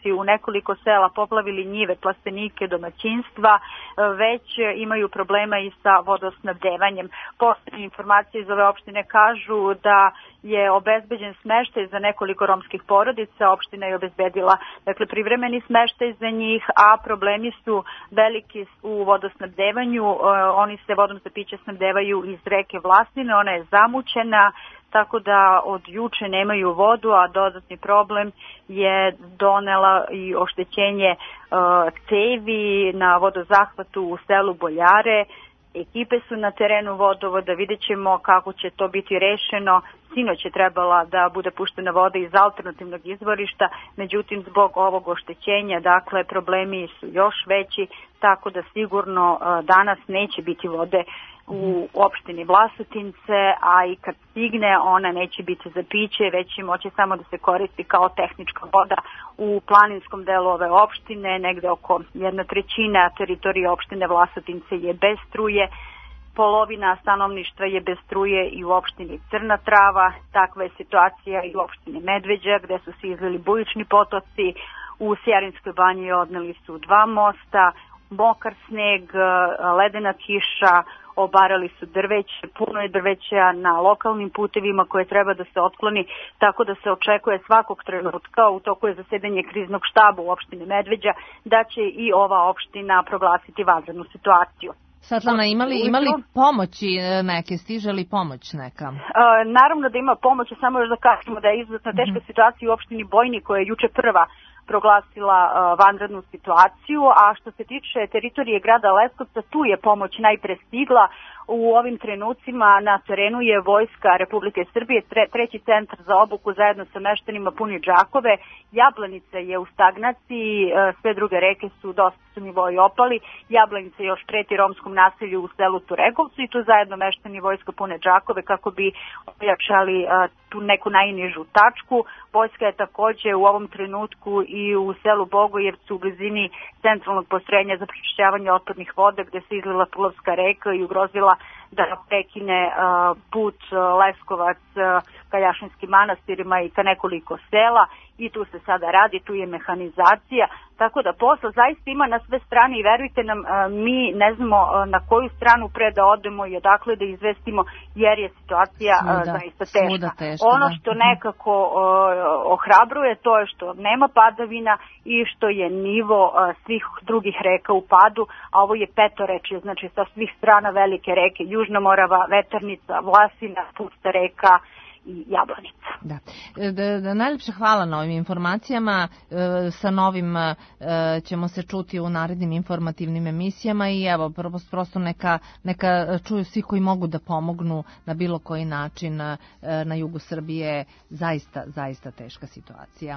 nekoliko sela poplavili njive, plastenike, domaćinstva, već imaju problema i sa vodosnabdevanjem. Poslednje informacije iz ove opštine kažu da je obezbeđen smeštaj za nekoliko romskih porodica, opština je obezbedila dakle privremeni smeštaj za njih, a problemi su veliki u vodosnabdevanju. Oni se vodom za piće snabdevaju iz reke Vlasine, ona je zamućena, tako da od juče nemaju vodu, a dodatni problem je donela i oštećenje uh, cevi na vodozahvatu u selu Boljare. Ekipe su na terenu vodovoda, vidjet ćemo kako će to biti rešeno. Sinoć je trebala da bude puštena voda iz alternativnog izvorišta, međutim zbog ovog oštećenja, dakle, problemi su još veći, tako da sigurno uh, danas neće biti vode u opštini Vlasotince, a i kad stigne ona neće biti za piće, već će moći samo da se koristi kao tehnička voda u planinskom delu ove opštine, negde oko jedna trećina teritorije opštine Vlasotince je bez struje, polovina stanovništva je bez struje i u opštini Crna Trava, takva je situacija i u opštini Medveđa gde su se izlili bujični potoci, u Sjarinskoj banji odneli su dva mosta, mokar sneg, ledena kiša, obarali su drveće, puno je drveća na lokalnim putevima koje treba da se otkloni, tako da se očekuje svakog trenutka, u toku je zasedanje kriznog štaba u opštini Medveđa, da će i ova opština proglasiti vanrednu situaciju. Svetlana, imali, imali pomoći neke, stiže li pomoć neka? E, naravno da ima pomoći, samo još da kažemo da je izuzetno teška mm-hmm. situacija u opštini Bojnik koja je juče prva proglasila uh, vanrednu situaciju, a što se tiče teritorije grada Leskovca, tu je pomoć najpre stigla. U ovim trenucima na terenu je Vojska Republike Srbije, tre, treći centar za obuku zajedno sa meštanima puni džakove. Jablanica je u stagnaciji, uh, sve druge reke su dosta su nivoji opali. Jablanica još preti romskom naselju u selu Turegovcu i tu zajedno meštani Vojska pune džakove kako bi ojačali uh, tu neku najnižu tačku. Vojska je takođe u ovom trenutku i u selu Bogojevcu u blizini centralnog postrojenja za prečišćavanje otpadnih voda gde se izlila Pulovska reka i ugrozila da prekine uh, put uh, Leskovac uh, ka Jašinskim manastirima i ka nekoliko sela i tu se sada radi, tu je mehanizacija, tako da posla zaista ima na sve strane i verujte nam, uh, mi ne znamo uh, na koju stranu pre da odemo i odakle da izvestimo jer je situacija uh, svuda, zaista teška. teška ono što nekako uh, ohrabruje to je što nema padavina i što je nivo uh, svih drugih reka u padu, a ovo je petorečje, znači sa svih strana velike reke, Južna Morava, Veternica, Vlasina, Pusta reka i Jablanica. Da. Da, da, najlepše hvala na ovim informacijama. E, sa novim e, ćemo se čuti u narednim informativnim emisijama i evo, prosto neka, neka čuju svi koji mogu da pomognu na bilo koji način e, na jugu Srbije. Zaista, zaista teška situacija.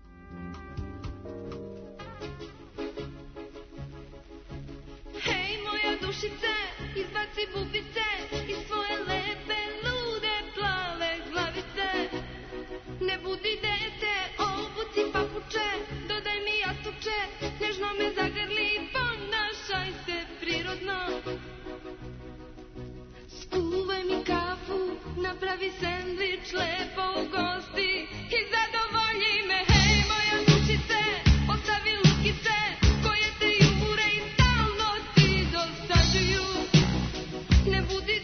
Hej, moja dušice, izbaci bubice iz svoje lepe, lude, plave glavice. Ne budi dete, obuci papuče, dodaj mi jastuče, nježno me zagrli, ponašaj se prirodno. Skuvaj mi kafu, napravi sendvič, lepo ugosti i zadovolji me. Hej, moja dušice, ostavi lutkice koje te jure i stalno ti dosađuju. Ne budi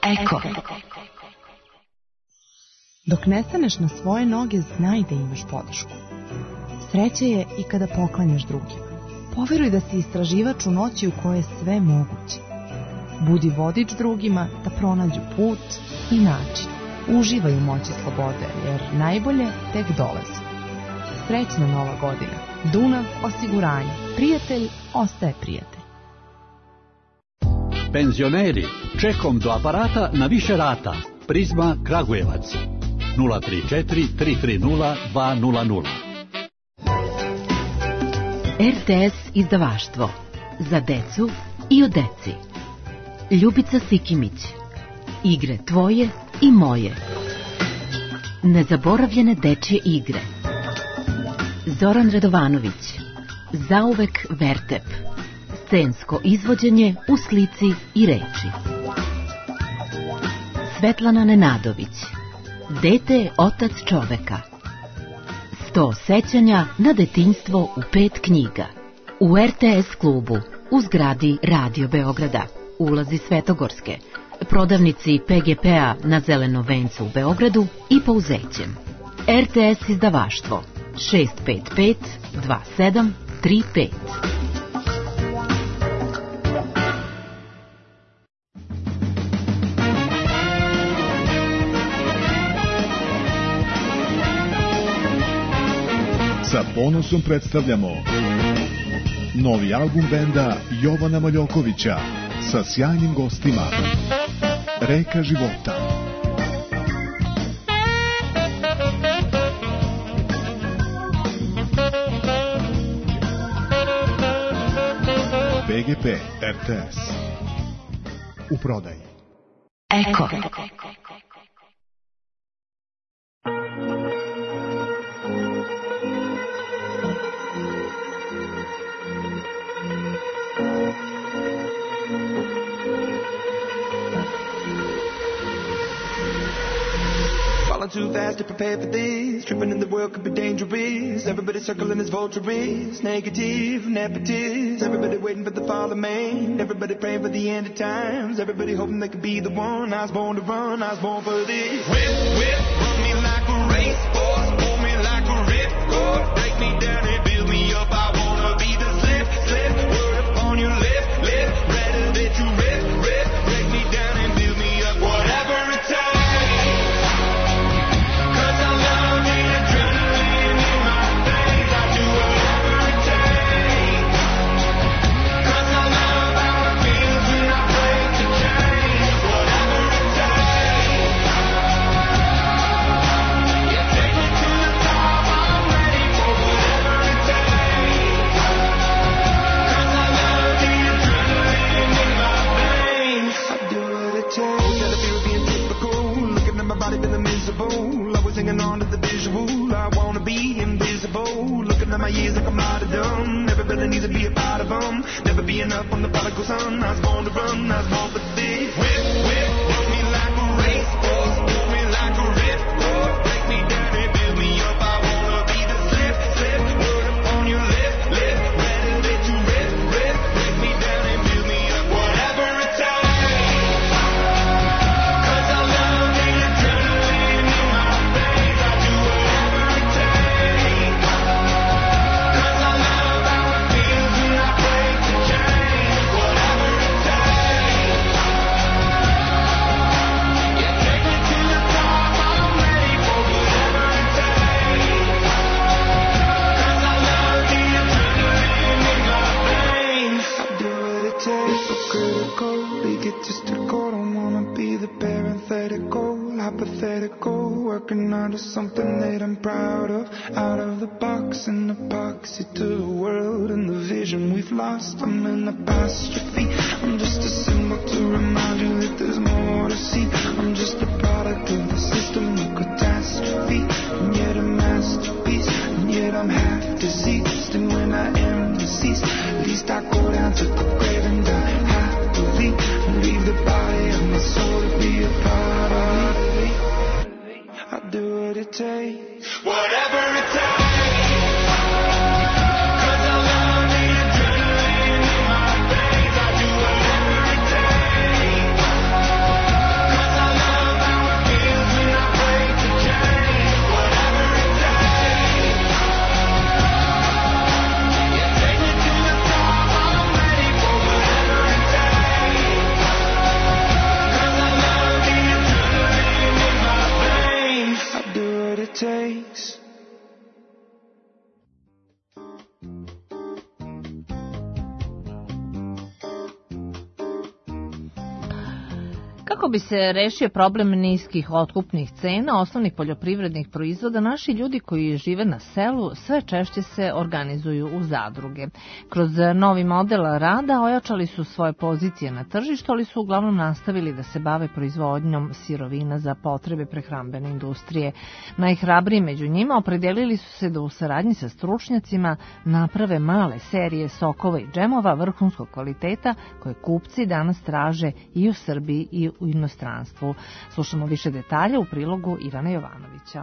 Eko. Dok ne staneš na svoje noge, znaj da imaš podršku. Sreća je i kada poklanjaš drugima. Poveruj da si istraživač u noći u kojoj je sve moguće. Budi vodič drugima da pronađu put i način. Uživaj u moći slobode, jer najbolje tek dolazi. Srećna nova godina. Dunav osiguranje. Prijatelj ostaje prijatelj. Penzioneri, čekom do aparata na više rata. Prizma Kragujevac. nula tri četiri tri tri nula dva nula nula. R T S izdavaštvo. Za decu i o deci. Ljubica Sikimić. Igre tvoje i moje. Nezaboravljene dečje igre. Zoran Radovanović. Zauvek Vertep. Scensko izvođenje u slici i reči. Svetlana Nenadović. Dete je otac čoveka. Sto sećanja na detinjstvo u pet knjiga. U R T S klubu, u zgradi Radio Beograda, ulazi Svetogorske, prodavnici P G P-a na Zelenom vencu u Beogradu i Pouzećem. R T S izdavaštvo šest pet pet dva sedam tri pet. Sa ponosom predstavljamo novi album benda Jovana Maljokovića sa sjajnim gostima. Reka života. P G P R T S. U prodaji. Eko. Too fast to prepare for this. Tripping in the world could be dangerous. Everybody circling as vultures. Negative, nepotist. Everybody waiting for the fall of man. Everybody praying for the end of times. Everybody hoping they could be the one. I was born to run, I was born for this. Whip, whip, run me like a racehorse. Pull me like a ripcord. Break me down and build me up. I wanna be the slip, slip. Word upon your lip, lip. Rather that you rip, rip. Break me down and build me up. Whatever it takes. Hanging on to the visual, I wanna be invisible. Looking at my years like I'm not dumb. Everybody needs to be a part of them. Never be enough when the prodigal son. I was born to run, I was born for this. Whip, whip, run me like a racehorse. Pull me like a ripcord. Break me down and build me up. I wanna be the slip, slip. Word upon your lip, lip. Rather that you rip, rip. Break me down and build me up. Whatever it takes. Hypothetical, working out of something that I'm proud of. Out of the box, an epoxy to the world and the vision we've lost. I'm an apostrophe. I'm just a symbol to remind you that there's more to see. I'm just a product of the system of catastrophe, and yet a masterpiece. And yet I'm half deceased, and when I am deceased, at least I go down to the grave and die happily, and leave the body of my soul to be a part of me. I do what it takes, whatever it takes. Cause I love the adrenaline in my veins. I do whatever it takes. Cause Kako bi se rešio problem niskih otkupnih cena osnovnih poljoprivrednih proizvoda, naši ljudi koji žive na selu sve češće se organizuju u zadruge. Kroz novi model rada ojačali su svoje pozicije na tržištu, ali su uglavnom nastavili da se bave proizvodnjom sirovina za potrebe prehrambene industrije. Najhrabriji među njima opredelili su se da u saradnji sa stručnjacima naprave male serije sokova i džemova vrhunskog kvaliteta koje kupci danas traže i u Srbiji i u inostranstvu. Slušamo više detalja u prilogu Ivana Jovanovića.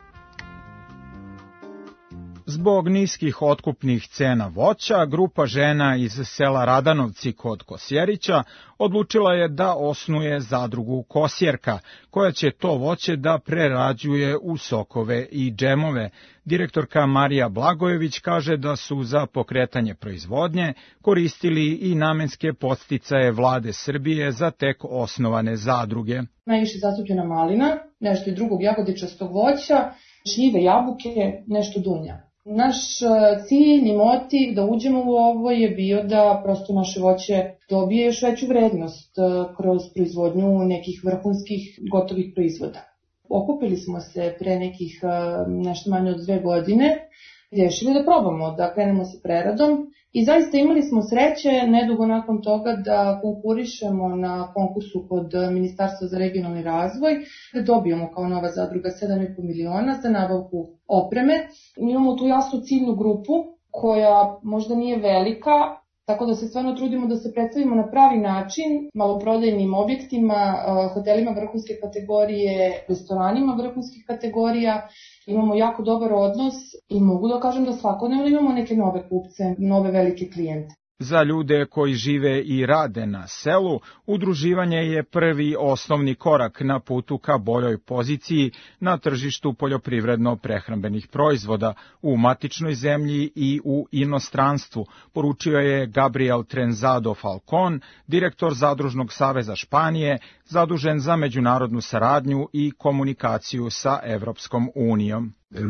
Zbog niskih otkupnih cena voća, grupa žena iz sela Radanovci kod Kosjerića odlučila je da osnuje zadrugu Kosjerka, koja će to voće da prerađuje u sokove i džemove. Direktorka Marija Blagojević kaže da su za pokretanje proizvodnje koristili i namenske podsticaje vlade Srbije za tek osnovane zadruge. Najviše zastupljena malina, nešto i drugog jagodičastog voća, šljive, jabuke, nešto dunja. Naš cilj i motiv da uđemo u ovo je bio da prosto naše voće dobije još veću vrednost kroz proizvodnju nekih vrhunskih gotovih proizvoda. Okupili smo se pre nekih nešto manje od dve godine, rješili da probamo, da krenemo sa preradom i zaista imali smo sreće nedugo nakon toga da konkurišemo na konkursu kod Ministarstva za regionalni razvoj, da dobijemo kao nova zadruga sedam i po miliona za nabavku opreme. Imamo tu jasnu ciljnu grupu koja možda nije velika, tako da se stvarno trudimo da se predstavimo na pravi način, maloprodajnim objektima, hotelima vrhunske kategorije, restoranima vrhunskih kategorija. Imamo jako dobar odnos i mogu da kažem da svakodnevno imamo neke nove kupce, nove velike klijente. Za ljude koji žive i rade na selu, udruživanje je prvi osnovni korak na putu ka boljoj poziciji na tržištu poljoprivredno-prehrambenih proizvoda u matičnoj zemlji i u inostranstvu, poručio je Gabriel Trenzado Falcon, direktor Zadružnog saveza Španije, zadužen za međunarodnu saradnju i komunikaciju sa Evropskom unijom.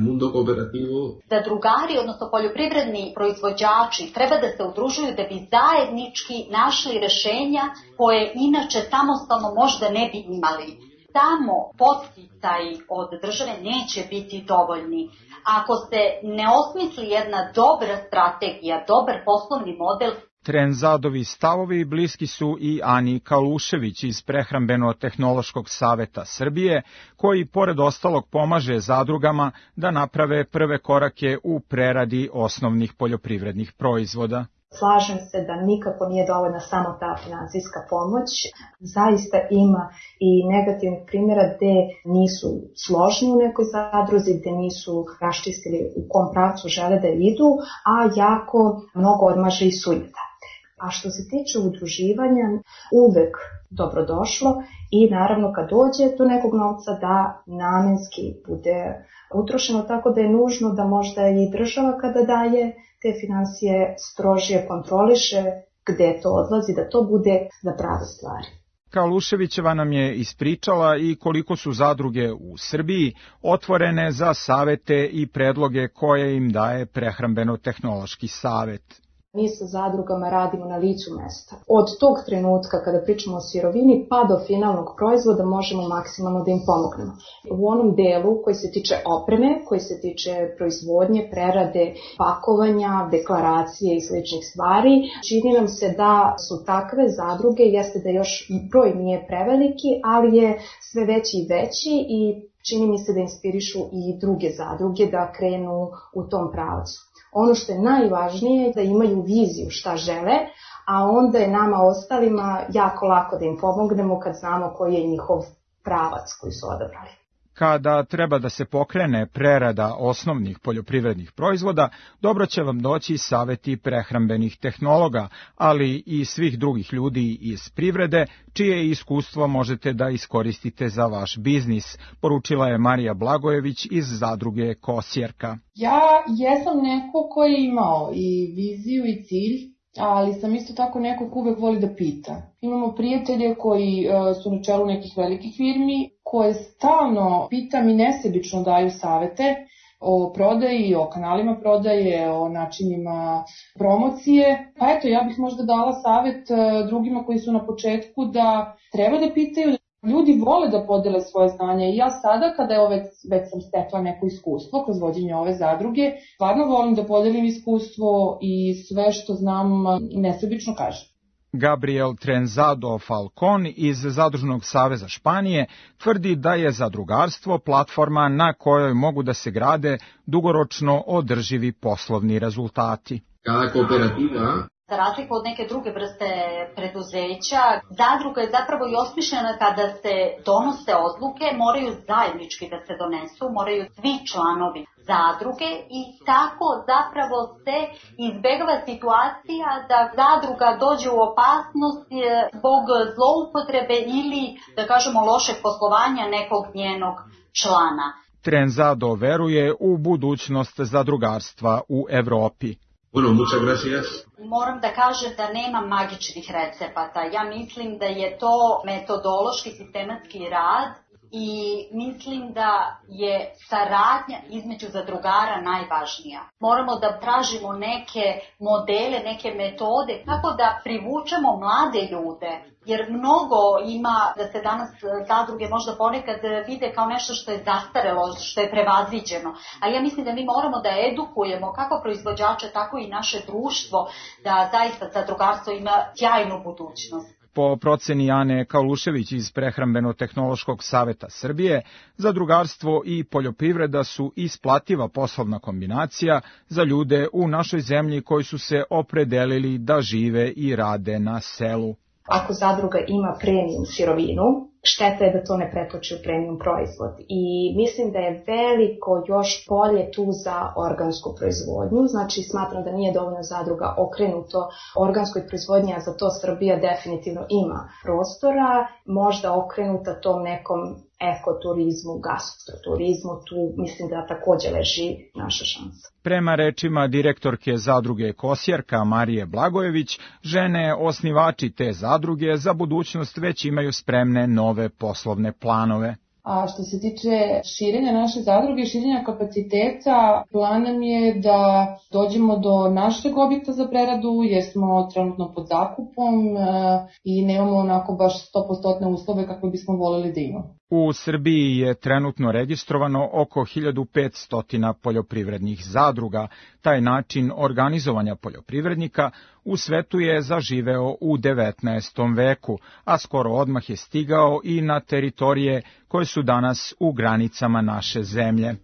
Zadrugari, odnosno poljoprivredni proizvođači, treba da se udružuju da bi zajednički našli rešenja koje inače samostalno možda ne bi imali. Samo podsticaji od države neće biti dovoljni. Ako se ne osmisli jedna dobra strategija, dobar poslovni model, Trenzadovi stavovi bliski su i Ani Kalušević iz Prehrambeno-tehnološkog saveta Srbije, koji pored ostalog pomaže zadrugama da naprave prve korake u preradi osnovnih poljoprivrednih proizvoda. Slažem se da nikako nije dovoljna samo ta finansijska pomoć. Zaista ima i negativnih primjera gde nisu složni u nekoj zadruzi, gde nisu raščistili u kom pravcu žele da idu, a jako mnogo odmaže i sujeta. A što se tiče udruživanja, uvek dobrodošlo i naravno kad dođe do nekog novca da namenski bude utrošeno, tako da je nužno da možda i država kada daje te financije strožije kontroliše gde to odlazi, da to bude za prave stvari. Kaluševićeva nam je ispričala i koliko su zadruge u Srbiji otvorene za savete i predloge koje im daje Prehrambeno-tehnološki savet. Mi sa zadrugama radimo na licu mesta. Od tog trenutka kada pričamo o sirovini pa do finalnog proizvoda možemo maksimalno da im pomognemo. U onom delu koji se tiče opreme, koji se tiče proizvodnje, prerade, pakovanja, deklaracije i sličnih stvari, čini nam se da su takve zadruge, jeste da još broj nije preveliki, ali je sve veći i veći i čini mi se da inspirišu i druge zadruge da krenu u tom pravcu. Ono što je najvažnije je da imaju viziju šta žele, a onda je nama ostalima jako lako da im pomognemo kad znamo koji je njihov pravac koji su odabrali. Kada treba da se pokrene prerada osnovnih poljoprivrednih proizvoda, dobro će vam doći saveti prehrambenih tehnologa, ali i svih drugih ljudi iz privrede, čije iskustvo možete da iskoristite za vaš biznis, poručila je Marija Blagojević iz zadruge Kosjerka. Ja jesam neko koji je imao i viziju i cilj, ali sam isto tako neko ko uvek voli da pita. Imamo prijatelje koji uh, su na čelu nekih velikih firmi, koje stalno pitam i nesebično daju savete o prodaji, o kanalima prodaje, o načinima promocije. Pa eto, ja bih možda dala savet uh, drugima koji su na početku da treba da pitaju, Ljudi vole da podele svoje znanje i ja sada, kada je već, već sam stekla neko iskustvo kroz vođenje ove zadruge, stvarno volim da podelim iskustvo i sve što znam nesebično kažem. Gabriel Trenzado Falcon iz Zadružnog saveza Španije tvrdi da je zadrugarstvo platforma na kojoj mogu da se grade dugoročno održivi poslovni rezultati. Cada cooperativa Za razliku od neke druge vrste preduzeća, zadruga je zapravo i osmišljena kada se donose odluke, moraju zajednički da se donesu, moraju svi članovi zadruge i tako zapravo se izbegava situacija da zadruga dođe u opasnost zbog zloupotrebe ili, da kažemo, lošeg poslovanja nekog njenog člana. Trenzado veruje u budućnost zadrugarstva u Evropi. Bueno, muchas gracias. Moram da kažem da nema magičnih recepata. Ja mislim da je to metodološki sistematski rad i mislim da je saradnja između zadrugara najvažnija. Moramo da tražimo neke modele, neke metode kako da privučemo mlade ljude. Jer mnogo ima da se danas zadruge možda ponekad vide kao nešto što je zastarelo, što je prevaziđeno. A ja mislim da mi moramo da edukujemo kako proizvođače, tako i naše društvo, da zaista zadrugarstvo ima sjajnu budućnost. Po proceni Ane Kaulušević iz Prehrambeno-tehnološkog saveta Srbije, zadrugarstvo i poljoprivreda su isplativa poslovna kombinacija za ljude u našoj zemlji koji su se opredelili da žive i rade na selu. Ako zadruga ima premium sirovinu, šteta je da to ne pretoči u premium proizvod. I mislim da je veliko još polje tu za organsku proizvodnju. Znači, smatram da nije dovoljno zadruga okrenuto organskoj proizvodnji, a za to Srbija definitivno ima prostora. Možda okrenuta tom nekom ekoturizmu, gastroturizmu, tu mislim da takođe leži naša šansa. Prema rečima direktorke zadruge Kosjerka Marije Blagojević, žene osnivači te zadruge za budućnost već imaju spremne nove poslovne planove. A što se tiče širenja naše zadruge, širenja kapaciteta, plan nam je da dođemo do našeg objekta za preradu, jer smo trenutno pod zakupom i nemamo onako baš sto posto uslove kakve bismo voleli da imamo. U Srbiji je trenutno registrovano oko hiljadu petsto poljoprivrednih zadruga. Taj način organizovanja poljoprivrednika u svetu je zaživeo u devetnaestom veku, a skoro odmah je stigao i na teritorije koje su danas u granicama naše zemlje.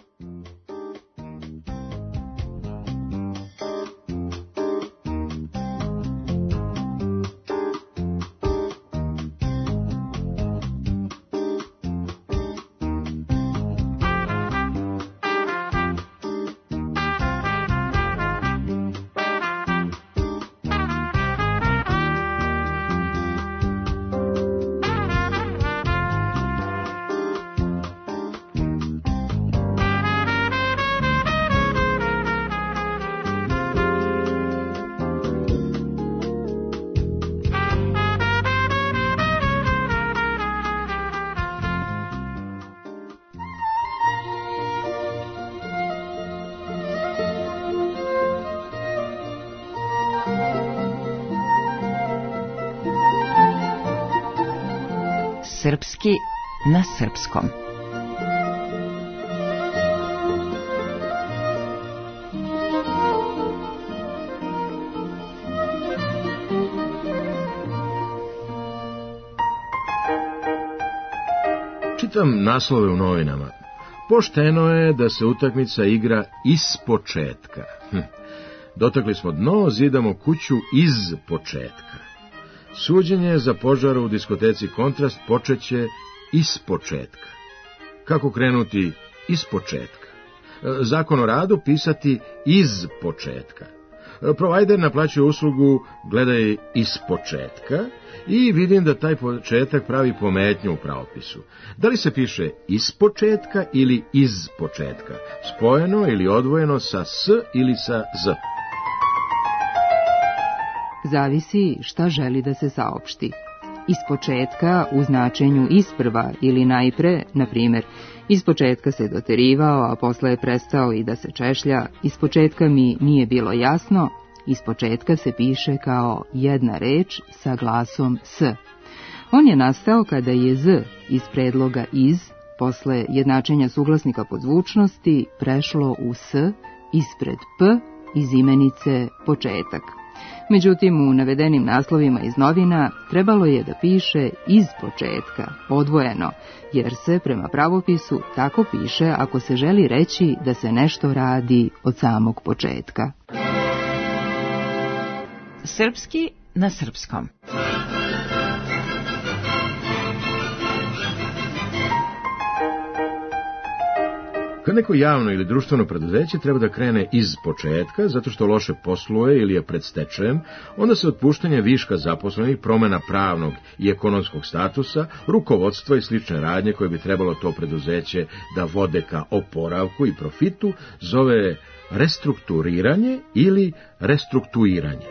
Srpski na srpskom. Čitam naslove u novinama. Pošteno je da se utakmica igra iz početka. Hm. Dotakli smo dno, zidamo kuću iz početka. Suđenje za požar u diskoteci Kontrast počeće iz početka. Kako krenuti iz početka? Zakon o radu pisati iz početka. Provajder naplaćuje uslugu gledaj iz početka i vidim da taj početak pravi pometnju u pravopisu. Da li se piše iz početka ili iz početka? Spojeno ili odvojeno sa s ili sa z? Zavisi šta želi da se saopšti. Iz početka u značenju isprva ili najpre, na primjer, iz početka se doterivao, a posle je prestao i da se češlja, iz početka mi nije bilo jasno, iz početka se piše kao jedna reč sa glasom s. On je nastao kada je z iz predloga iz, posle jednačenja suglasnika podzvučnosti, prešlo u s ispred p iz imenice početak. Međutim, u navedenim naslovima iz novina trebalo je da piše iz početka, odvojeno, jer se prema pravopisu tako piše ako se želi reći da se nešto radi od samog početka. Srpski na srpskom. Kad neko javno ili društveno preduzeće treba da krene iz početka, zato što loše posluje ili je pred stečajem, onda se otpuštanje viška zaposlenih, promena pravnog i ekonomskog statusa, rukovodstva i slične radnje koje bi trebalo to preduzeće da vode ka oporavku i profitu, zove restrukturiranje ili restruktuiranje.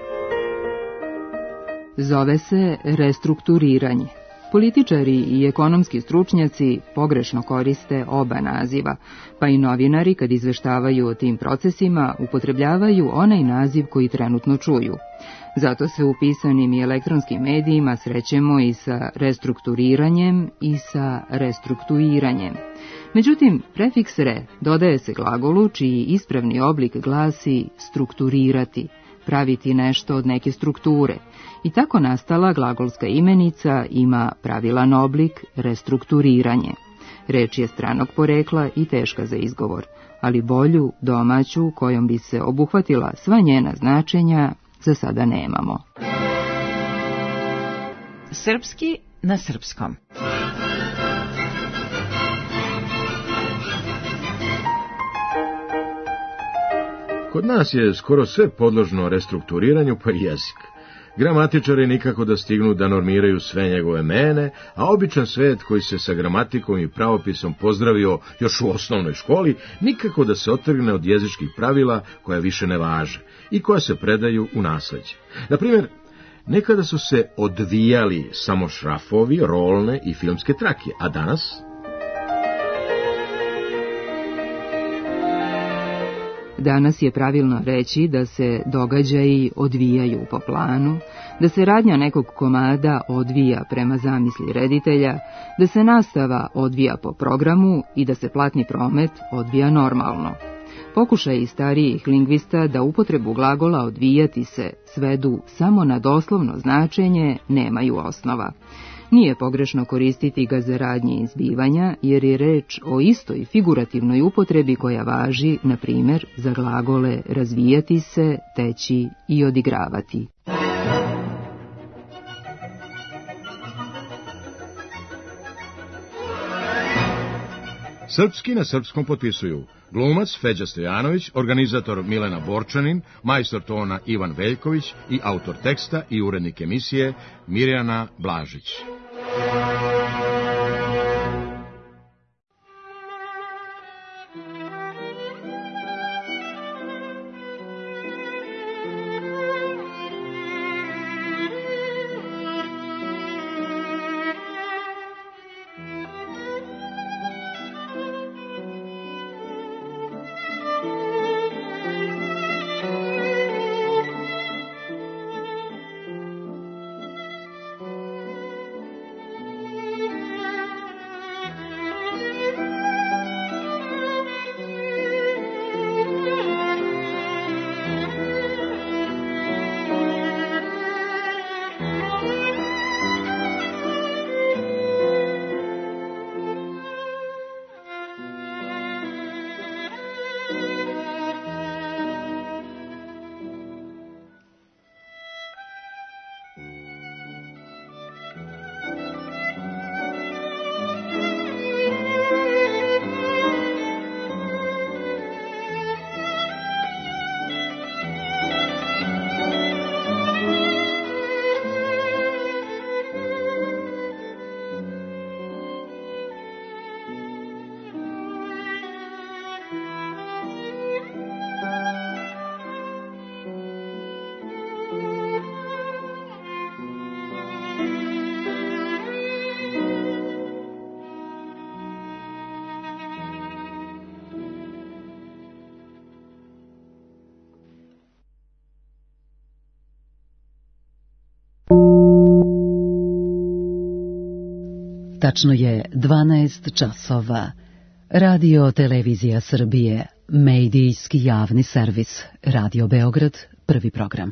Zove se restrukturiranje. Političari i ekonomski stručnjaci pogrešno koriste oba naziva, pa i novinari kad izveštavaju o tim procesima upotrebljavaju onaj naziv koji trenutno čuju. Zato se u pisanim i elektronskim medijima srećemo i sa restrukturiranjem i sa restruktuiranjem. Međutim, prefiks re dodaje se glagolu čiji ispravni oblik glasi strukturirati, praviti nešto od neke strukture, i tako nastala glagolska imenica ima pravilan oblik restrukturiranje. Reč je stranog porekla i teška za izgovor, ali bolju, domaću, kojom bi se obuhvatila sva njena značenja, za sada nemamo. Srpski na srpskom. Kod nas je skoro sve podložno restrukturiranju, pa i jezik. Gramatičari nikako da stignu da normiraju sve njegove mene, a običan svet koji se sa gramatikom i pravopisom pozdravio još u osnovnoj školi, nikako da se otrgne od jezičkih pravila koja više ne važe i koja se predaju u nasleđe. Na primjer, nekada su se odvijali samo šrafovi, rolne i filmske trake, a danas... Danas je pravilno reći da se događaji odvijaju po planu, da se radnja nekog komada odvija prema zamisli reditelja, da se nastava odvija po programu i da se platni promet odvija normalno. Pokušaj starijih lingvista da upotrebu glagola odvijati se svedu samo na doslovno značenje nemaju osnova. Nije pogrešno koristiti ga za radnje izbivanja, jer je reč o istoj figurativnoj upotrebi koja važi, na primjer, za glagole razvijati se, teći i odigravati. Srpski na srpskom potpisuju glumac Feđa Stojanović, organizator Milena Borčanin, majstor tona Ivan Veljković i autor teksta i urednik emisije Mirjana Blažić. Tačno je dvanaest časova. Radio Televizija Srbije, medijski javni servis. Radio Beograd, prvi program.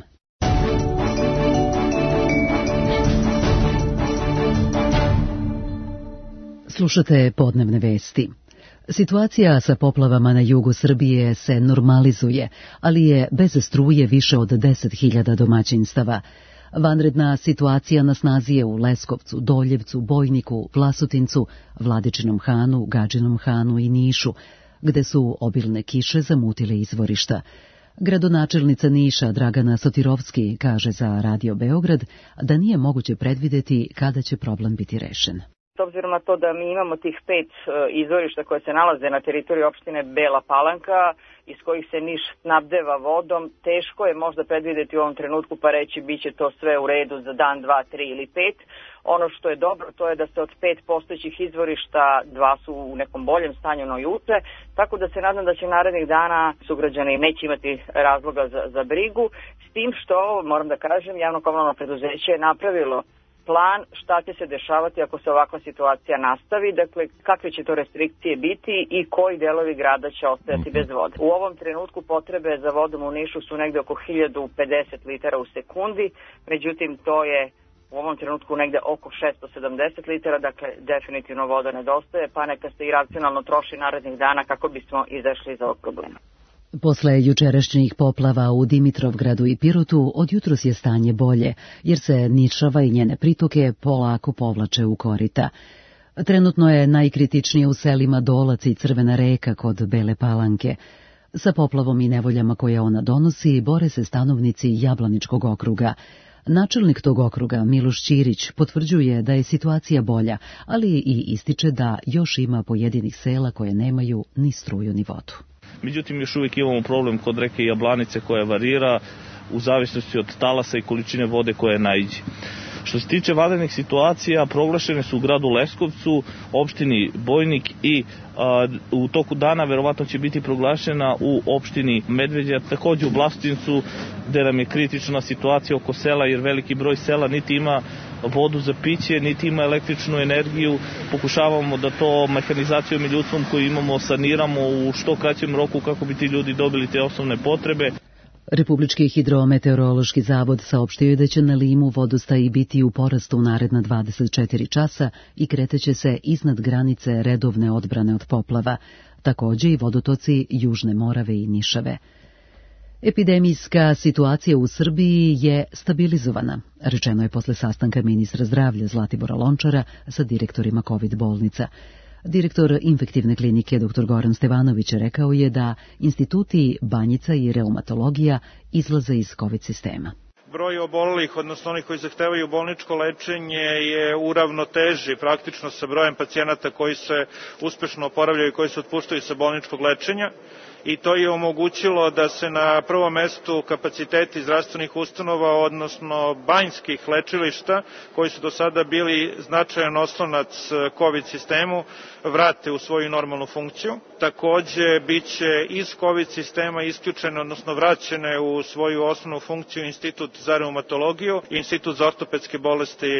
Slušate podnevne vesti. Situacija sa poplavama na jugu Srbije se normalizuje, ali je bez struje više od deset hiljada domaćinstava. Vanredna situacija na snazi je u Leskovcu, Doljevcu, Bojniku, Vlasotincu, Vladičinom Hanu, Gadžinom Hanu i Nišu, gde su obilne kiše zamutile izvorišta. Gradonačelnica Niša Dragana Sotirovski kaže za Radio Beograd da nije moguće predvideti kada će problem biti rešen. S obzirom na to da mi imamo tih pet izvorišta koje se nalaze na teritoriji opštine Bela Palanka, iz kojih se Niš snabdeva vodom, teško je možda predvideti u ovom trenutku pa reći bit će to sve u redu za dan, dva, tri ili pet. Ono što je dobro to je da se od pet postojećih izvorišta dva su u nekom boljem stanju no juče, tako da se nadam da će narednih dana sugrađani neće imati razloga za, za brigu, s tim što, moram da kažem, javno komunalno preduzeće je napravilo plan šta će se dešavati ako se ovakva situacija nastavi, dakle kakve će to restrikcije biti i koji delovi grada će ostajati bez vode. U ovom trenutku potrebe za vodom u Nišu su negde oko hiljadu pedeset litara u sekundi, međutim to je u ovom trenutku negde oko šesto sedamdeset litara, dakle definitivno voda nedostaje, pa neka se i racionalno troši narednih dana kako bismo izašli iz ovog problema. Posle jučerašnjih poplava u Dimitrovgradu i Pirotu, od jutros je stanje bolje, jer se Nišava i njene pritoke polako povlače u korita. Trenutno je najkritičnije u selima Dolac i Crvena reka kod Bele Palanke. Sa poplavom i nevoljama koje ona donosi, bore se stanovnici Jablaničkog okruga. Načelnik tog okruga, Miloš Ćirić, potvrđuje da je situacija bolja, ali i ističe da još ima pojedinih sela koje nemaju ni struju ni vodu. Međutim, još uvijek imamo problem kod reke Jablanice koja varira u zavisnosti od talasa i količine vode koja naiđe. Što se tiče vanrednih situacija, proglašene su u gradu Leskovcu, opštini Bojnik i a, u toku dana verovatno će biti proglašena u opštini Medveđa, takođe u Vlasotincu, gde nam je kritična situacija oko sela, jer veliki broj sela niti ima vodu za piće, niti ima električnu energiju. Pokušavamo da to mehanizacijom i ljudstvom koju imamo saniramo u što kraćem roku kako bi ti ljudi dobili te osnovne potrebe. Republički hidrometeorološki zavod saopštio je da će na Limu vodostaji biti u porastu u naredna dvadeset četiri časa i kreteće se iznad granice redovne odbrane od poplava, takođe i vodotoci Južne Morave i Nišave. Epidemijska situacija u Srbiji je stabilizovana, rečeno je posle sastanka ministra zdravlja Zlatibora Lončara sa direktorima COVID bolnica. Direktor infektivne klinike dr Goran Stevanović rekao je da instituti Banjica i reumatologija izlaze iz COVID sistema. Broj obolelih, odnosno onih koji zahtevaju bolničko lečenje, je uravnoteži praktično sa brojem pacijenata koji se uspešno oporavljaju i koji se otpuštaju sa bolničkog lečenja. I to je omogućilo da se na prvom mestu kapaciteti zdravstvenih ustanova, odnosno banjskih lečilišta, koji su do sada bili značajan oslonac COVID sistemu, vrate u svoju normalnu funkciju. Takođe, bit će iz COVID sistema isključene, odnosno vraćene u svoju osnovnu funkciju Institut za reumatologiju i Institut za ortopedske bolesti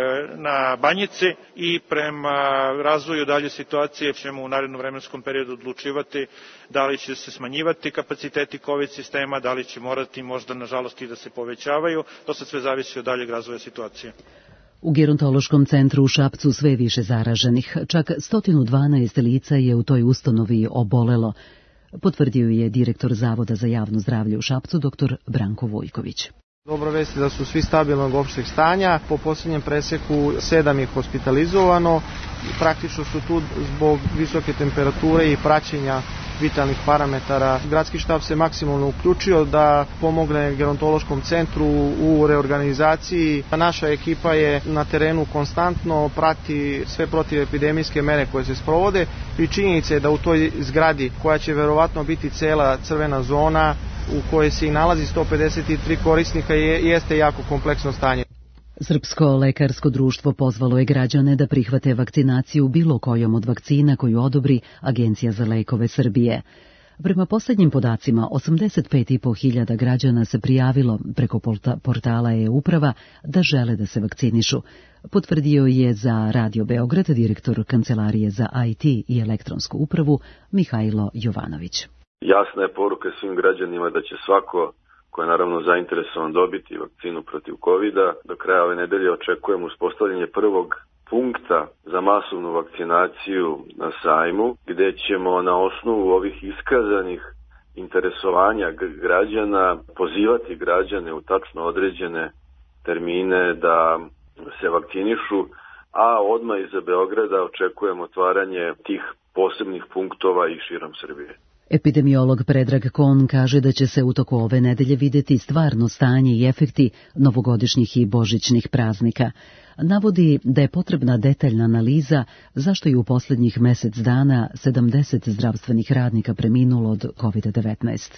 na Banjici i prema razvoju dalje situacije ćemo u narednom vremenskom periodu odlučivati da li će se smanjivati kapaciteti COVID sistema, da li će morati možda nažalost i da se povećavaju. To sad sve zavisi od daljeg razvoja situacije. U gerontološkom centru u Šapcu sve više zaraženih, čak sto dvanaest lica je u toj ustanovi obolelo, potvrdio je direktor Zavoda za javno zdravlje u Šapcu dr Branko Vujković. Dobra vest je da su svi stabilnog opšteg stanja, po posljednjem preseku sedam je hospitalizovano, praktično su tu zbog visoke temperature i praćenja vitalnih parametara. Gradski štab se maksimalno uključio da pomogne gerontološkom centru u reorganizaciji. Naša ekipa je na terenu konstantno, prati sve protivepidemijske mere koje se sprovode i činjenica je da u toj zgradi, koja će verovatno biti cela crvena zona, u kojoj se i nalazi sto pedeset tri korisnika, je, jeste jako kompleksno stanje. Srpsko lekarsko društvo pozvalo je građane da prihvate vakcinaciju bilo kojom od vakcina koju odobri Agencija za lekove Srbije. Prema posljednjim podacima, osamdeset pet i po hiljada građana se prijavilo preko portala e-uprava da žele da se vakcinišu. Potvrdio je za Radio Beograd direktor Kancelarije za I T i elektronsku upravu Mihajlo Jovanović. Jasna je poruka svim građanima da će svako ko je naravno zainteresovan dobiti vakcinu protiv kovida. Do kraja ove nedelje očekujemo uspostavljanje prvog punkta za masovnu vakcinaciju na sajmu, gde ćemo na osnovu ovih iskazanih interesovanja građana pozivati građane u tačno određene termine da se vakcinišu, a odmah iza Beograda očekujemo otvaranje tih posebnih punktova i širom Srbije. Epidemiolog Predrag Kon kaže da će se u toku ove nedelje vidjeti stvarno stanje i efekti novogodišnjih i božićnih praznika. Navodi da je potrebna detaljna analiza zašto je u posljednjih mjesec dana sedamdeset zdravstvenih radnika preminulo od kovid devetnaest.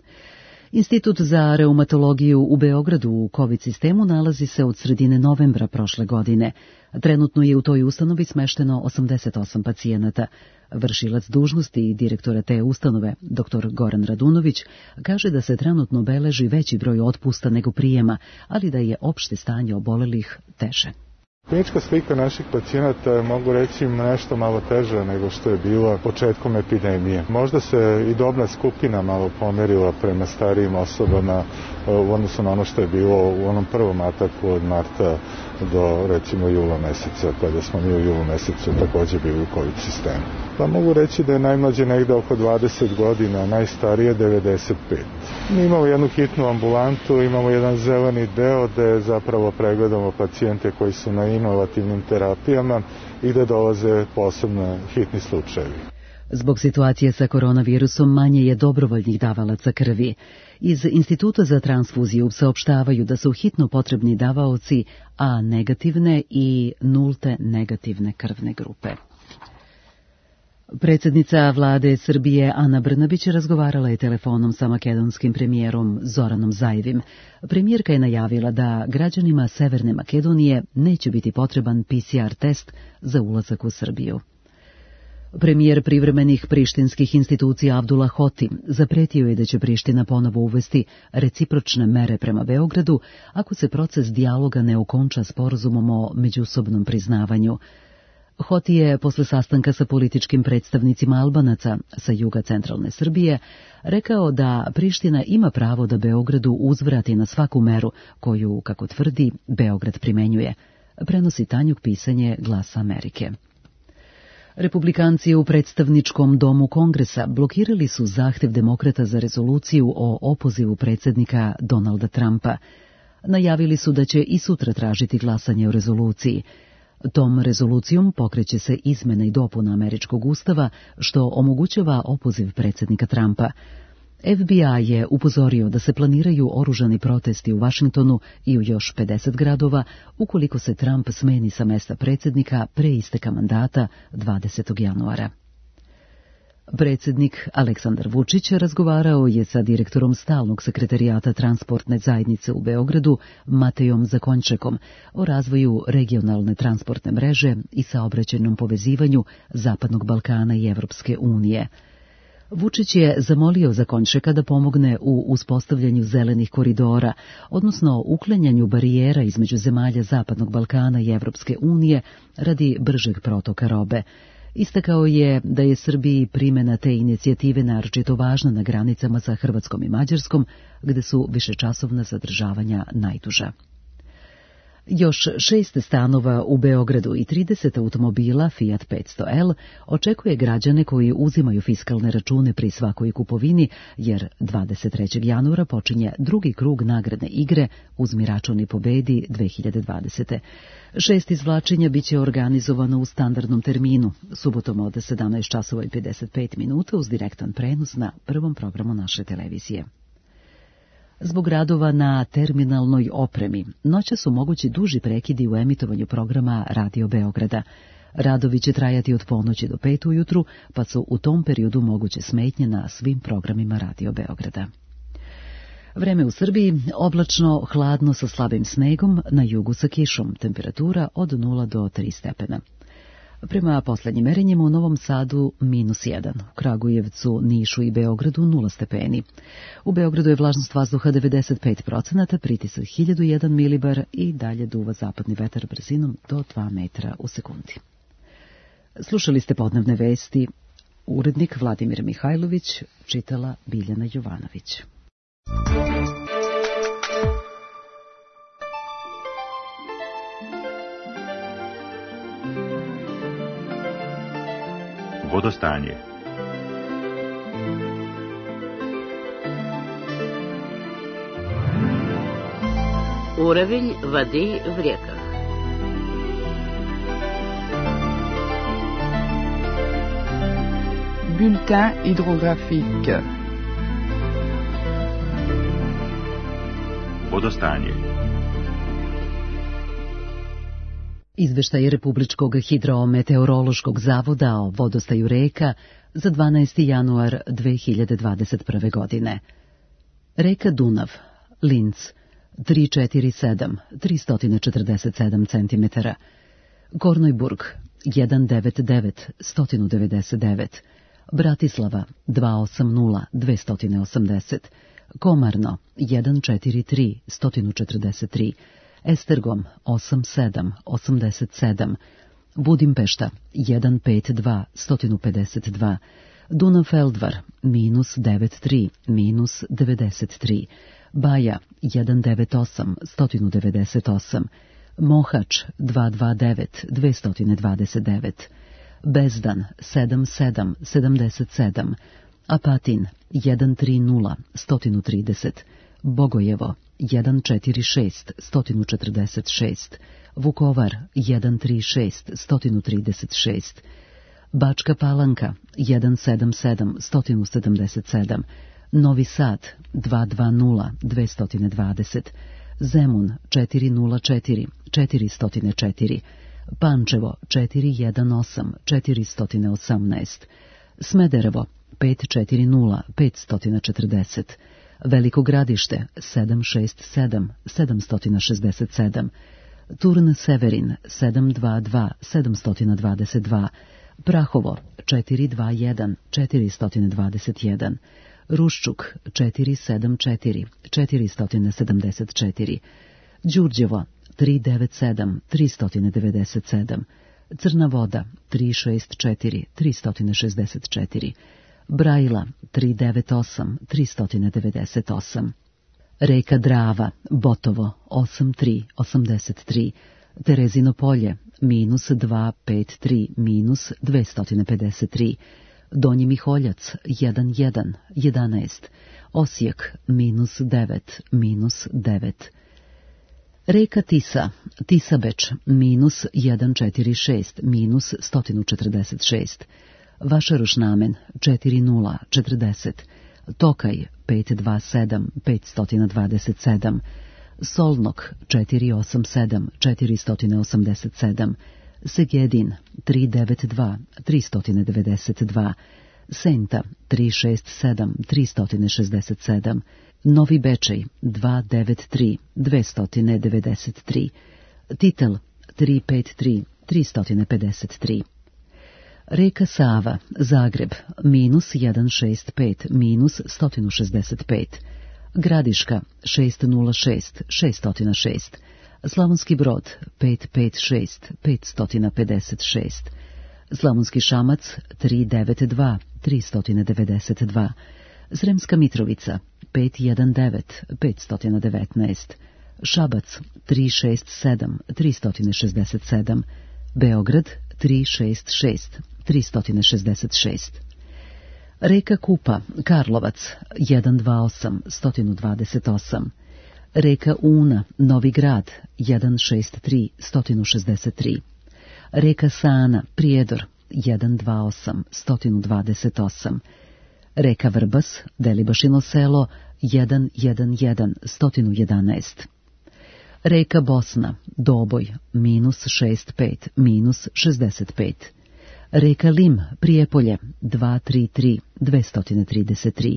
Institut za reumatologiju u Beogradu u COVID sistemu nalazi se od sredine novembra prošle godine. Trenutno je u toj ustanovi smešteno osamdeset osam pacijenata. Vršilac dužnosti i direktora te ustanove, dr Goran Radunović, kaže da se trenutno beleži veći broj otpusta nego prijema, ali da je opšte stanje obolelih teže. Klinička slika naših pacijenata je, mogu reći, nešto malo teža nego što je bilo početkom epidemije. Možda se i dobna skupina malo pomerila prema starijim osobama u odnosu na ono što je bilo u onom prvom ataku od marta do, recimo, jula meseca, kada smo mi u julu mesecu također bili u COVID sistemu. Pa mogu reći da je najmlađe negde oko dvadeset godina, najstarije devedeset pet. Mi imamo jednu hitnu ambulantu, imamo jedan zeleni deo gde zapravo pregledamo pacijente koji su na inovativnim terapijama i gde dolaze posebno hitni slučajevi. Zbog situacije sa koronavirusom manje je dobrovoljnih davalaca krvi. Iz Instituta za transfuziju saopštavaju da su hitno potrebni davaoci A negativne i nulte negativne krvne grupe. Predsjednica vlade Srbije Ana Brnabić razgovarala je telefonom sa makedonskim premijerom Zoranom Zaevim. Premijerka je najavila da građanima Severne Makedonije neće biti potreban P C R test za ulazak u Srbiju. Premijer privremenih prištinskih institucija Abdullah Hoti zapretio je da će Priština ponovo uvesti recipročne mere prema Beogradu ako se proces dijaloga ne okonča sporazumom o međusobnom priznavanju. Hoti je posle sastanka sa političkim predstavnicima Albanaca sa juga centralne Srbije rekao da Priština ima pravo da Beogradu uzvrati na svaku meru koju, kako tvrdi, Beograd primenjuje. Prenosi Tanjuk Pisanje, Glasa Amerike. Republikanci u predstavničkom domu Kongresa blokirali su zahtev demokrata za rezoluciju o opozivu predsjednika Donalda Trumpa. Najavili su da će i sutra tražiti glasanje o rezoluciji. Tom rezolucijom pokreće se izmena i dopuna američkog ustava, što omogućava opoziv predsjednika Trumpa. F B I je upozorio da se planiraju oružani protesti u Vašingtonu i u još pedeset gradova ukoliko se Trump smeni sa mesta predsjednika pre isteka mandata dvadesetog januara. Predsjednik Aleksandar Vučić razgovarao je sa direktorom stalnog sekretarijata transportne zajednice u Beogradu Matejom Zakončekom o razvoju regionalne transportne mreže i saobraćajnom povezivanju Zapadnog Balkana i Evropske unije. Vučić je zamolio Zakončeka da pomogne u uspostavljanju zelenih koridora, odnosno uklanjanju barijera između zemalja Zapadnog Balkana i Evropske unije radi bržeg protoka robe. Istakao je da je Srbiji primjena te inicijative naročito važna na granicama sa Hrvatskom i Mađarskom, gde su višečasovna zadržavanja najduža. Još šest stanova u Beogradu i trideset automobila Fiat petsto L očekuje građane koji uzimaju fiskalne račune pri svakoj kupovini, jer dvadeset trećeg januara počinje drugi krug nagradne igre Uzmi račun i pobedi dve hiljade dvadesete. Šest izvlačenja biće organizovano u standardnom terminu, subotom od sedamnaest časova i pedeset pet minuta uz direktan prenos na prvom programu naše televizije. Zbog radova na terminalnoj opremi, noća su mogući duži prekidi u emitovanju programa Radio Beograda. Radovi će trajati od ponoći do pet ujutru, pa su u tom periodu moguće smetnje na svim programima Radio Beograda. Vreme u Srbiji oblačno, hladno sa slabim snegom, na jugu sa kišom, temperatura od nula do tri stepena. Prema poslednjim merenjima u Novom Sadu minus jedan, u Kragujevcu, Nišu i Beogradu nula stepeni. U Beogradu je vlažnost vazduha devedeset pet procenata, pritisak hiljadu jedan milibar i dalje duva zapadni vetar brzinom do dva metra u sekundi. Slušali ste podnevne vesti. Urednik Vladimir Mihajlović, čitala Biljana Jovanović. Vodostanje. Уровень воды в реках. Bulletin hydrographique. Vodostanje. Izveštaj Republičkog hidrometeorološkog zavoda o vodostaju reka za dvanaesti januar dve hiljade dvadeset prve. godine. Reka Dunav, Linz, tristo četrdeset sedam, tristo četrdeset sedam centimetara. Kornojburg, sto devedeset devet, sto devedeset devet. Bratislava, dvesta osamdeset, dvesta osamdeset. Komarno, sto četrdeset tri, sto četrdeset tri. Estergom, osamdeset sedam, osamdeset sedam. Budimpešta, sto pedeset dva, sto pedeset dva. Dunav-Feldvar, minus devedeset tri, minus devedeset tri. Baja, sto devedeset osam, sto devedeset osam. Mohač, dvesta dvadeset devet, dvesta dvadeset devet. Bezdan, sedamdeset sedam, sedamdeset sedam. Apatin, sto trideset, sto trideset. Bogojevo, sto četrdeset šest, sto četrdeset šest. Vukovar, sto trideset šest, sto trideset šest. Bačka Palanka, sto sedamdeset sedam, sto sedamdeset sedam. Novi Sad, dvesta dvadeset, dvesta dvadeset. Zemun, četiristo četiri, četiristo četiri. Pančevo, četiristo osam, četiristo osamnaest. Smederevo, petsto četrdeset, petsto četrdeset. Veliko Gradište, sedamsto šezdeset sedam, sedamsto šezdeset sedam. Turn Severin, sedamsto dvadeset dva, sedamsto dvadeset dva. Prahovo, četiristo dvadeset jedan, četiristo dvadeset jedan. Ruščuk, četiristo sedamdeset četiri, četiristo sedamdeset četiri. Đurđevo, tristo devedeset sedam, tristo devedeset sedam. Crna Voda, tristo šezdeset četiri, tristo šezdeset četiri. Brajla, tristo devedeset osam, tristo devedeset osam. Reka Drava, Botovo, osamdeset tri, osamdeset tri. Terezino Polje, minus dvesta pedeset tri, minus dvesta pedeset tri. Donji Miholjac, jedan jedan, jedanaest. Osijek, minus devet, minus devet. Reka Tisa, Tisabeč, minus sto četrdeset šest, minus sto četrdeset šest. Vašarušnamen, četiristo četrdeset. Tokaj, petsto dvadeset sedam, petsto dvadeset sedam. Solnok, četiristo osamdeset sedam, četiristo osamdeset sedam. Segedin, tristo devedeset dva, tristo devedeset dva. Senta, tristo šezdeset sedam, tristo šezdeset sedam. Novi Bečej, dvesta devedeset tri, dvesta devedeset tri. Titel, tristo pedeset tri, tristo pedeset tri. Reka Sava, Zagreb, minus sto šezdeset pet, minus sto šezdeset pet. Gradiška, šesto šest, šesto šest. Slavonski Brod, petsto pedeset šest, petsto pedeset šest. Slavonski Šamac, tristo devedeset dva, tristo devedeset dva. Sremska Mitrovica, petsto devetnaest, petsto devetnaest. Šabac, tristo šezdeset sedam, tristo šezdeset sedam. Beograd, tristo šezdeset šest, tristo šezdeset šest. Reka Kupa, Karlovac, sto dvadeset osam, sto dvadeset osam. Reka Una, Novi Grad, sto šezdeset tri, sto šezdeset tri. Reka Sana, Prijedor, sto dvadeset osam, sto dvadeset osam. Reka Vrbas, Delibašino selo, sto jedenaest, sto jedanaest. Reka Bosna, Doboj, minus šezdeset pet, minus šezdeset pet. Reka Lim, Prijepolje, dvesta trideset tri, dvesta trideset tri.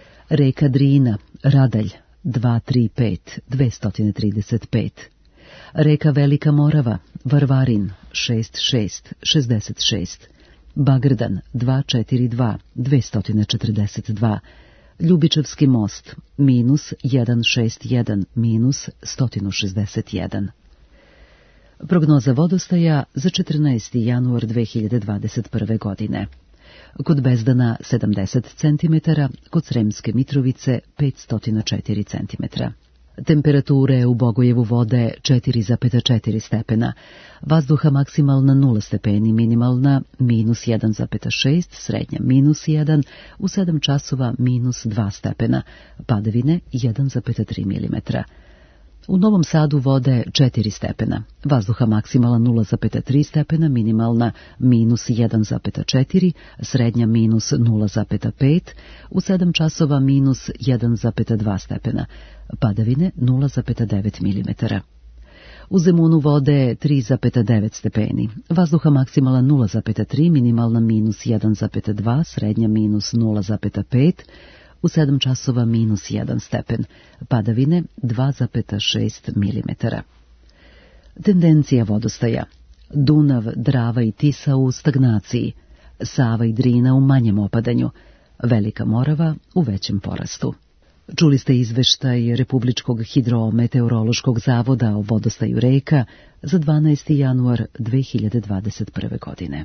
Reka Drina, Radalj, dvesta trideset pet, dvesta trideset pet. Reka Velika Morava, Varvarin šest šest šezdeset šest, Bagrdan dva četiri dva dvesta četrdeset dva, Ljubičevski most minus jedan šest jedan minus sto šezdeset jedan. Prognoza vodostaja za četrnaesti januar dve hiljade dvadeset prve. godine. Kod Bezdana sedamdeset centimetara, kod Sremske Mitrovice petsto četiri centimetra. Temperature u Bogojevu vode četiri zarez četiri stepena, vazduha maksimalna nula stepeni, minimalna minus jedan zarez šest, srednja minus jedan, u sedam časova minus dva stepena, padavine jedan zarez tri milimetra. U Novom Sadu vode četiri stepena, vazduha maksimalna nula zarez tri stepena, minimalna minus jedan zarez četiri, srednja minus nula zarez pet, u sedam časova minus jedan zarez dva stepena, padavine nula zarez devet milimetara. U Zemunu vode tri zarez devet stepeni, vazduha maksimalna nula zarez tri, minimalna minus jedan zarez dva, srednja minus nula zarez pet, u sedam časova minus jedan stepen, padavine dva zarez šest milimetara. Tendencija vodostaja: Dunav, Drava i Tisa u stagnaciji, Sava i Drina u manjem opadanju, Velika Morava u većem porastu. Čuli ste izveštaj Republičkog hidrometeorološkog zavoda o vodostaju reka za dvanaesti januar dve hiljade dvadeset prve. godine.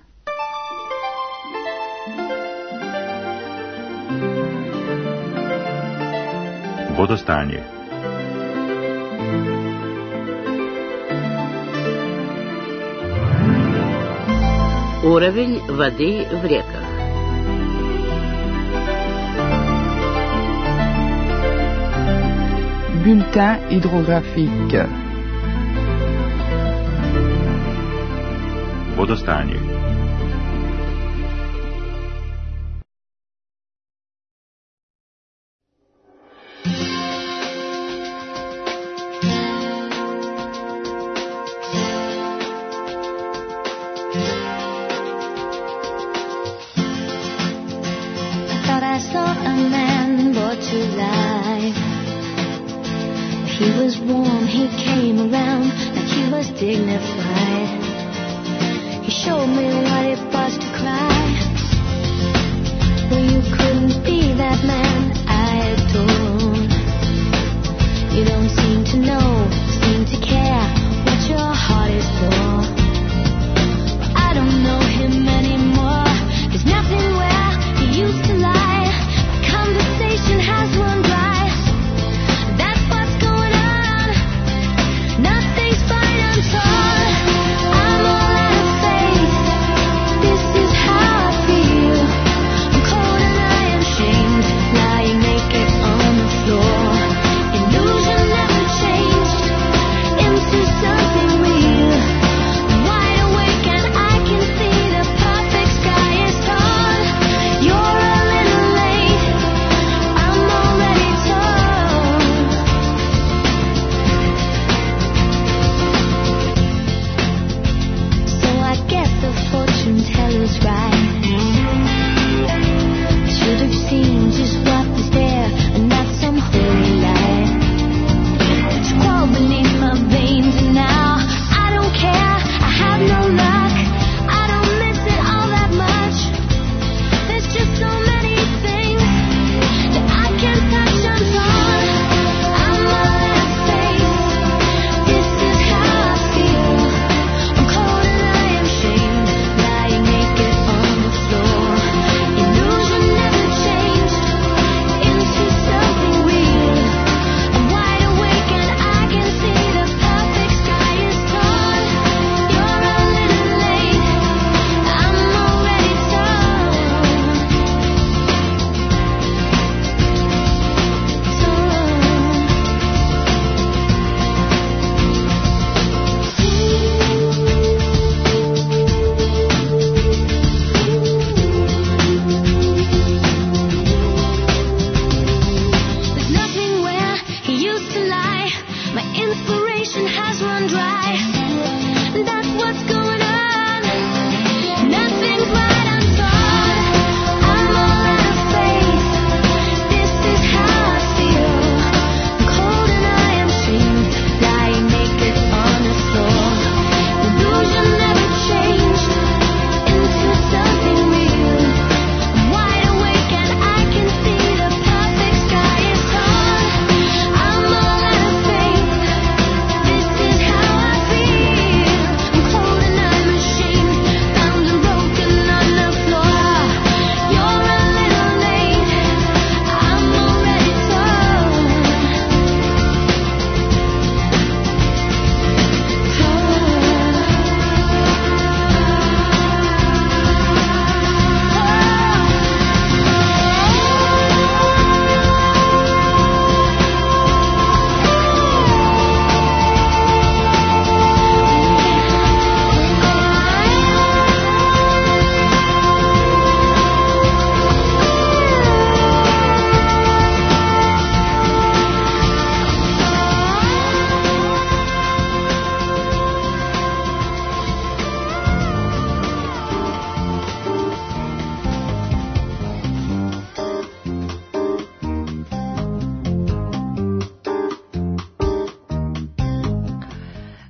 Vodostanje. Уровень воды в реках. Bulletin hydrographique. Vodostanje. He was warm, he came around like he was dignified. He showed me what it was to cry. Well, you couldn't be that man I adored. You don't seem to know, seem to care what your heart is for. But I don't know him anymore. There's nothing where he used to lie. Conversation has run dry. Lying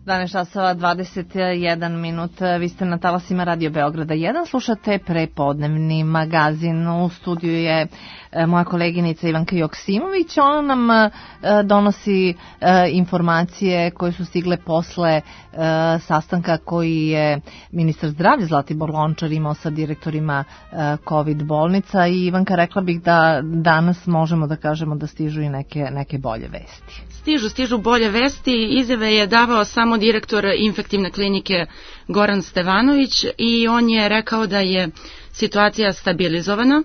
jedanaest časova dvadeset jedan minut, vi ste na talasima Radio Beograda jedan, slušate prepodnevni magazin. U studiju je moja koleginica Ivanka Joksimović, ona nam donosi informacije koje su stigle posle sastanka koji je ministar zdravlja Zlatibor Lončar imao sa direktorima COVID bolnica i Ivanka, rekla bih da danas možemo da kažemo da stižu i neke, neke bolje vesti. Stižu, stižu bolje vesti. Izjave je davao samo direktor infektivne klinike Goran Stevanović i on je rekao da je situacija stabilizovana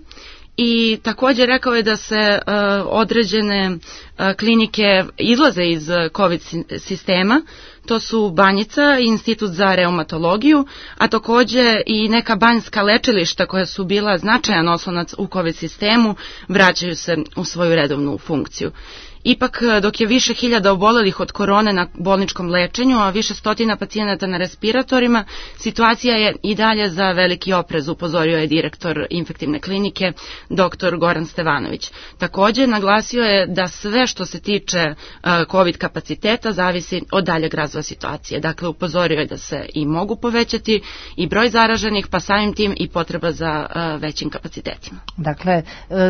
i također rekao je da se uh, određene uh, klinike izlaze iz COVID sistema. To su Banjica i Institut za reumatologiju, a također i neka banjska lečilišta koja su bila značajan oslonac u COVID sistemu vraćaju se u svoju redovnu funkciju. Ipak, dok je više hiljada obolelih od korone na bolničkom lečenju, a više stotina pacijenata na respiratorima, situacija je i dalje za veliki oprez, upozorio je direktor infektivne klinike dr. Goran Stevanović. Također, naglasio je da sve što se tiče COVID kapaciteta zavisi od daljeg razvoja situacije. Dakle, upozorio je da se i mogu povećati i broj zaraženih, pa samim tim i potreba za većim kapacitetima. Dakle,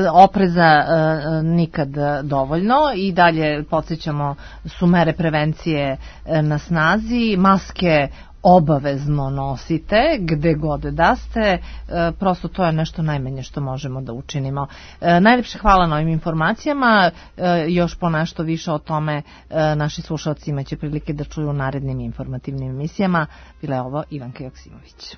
opreza nikad dovoljno. I dalje podsjećamo su mere prevencije na snazi, maske obavezno nosite gde god da ste, prosto to je nešto najmanje što možemo da učinimo. Najlepše hvala na ovim informacijama, još po nešto više o tome naši slušalci imaće prilike da čuju u narednim informativnim emisijama. Bila je ovo Ivanka Joksimović.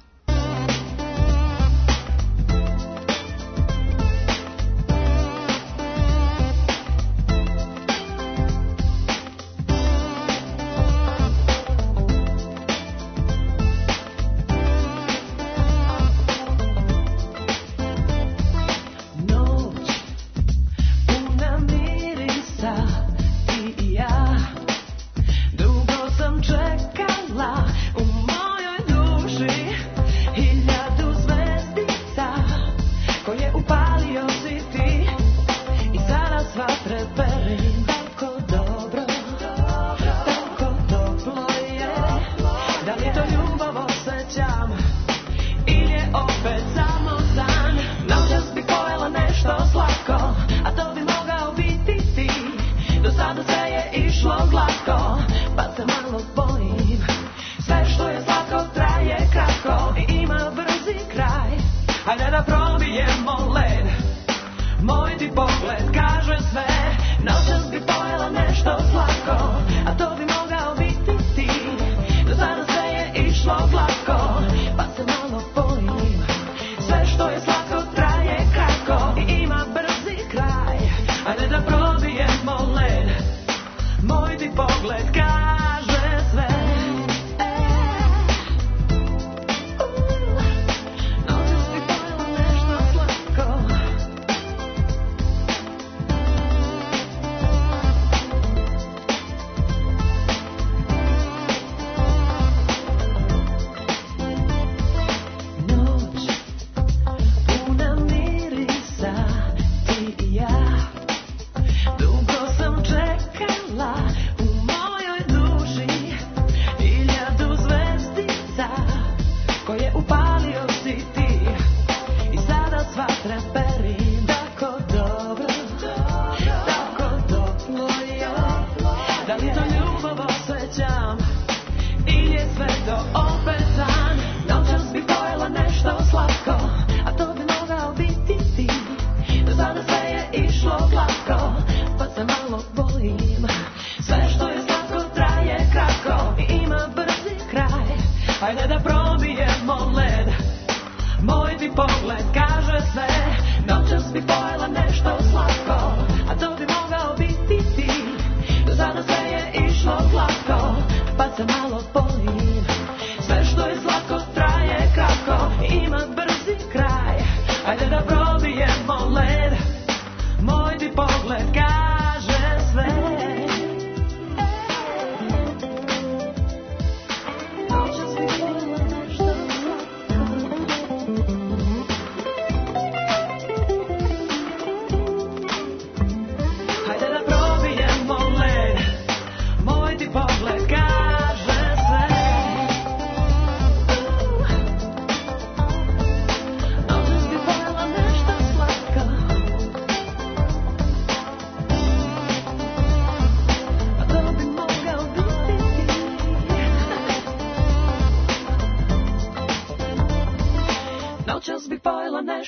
Hajde da probijemo led, moj ti pogled kaže sve.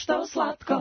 nešto slatko.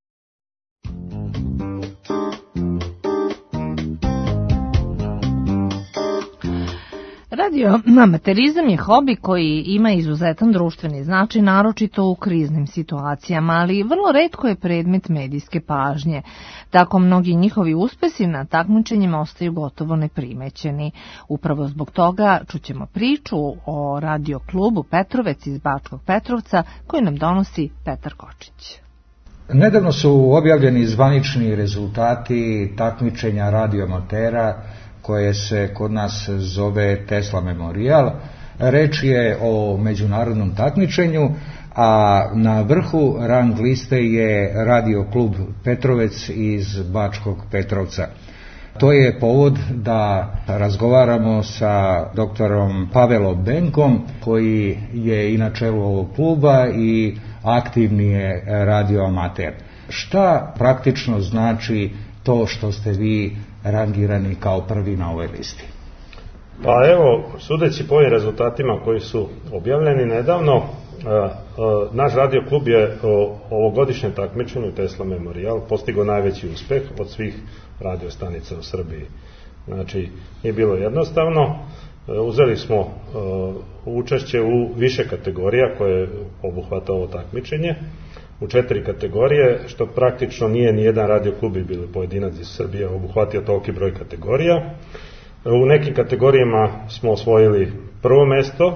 Radio amaterizam je hobi koji ima izuzetan društveni značaj, naročito u kriznim situacijama, ali vrlo retko je predmet medijske pažnje. Tako mnogi njihovi uspesi na takmičenjima ostaju gotovo neprimećeni. Upravo zbog toga čućemo priču o radio klubu Petrovec iz Bačkog Petrovca koju nam donosi Petar Kočić. Nedavno su objavljeni zvanični rezultati takmičenja radioamatera koje se kod nas zove Tesla Memorial. Reč je o međunarodnom takmičenju, a na vrhu rang liste je radio klub Petrovec iz Bačkog Petrovca. To je povod da razgovaramo sa doktorom Pavelom Benkom, koji je i na čelu ovog kluba i aktivni je radioamater. Šta praktično znači to što ste vi rangirani kao prvi na ovoj listi? Pa evo, sudeći po ovim rezultatima koji su objavljeni nedavno, naš radio klub je o ovogodišnjem takmičenju Tesla Memorial postigao najveći uspeh od svih radiostanica u Srbiji. Znači, nije bilo jednostavno. Uzeli smo učešće u više kategorija koje obuhvata ovo takmičenje, u četiri kategorije, što praktično nije ni jedan radio klub i bili pojedinac iz Srbije obuhvatio toliki broj kategorija. U nekim kategorijama smo osvojili prvo mesto,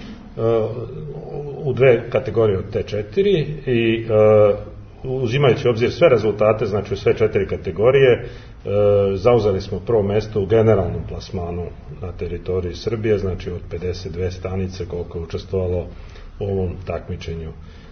u dve kategorije od te četiri i uzimajući obzir sve rezultate, znači u sve četiri kategorije, zauzeli smo prvo mesto u generalnom plasmanu na teritoriji Srbije, znači od pedeset dve stanice koliko je učestvovalo u ovom takmičenju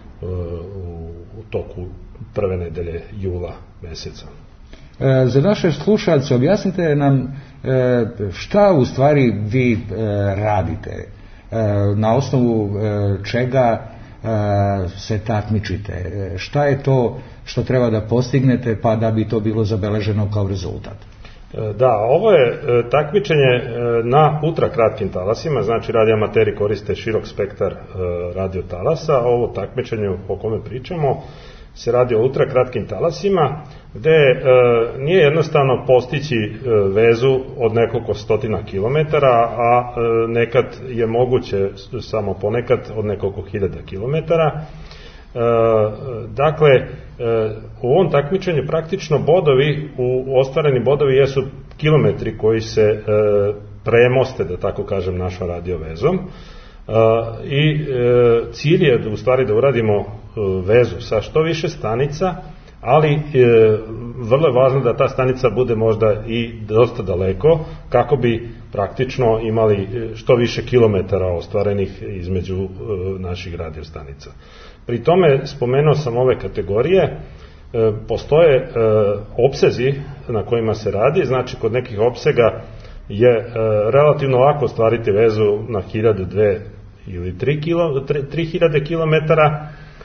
u toku prve nedelje jula meseca. Za naše slušalce objasnite nam šta u stvari vi radite, na osnovu čega se takmičite, šta je to što treba da postignete pa da bi to bilo zabeleženo kao rezultat. Da, ovo je takmičenje na ultrakratkim talasima, znači radioamateri koriste širok spektar radiotalasa. Ovo takmičenje o kome pričamo se radi o ultrakratkim talasima, gde e, nije jednostavno postići e, vezu od nekoliko stotina kilometara, a e, nekad je moguće samo ponekad od nekoliko hiljada kilometara. E, dakle, e, u ovom takmičenju praktično bodovi, u ostvareni bodovi jesu kilometri koji se e, premoste, da tako kažem, našom radiovezom. Uh, i uh, cilj je u stvari da uradimo uh, vezu sa što više stanica, ali uh, vrlo je važno da ta stanica bude možda i dosta daleko, kako bi praktično imali što više kilometara ostvarenih između uh, naših radiostanica. Pri tome spomenuo sam ove kategorije, uh, postoje uh, opsezi na kojima se radi, znači kod nekih opsega je uh, relativno lako ostvariti vezu na hiljadu, dve ili tri hiljade kilometara,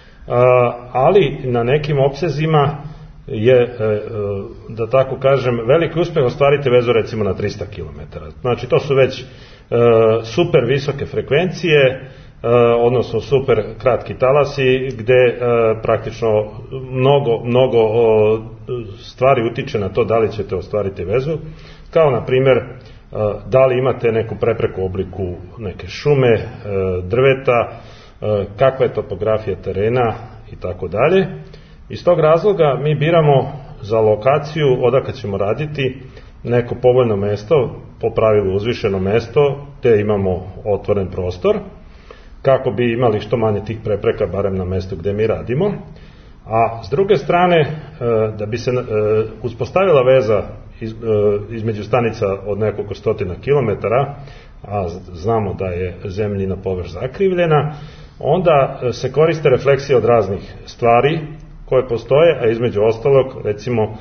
ali na nekim opsezima je, da tako kažem, veliki uspeh ostvariti vezu recimo na trista kilometara. Znači to su već super visoke frekvencije, odnosno super kratki talasi, gde praktično mnogo, mnogo stvari utiče na to da li ćete ostvariti vezu, kao na primjer da li imate neku prepreku u obliku neke šume, drveta, kakva je topografija terena i tako dalje. Iz tog razloga mi biramo za lokaciju odakle ćemo raditi neko povoljno mesto, po pravilu uzvišeno mesto, te imamo otvoren prostor, kako bi imali što manje tih prepreka, barem na mestu gde mi radimo. A s druge strane, da bi se uspostavila veza između stanica od nekoliko stotina kilometara, a znamo da je zemljina površ zakrivljena, onda se koriste refleksije od raznih stvari koje postoje, a između ostalog, recimo,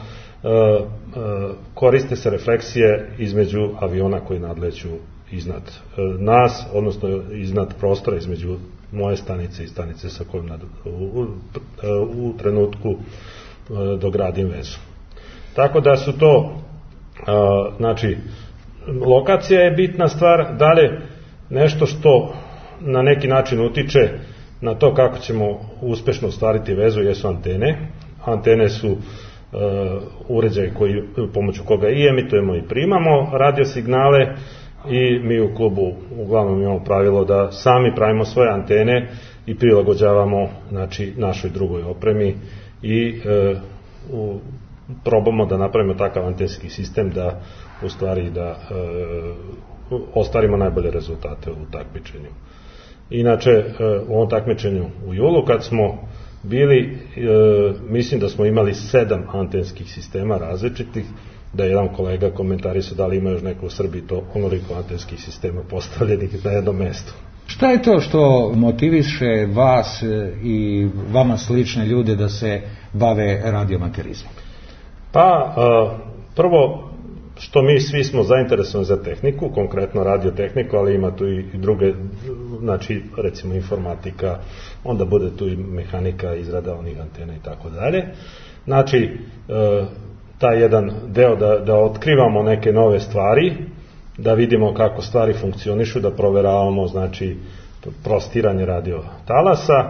koriste se refleksije između aviona koji nadleću iznad nas, odnosno iznad prostora između moje stanice i stanice sa kojom nad, u, u trenutku dogradim vezu. Tako da su to, znači, lokacija je bitna stvar, dalje nešto što na neki način utiče Na to kako ćemo uspešno ostvariti vezu jesu antene. Antene su uh, uređaj koji, pomoću koga i emitujemo i primamo radio signale, i mi u klubu uglavnom imamo pravilo da sami pravimo svoje antene i prilagođavamo, znači, našoj drugoj opremi i e, u, probamo da napravimo takav antenski sistem da u stvari da e, ostvarimo najbolje rezultate u takmičenju. Inače, e, u ovom takmičenju u julu kad smo bili, e, mislim da smo imali sedam antenskih sistema različitih, da je jedan kolega komentarisao da li ima još neko u Srbiji to onoliko antenskih sistema postavljenih na jednom mestu. Šta je to što motiviše vas i vama slične ljude da se bave radioamaterizmom? Pa, prvo, što mi svi smo zainteresovani za tehniku, konkretno radiotehniku, ali ima tu i druge, znači recimo informatika, onda bude tu i mehanika, izrada onih antena i tako dalje. Znači, taj jedan deo da, da otkrivamo neke nove stvari, da vidimo kako stvari funkcionišu, da proveravamo, znači, prostiranje radio talasa,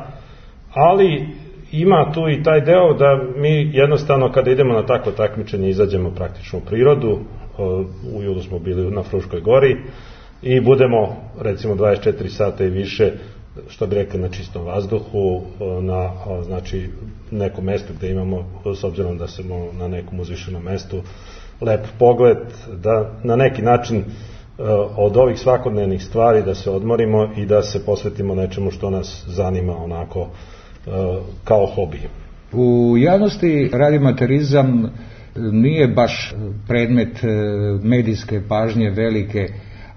ali ima tu i taj deo da mi jednostavno kada idemo na takvo takmičenje izađemo praktično u prirodu. U julu smo bili na Fruškoj gori i budemo recimo dvadeset četiri sata i više, što bi rekli, na čistom vazduhu, na, znači, nekom mestu gde imamo, s obzirom da smo na nekom uzvišenom mestu, lep pogled, da na neki način od ovih svakodnevnih stvari da se odmorimo i da se posvetimo nečemu što nas zanima onako kao hobi. U javnosti radioamaterizam nije baš predmet medijske pažnje velike,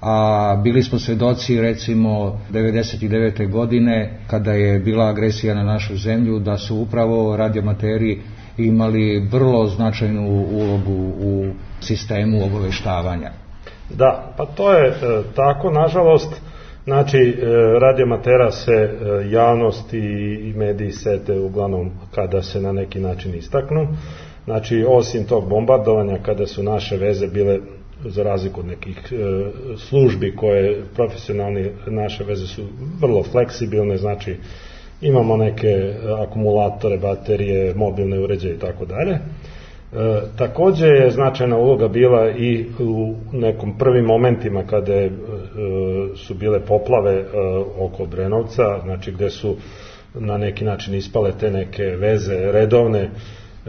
a bili smo svedoci recimo devedeset devete godine kada je bila agresija na našu zemlju, da su upravo radioamateri imali vrlo značajnu ulogu u sistemu obaveštavanja. Da, pa to je e, tako, nažalost. Znači, e, radioamatera se e, javnost i, i mediji sete uglavnom kada se na neki način istaknu. Znači, osim tog bombardovanja, kada su naše veze bile, za razliku od nekih e, službi koje profesionalni, naše veze su vrlo fleksibilne, znači imamo neke akumulatore, baterije, mobilne uređaje i tako dalje. E, takođe je značajna uloga bila i u nekom prvim momentima kada je, e, su bile poplave e, oko Obrenovca, znači gde su na neki način ispale te neke veze redovne e,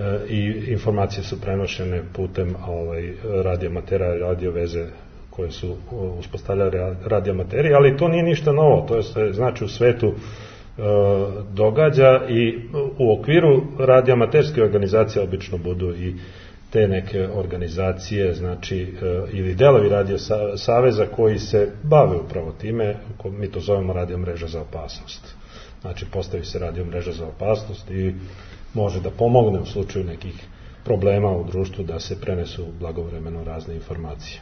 i informacije su prenošene putem ovaj, radioamatera i radioveze koje su uspostavljali radioamateri, ali to nije ništa novo, to je se, znači u svetu događa i u okviru radioamaterske organizacije obično budu i te neke organizacije, znači ili delovi radio saveza koji se bave upravo time, mi to zovemo radio mreža za opasnost. Znači postavi se radio mreža za opasnost i može da pomogne u slučaju nekih problema u društvu da se prenesu blagovremeno razne informacije.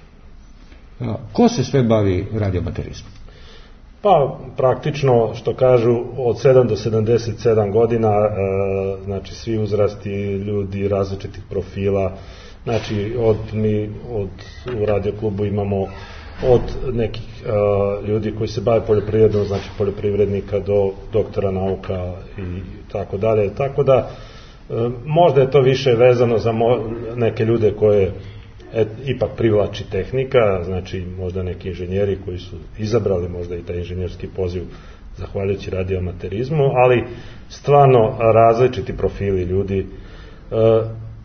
Ko se sve bavi radioamaterizmom? Pa praktično, što kažu, od sedam do sedamdeset sedam godina, e, znači svi uzrasti, ljudi različitih profila, znači od, mi od, u radioklubu imamo od nekih e, ljudi koji se bave poljoprivredom, znači poljoprivrednika do doktora nauka i tako dalje, tako da e, možda je to više vezano za mo, neke ljude koje Et, ipak privlači tehnika, znači možda neki inženjeri koji su izabrali možda i taj inženjerski poziv zahvaljujući radioamaterizmu, ali stvarno različiti profili ljudi. E,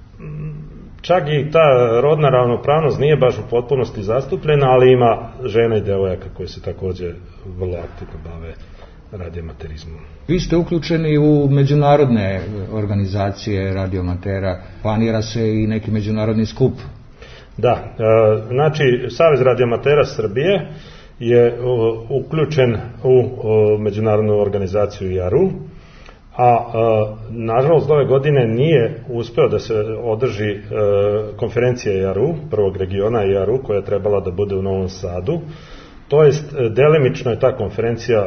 čak i ta rodna ravnopravnost nije baš u potpunosti zastupljena, ali ima žena i devojaka koji se takođe vrlo aktivno bave radioamaterizmom. Vi ste uključeni u međunarodne organizacije radioamatera, planira se i neki međunarodni skup. Da, znači Savez radioamatera Srbije je uključen u međunarodnu organizaciju I A R U, a nažalost ove godine nije uspeo da se održi konferencija I A R U, prvog regiona I A R U, koja je trebala da bude u Novom Sadu. To jest, delimično je ta konferencija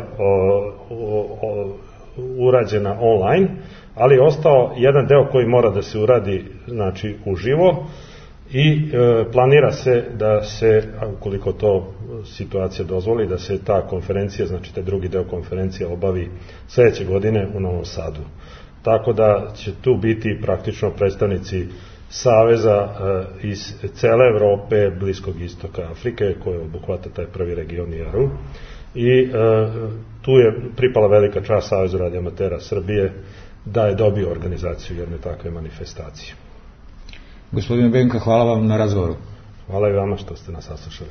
urađena online, ali je ostao jedan deo koji mora da se uradi, znači uživo. i e, planira se da se, ukoliko to situacija dozvoli, da se ta konferencija, znači taj drugi deo konferencije obavi sledeće godine u Novom Sadu. Tako da će tu biti praktično predstavnici saveza e, iz cele Evrope, Bliskog istoka, Afrike, koje obuhvata taj prvi region I A R U. I e, tu je pripala velika čast Savezu radioamatera Srbije da je dobio organizaciju jedne takve manifestacije. Gospodine Benka, hvala vam na razgovoru. Hvala i vama što ste nas saslušali.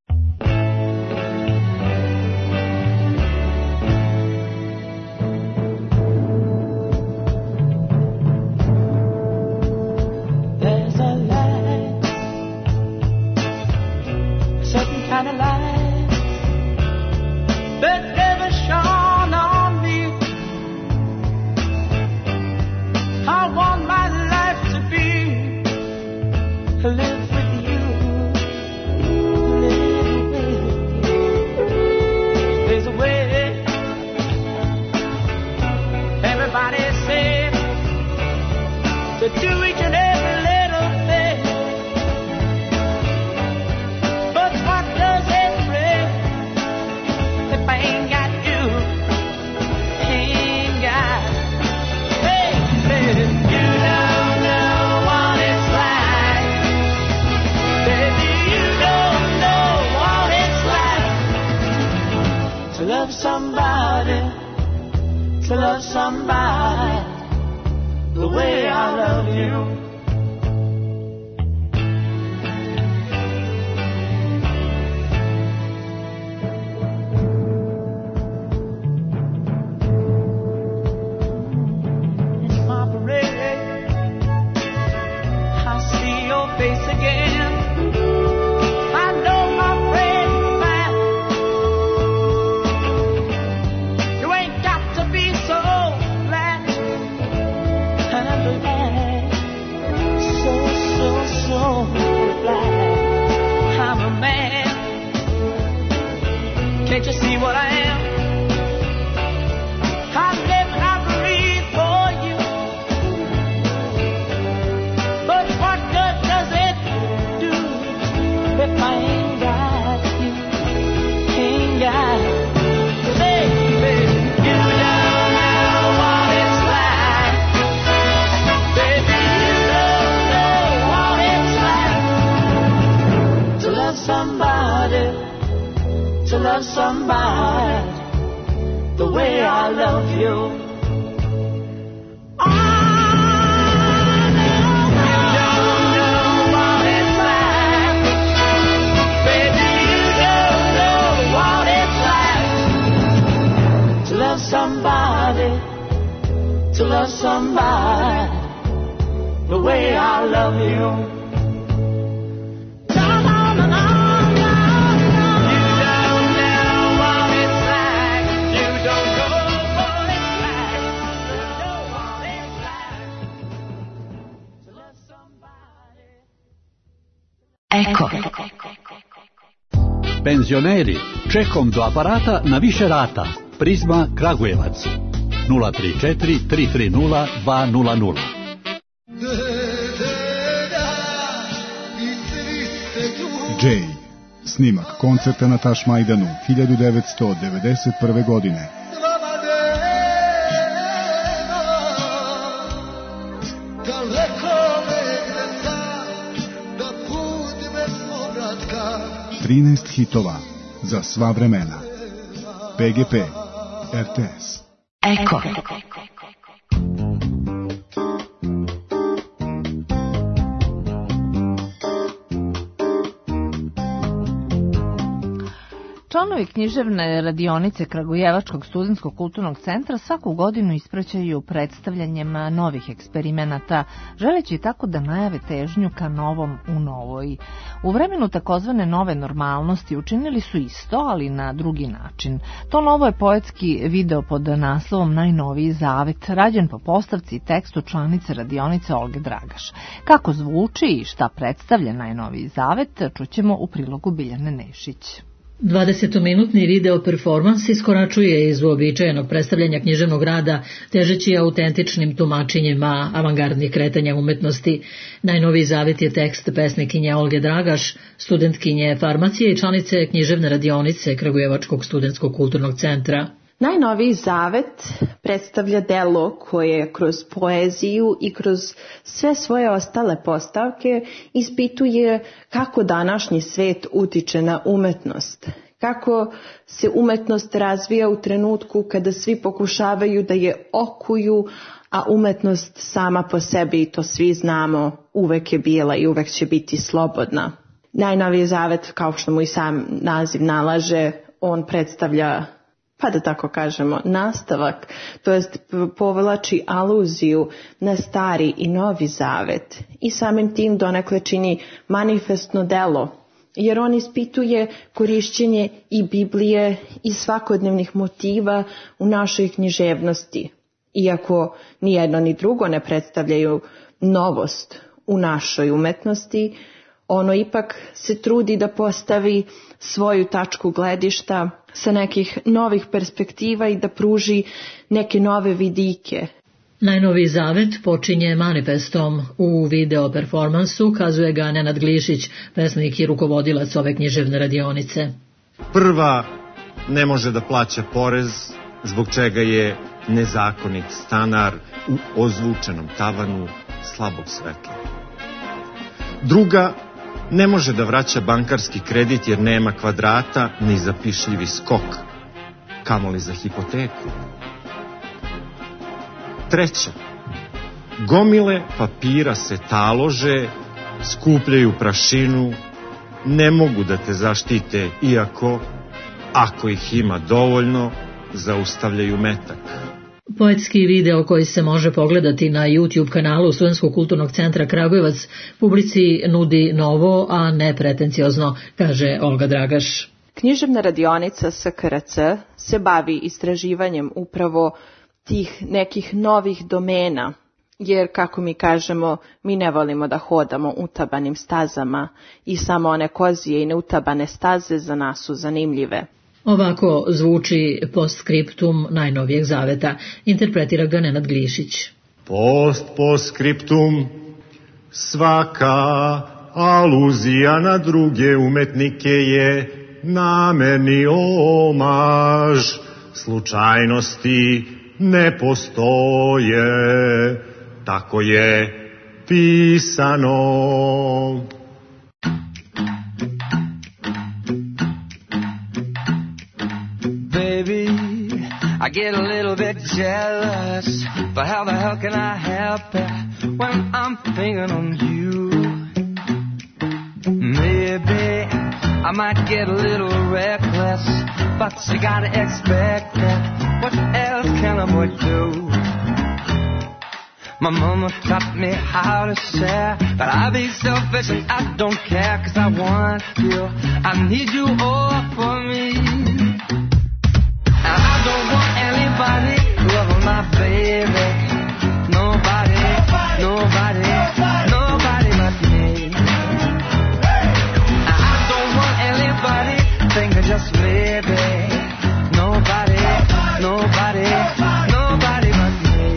Eko. Penzioneri, čekom do aparata na više rata. Prizma Kragujevac. nula tri četiri tri tri nula dva nula nula. Jay. Snimak koncerta na Tašmajdanu hiljadu devetsto devedeset prve. godine. trinaest hitova za sva vremena. P G P, R T S. Eko. Članovi književne radionice Kragujevačkog studentskog kulturnog centra svaku godinu ispraćaju predstavljanjem novih eksperimenata, želeći tako da najave težnju ka novom u novoj. U vremenu takozvane nove normalnosti učinili su isto, ali na drugi način. To novo je poetski video pod naslovom Najnoviji zavet, rađen po postavci i tekstu članice radionice Olge Dragaš. Kako zvuči i šta predstavlja Najnoviji zavet, čućemo u prilogu Biljane Nešić. dvadesetominutni video performans iskoračuje iz uobičajenog predstavljanja književnog rada, težeći autentičnim tumačenjima avangardnih kretanja umetnosti. Najnoviji zavet je tekst pesnikinje Olge Dragaš, studentkinje farmacije i članice književne radionice Kragujevačkog studentskog kulturnog centra. Najnoviji zavet predstavlja delo koje kroz poeziju i kroz sve svoje ostale postavke ispituje kako današnji svet utiče na umetnost, kako se umetnost razvija u trenutku kada svi pokušavaju da je okuju, a umetnost sama po sebi, i to svi znamo, uvek je bila i uvek će biti slobodna. Najnoviji zavet, kao što mu i sam naziv nalaže, on predstavlja, pa da tako kažemo, nastavak, to jest povlači aluziju na stari i novi zavet i samim tim donekle čini manifestno delo, jer on ispituje korišćenje i Biblije i svakodnevnih motiva u našoj književnosti, iako ni jedno ni drugo ne predstavljaju novost u našoj umetnosti. Ono ipak se trudi da postavi svoju tačku gledišta sa nekih novih perspektiva i da pruži neke nove vidike. Najnoviji zavet počinje manifestom. U video performansu kazuje ga Nenad Glišić, pesnik i rukovodilac ove književne radionice. Prva ne može da plaća porez, zbog čega je nezakonit stanar u ozvučenom tavanu slabog svetla. Druga ne može da vraća bankarski kredit jer nema kvadrata ni za pišljivi skok, kamoli za hipoteku. Treća, gomile papira se talože, skupljaju prašinu, ne mogu da te zaštite, iako, ako ih ima dovoljno, zaustavljaju metak. Poetski video koji se može pogledati na YouTube kanalu Studentskog kulturnog centra Kragujevac publici nudi novo, a ne pretenciozno, kaže Olga Dragaš. Književna radionica S K R C se bavi istraživanjem upravo tih nekih novih domena, jer kako mi kažemo, mi ne volimo da hodamo utabanim stazama i samo one kozije i neutabane staze za nas su zanimljive. Ovako zvuči postskriptum najnovijeg zaveta, interpretira ga Nenad Glišić. Post postskriptum, svaka aluzija na druge umetnike je namerni omaž, slučajnosti ne postoje, tako je pisano. Baby, I get a little bit jealous, but how the hell can I help it when I'm thinking on you? Maybe I might get a little reckless, but you gotta expect it. What else can a boy do? My mama taught me how to share, but I be selfish and I don't care, 'cause I want you, I need you all for me. And I don't want anybody loving my baby, nobody, nobody, nobody but me. And I don't want anybody thinking just maybe, nobody, nobody, nobody but me.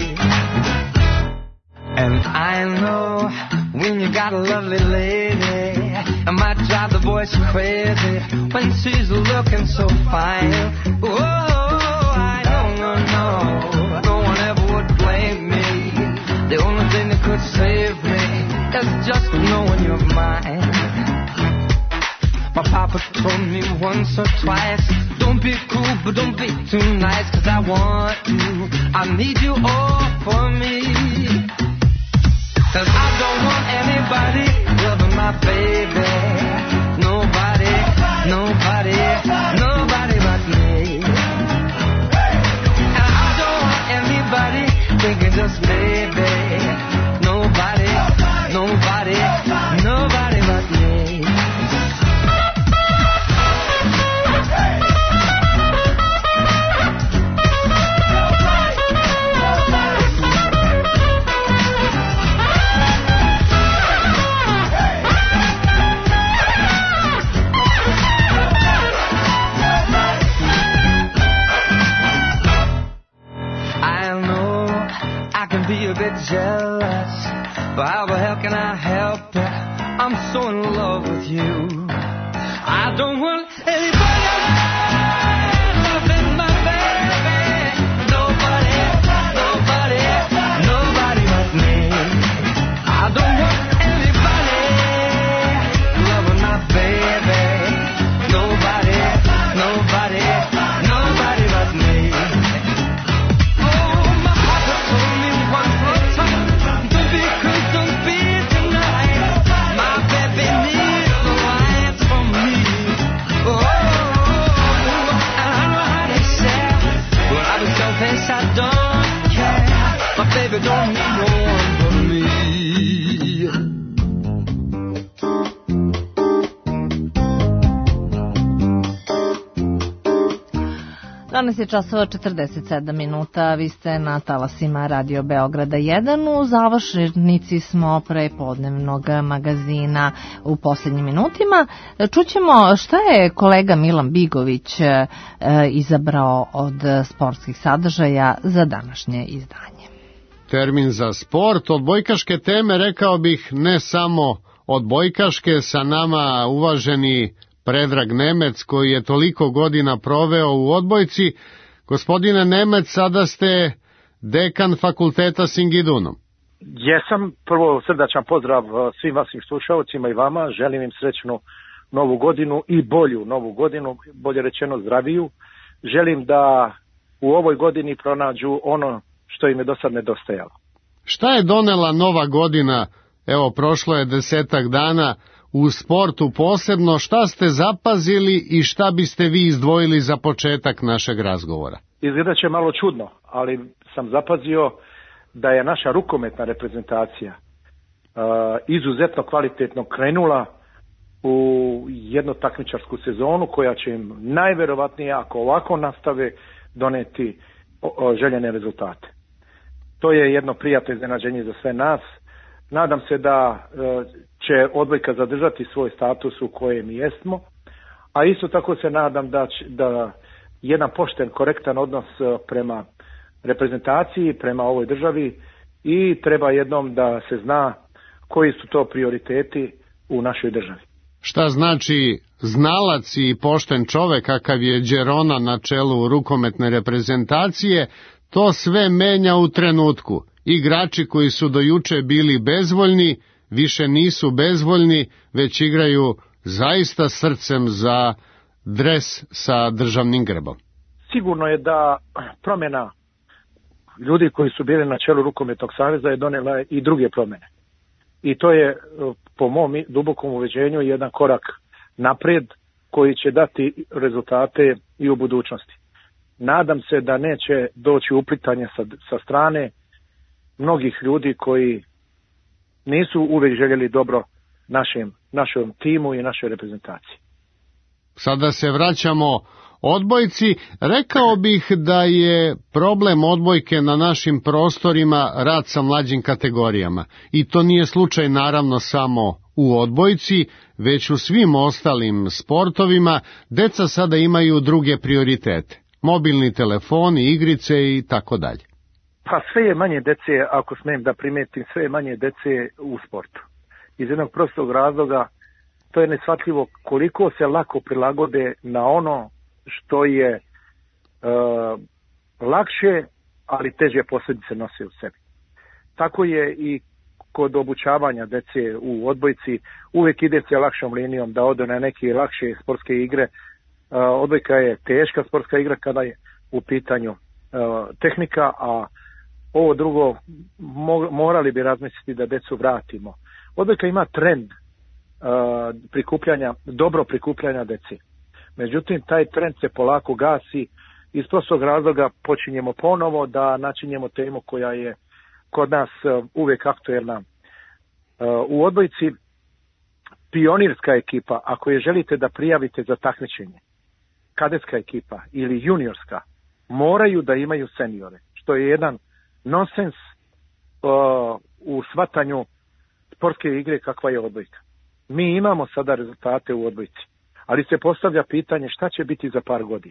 And I know when you got a lovely lady, it might drive the boys crazy when she's looking so fine. Oh, I don't know, no one ever would blame me. The only thing that could save me is just knowing you're mine. My papa told me once or twice, don't be cruel, but don't be too nice, 'cause I want you, I need you all for me. 'Cause I don't want anybody loving my baby, nobody, nobody, nobody but me. And I don't want anybody thinking just maybe, nobody, nobody, nobody but me. I help her. I'm so in love with you. I don't want anybody else loving my baby. Nobody, nobody, nobody but me. I don't want anybody loving my baby. Nobody, nobody, nobody but me. Oh, my papa told me one more time, don't be cruel, don't be tonight. My baby needs the lights from me. Oh, and I know how to say, but I've been selfish, I don't care. My baby don't need no one but me. Danas je časova četrdeset sedam minuta, vi ste na talasima Radio Beograda jedan, u završnici smo prepodnevnog magazina u posljednjim minutima. Čućemo šta je kolega Milan Bigović e, izabrao od sportskih sadržaja za današnje izdanje. Termin za sport, odbojkaške teme, rekao bih ne samo odbojkaške, sa nama uvaženi Predrag Nemec, koji je toliko godina proveo u odbojci. Gospodine Nemec, sada ste dekan fakulteta Singidunum. Jesam. Prvo srdačan pozdrav svim vašim slušalcima i vama. Želim im srećnu novu godinu i bolju novu godinu, bolje rečeno zdraviju. Želim da u ovoj godini pronađu ono što im je do sad nedostajalo. Šta je donela nova godina? Evo, prošlo je desetak dana. U sportu posebno, šta ste zapazili i šta biste vi izdvojili za početak našeg razgovora? Izgleda će malo čudno, ali sam zapazio da je naša rukometna reprezentacija uh, izuzetno kvalitetno krenula u jednu takmičarsku sezonu koja će im najverovatnije, ako ovako nastave, doneti o, o, željene rezultate. To je jedno prijatno iznenađenje za sve nas. Nadam se da uh, će odbojka zadržati svoj status u kojem jesmo, a isto tako se nadam da, će, da jedan pošten, korektan odnos prema reprezentaciji, prema ovoj državi, i treba jednom da se zna koji su to prioriteti u našoj državi. Šta znači znalac i pošten čovek kakav je Đerona na čelu rukometne reprezentacije, to sve menja u trenutku. Igrači koji su do juče bili bezvoljni, više nisu bezvoljni, već igraju zaista srcem za dres sa državnim grbom. Sigurno je da promjena ljudi koji su bili na čelu rukometnog saveza je donela i druge promjene. I to je, po mom dubokom uveđenju, jedan korak naprijed koji će dati rezultate i u budućnosti. Nadam se da neće doći uplitanje sa, sa strane mnogih ljudi koji nisu uvijek željeli dobro našem, našem timu i našoj reprezentaciji. Sada se vraćamo odbojci. Rekao bih da je problem odbojke na našim prostorima rad sa mlađim kategorijama. I to nije slučaj naravno samo u odbojci, već u svim ostalim sportovima. Deca sada imaju druge prioritete. Mobilni telefoni, igrice i tako dalje. Pa sve je manje dece, ako smijem da primetim, sve je manje dece u sportu. Iz jednog prostog razloga, to je neshvatljivo koliko se lako prilagode na ono što je e, lakše, ali teže posljedice nose u sebi. Tako je i kod obučavanja dece u odbojci, uvijek ide se lakšom linijom da ode na neke lakše sportske igre. E, odbojka je teška sportska igra kada je u pitanju e, tehnika, a ovo drugo morali bi razmisliti da decu vratimo. Odbojka ima trend uh, prikupljanja, dobro prikupljanja dece. Međutim, taj trend se polako gasi. Iz prostog razloga počinjemo ponovo da načinjemo temu koja je kod nas uh, uvijek aktuelna. Uh, u odbojci pionirska ekipa, ako je želite da prijavite za takmičenje, kadetska ekipa ili juniorska, moraju da imaju seniore, što je jedan nonsens uh, u shvatanju sportske igre kakva je odbojka. Mi imamo sada rezultate u odbojci, ali se postavlja pitanje šta će biti za par godina.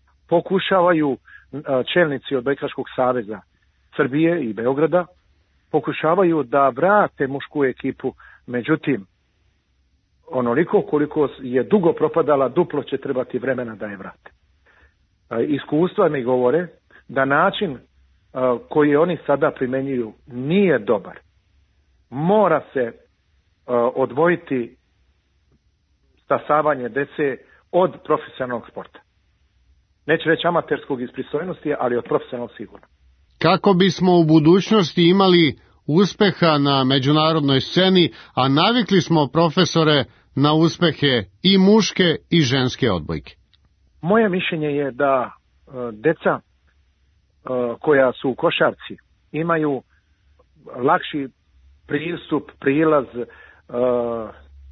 Pokušavaju uh, čelnici odbojkaškog saveza Srbije i Beograda pokušavaju da vrate mušku ekipu, međutim, onoliko koliko je dugo propadala, duplo će trebati vremena da je vrate. Iskustva mi govore da način koji oni sada primenjuju nije dobar. Mora se odvojiti stasavanje dece od profesionalnog sporta. Neću reći amaterskog iz pristojnosti, ali od profesionalnog sigurno. Kako bismo u budućnosti imali uspeha na međunarodnoj sceni, a navikli smo, profesore, na uspehe i muške i ženske odbojke? Moje mišljenje je da uh, deca uh, koja su u košarci imaju lakši pristup, prilaz uh,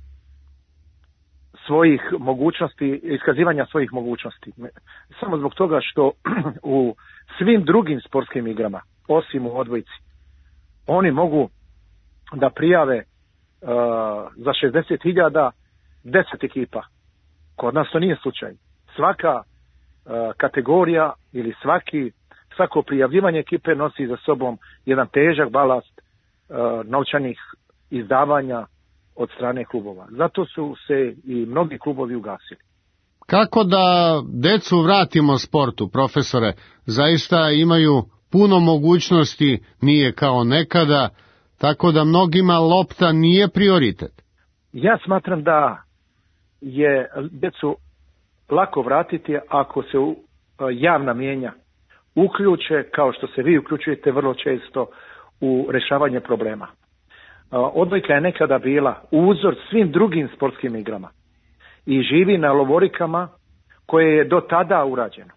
svojih mogućnosti, iskazivanja svojih mogućnosti. Samo zbog toga što u svim drugim sportskim igrama, osim u odbojci, oni mogu da prijave uh, za šezdeset hiljada deset ekipa. Kod nas to nije slučaj. Svaka uh, kategorija ili svaki, svako prijavljivanje ekipe nosi za sobom jedan težak balast uh, novčanih izdavanja od strane klubova. Zato su se i mnogi klubovi ugasili. Kako da decu vratimo sportu, profesore? Zaista imaju puno mogućnosti, nije kao nekada, tako da mnogima lopta nije prioritet. Ja smatram da je decu lako vratiti ako se javna mijenja uključe, kao što se vi uključujete vrlo često u rješavanje problema. Odbojka je nekada bila uzor svim drugim sportskim igrama i živi na lovorikama koje je do tada urađeno.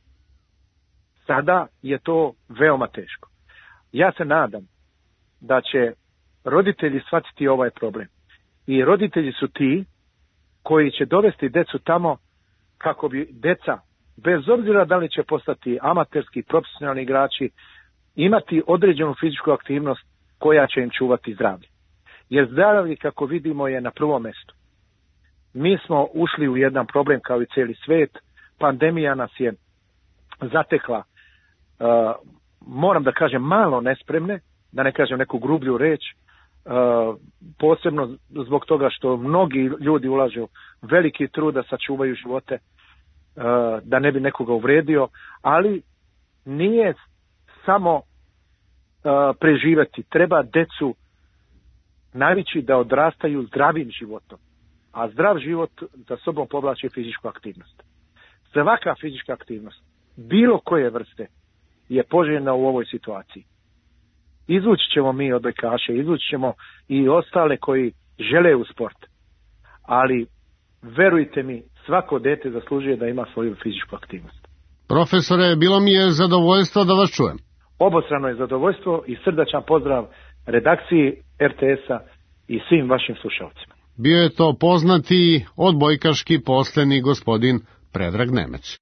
Sada je to veoma teško. Ja se nadam da će roditelji shvatiti ovaj problem. I roditelji su ti koji će dovesti decu tamo kako bi deca, bez obzira da li će postati amaterski, profesionalni igrači, imati određenu fizičku aktivnost koja će im čuvati zdravlje. Jer zdravlje, kako vidimo, je na prvom mjestu. Mi smo ušli u jedan problem kao i cijeli svijet. Pandemija nas je zatekla, uh, moram da kažem, malo nespremne, da ne kažem neku grublju reč, uh, posebno zbog toga što mnogi ljudi ulažu veliki trud da sačuvaju živote, uh, da ne bi nekoga uvredio, ali nije samo uh, preživati. Treba decu navići da odrastaju zdravim životom. A zdrav život za sobom povlači fizičku aktivnost. Svaka fizička aktivnost, bilo koje vrste, je poželjna u ovoj situaciji. Izvući ćemo mi odbojkaše, izvući ćemo i ostale koji žele u sport. Ali, verujte mi, svako dete zaslužuje da ima svoju fizičku aktivnost. Profesore, bilo mi je zadovoljstvo da vas čujem. Obostrano je zadovoljstvo i srdačan pozdrav redakciji er te esa i svim vašim slušalcima. Bio je to poznati odbojkaški posleni gospodin Predrag Nemec.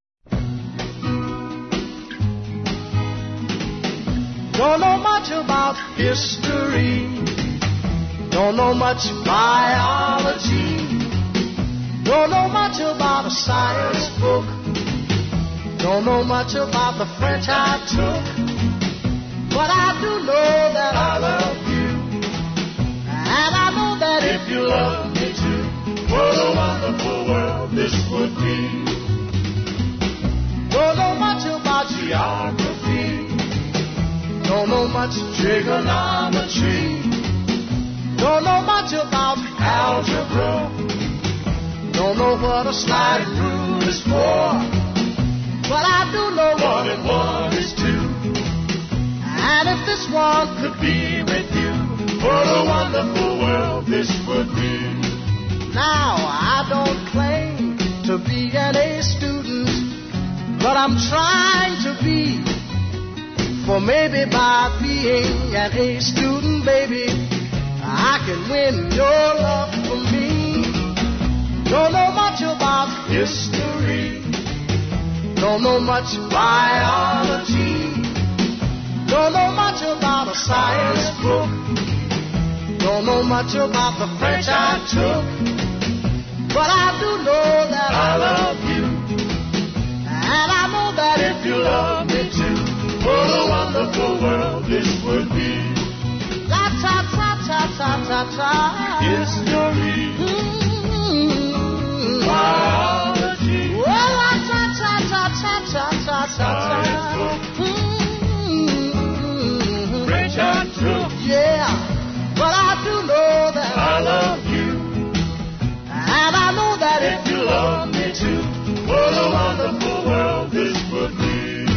Don't know much about history, don't know much biology, don't know much about a science book, don't know much about the French I took, but I do know that I love you, and I know that if you love me too, what a wonderful world this would be. Don't know much about geography, don't know much trigonometry, don't know much about algebra, don't know what a sliding rule is for, but I do know one and one is two, and if this one could be with you, what a wonderful world this would be. Now I don't claim to be an A student, but I'm trying to be. For maybe by being an A student, baby, I can win your love for me. Don't know much about history, don't know much biology, don't know much about a science book, don't know much about the French I took, but I do know that I love you, and I know that if you love me too, what a wonderful world this would be. ta-ta-ta-ta history. Mm-hmm. Biology. Well, ta-ta-ta-ta-ta-ta-ta. Mm-hmm. Rich and true. Yeah, but I do know that I love you, and I know that if you love me too, what a wonderful world this would be.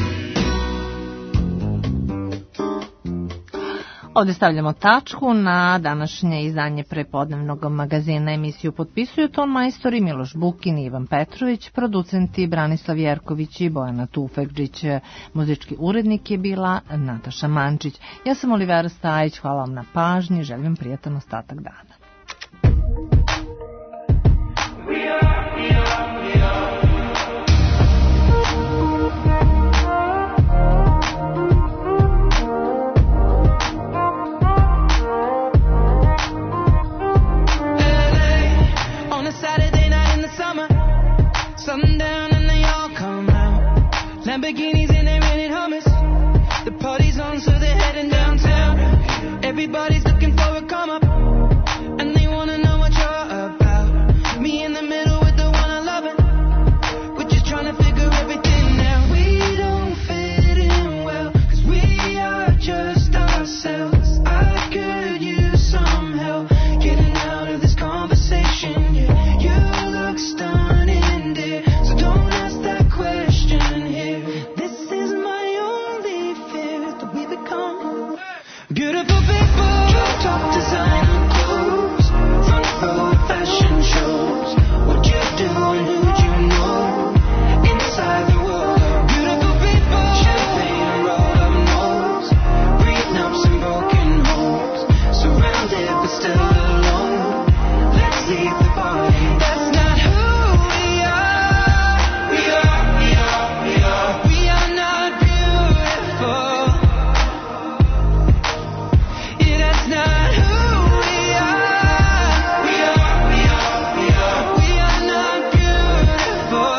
Ovdje stavljamo tačku na današnje izdanje prepodnevnog magazina. Emisiju potpisuju ton majstori Miloš Bukin i Ivan Petrović, producenti Branislav Jerković i Bojana Tufekđić. Muzički urednik je bila Nataša Mančić. Ja sam Olivera Stajić, hvala vam na pažnji, želim vam prijatan ostatak dana. Sundown and they all come out. Lamborghinis and they rented hummus. The party's on, so they're heading downtown. Everybody's looking for a come up, and they wanna know what you're about. Me in the middle with the one I love, we're just trying to figure everything out. We don't fit in well, cause we are just ourselves. I could use some help getting out of this conversation. Yeah, you look stunning. Beautiful people, top designer clothes, front row fashion shows. What you do and who'd you know? Inside the world, beautiful people, champagne roll up nose, breathing up some broken homes, surrounded but still alone. Let's leave the party. That's not who we are. We are, we are, we are. We are not beautiful. That's not who we are. We are, we are, we are. We are not beautiful.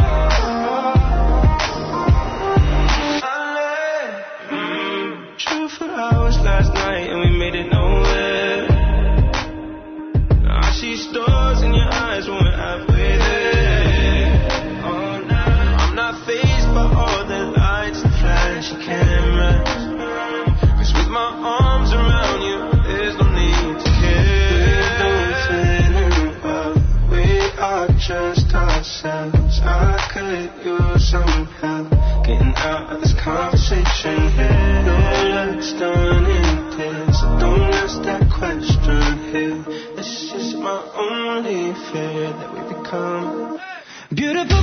Mm. Drove for hours last night and we made it nowhere. Now I see stars in your eyes when we're halfway there. Oh, nah. I'm not fazed by all the lights and flashy cameras. Cause with my arms around you, there's no need to care. We don't fit in well, we are just ourselves. I could use some help getting out of this conversation here. No looks done in this, so don't ask that question here. This is my only fear, that we become beautiful.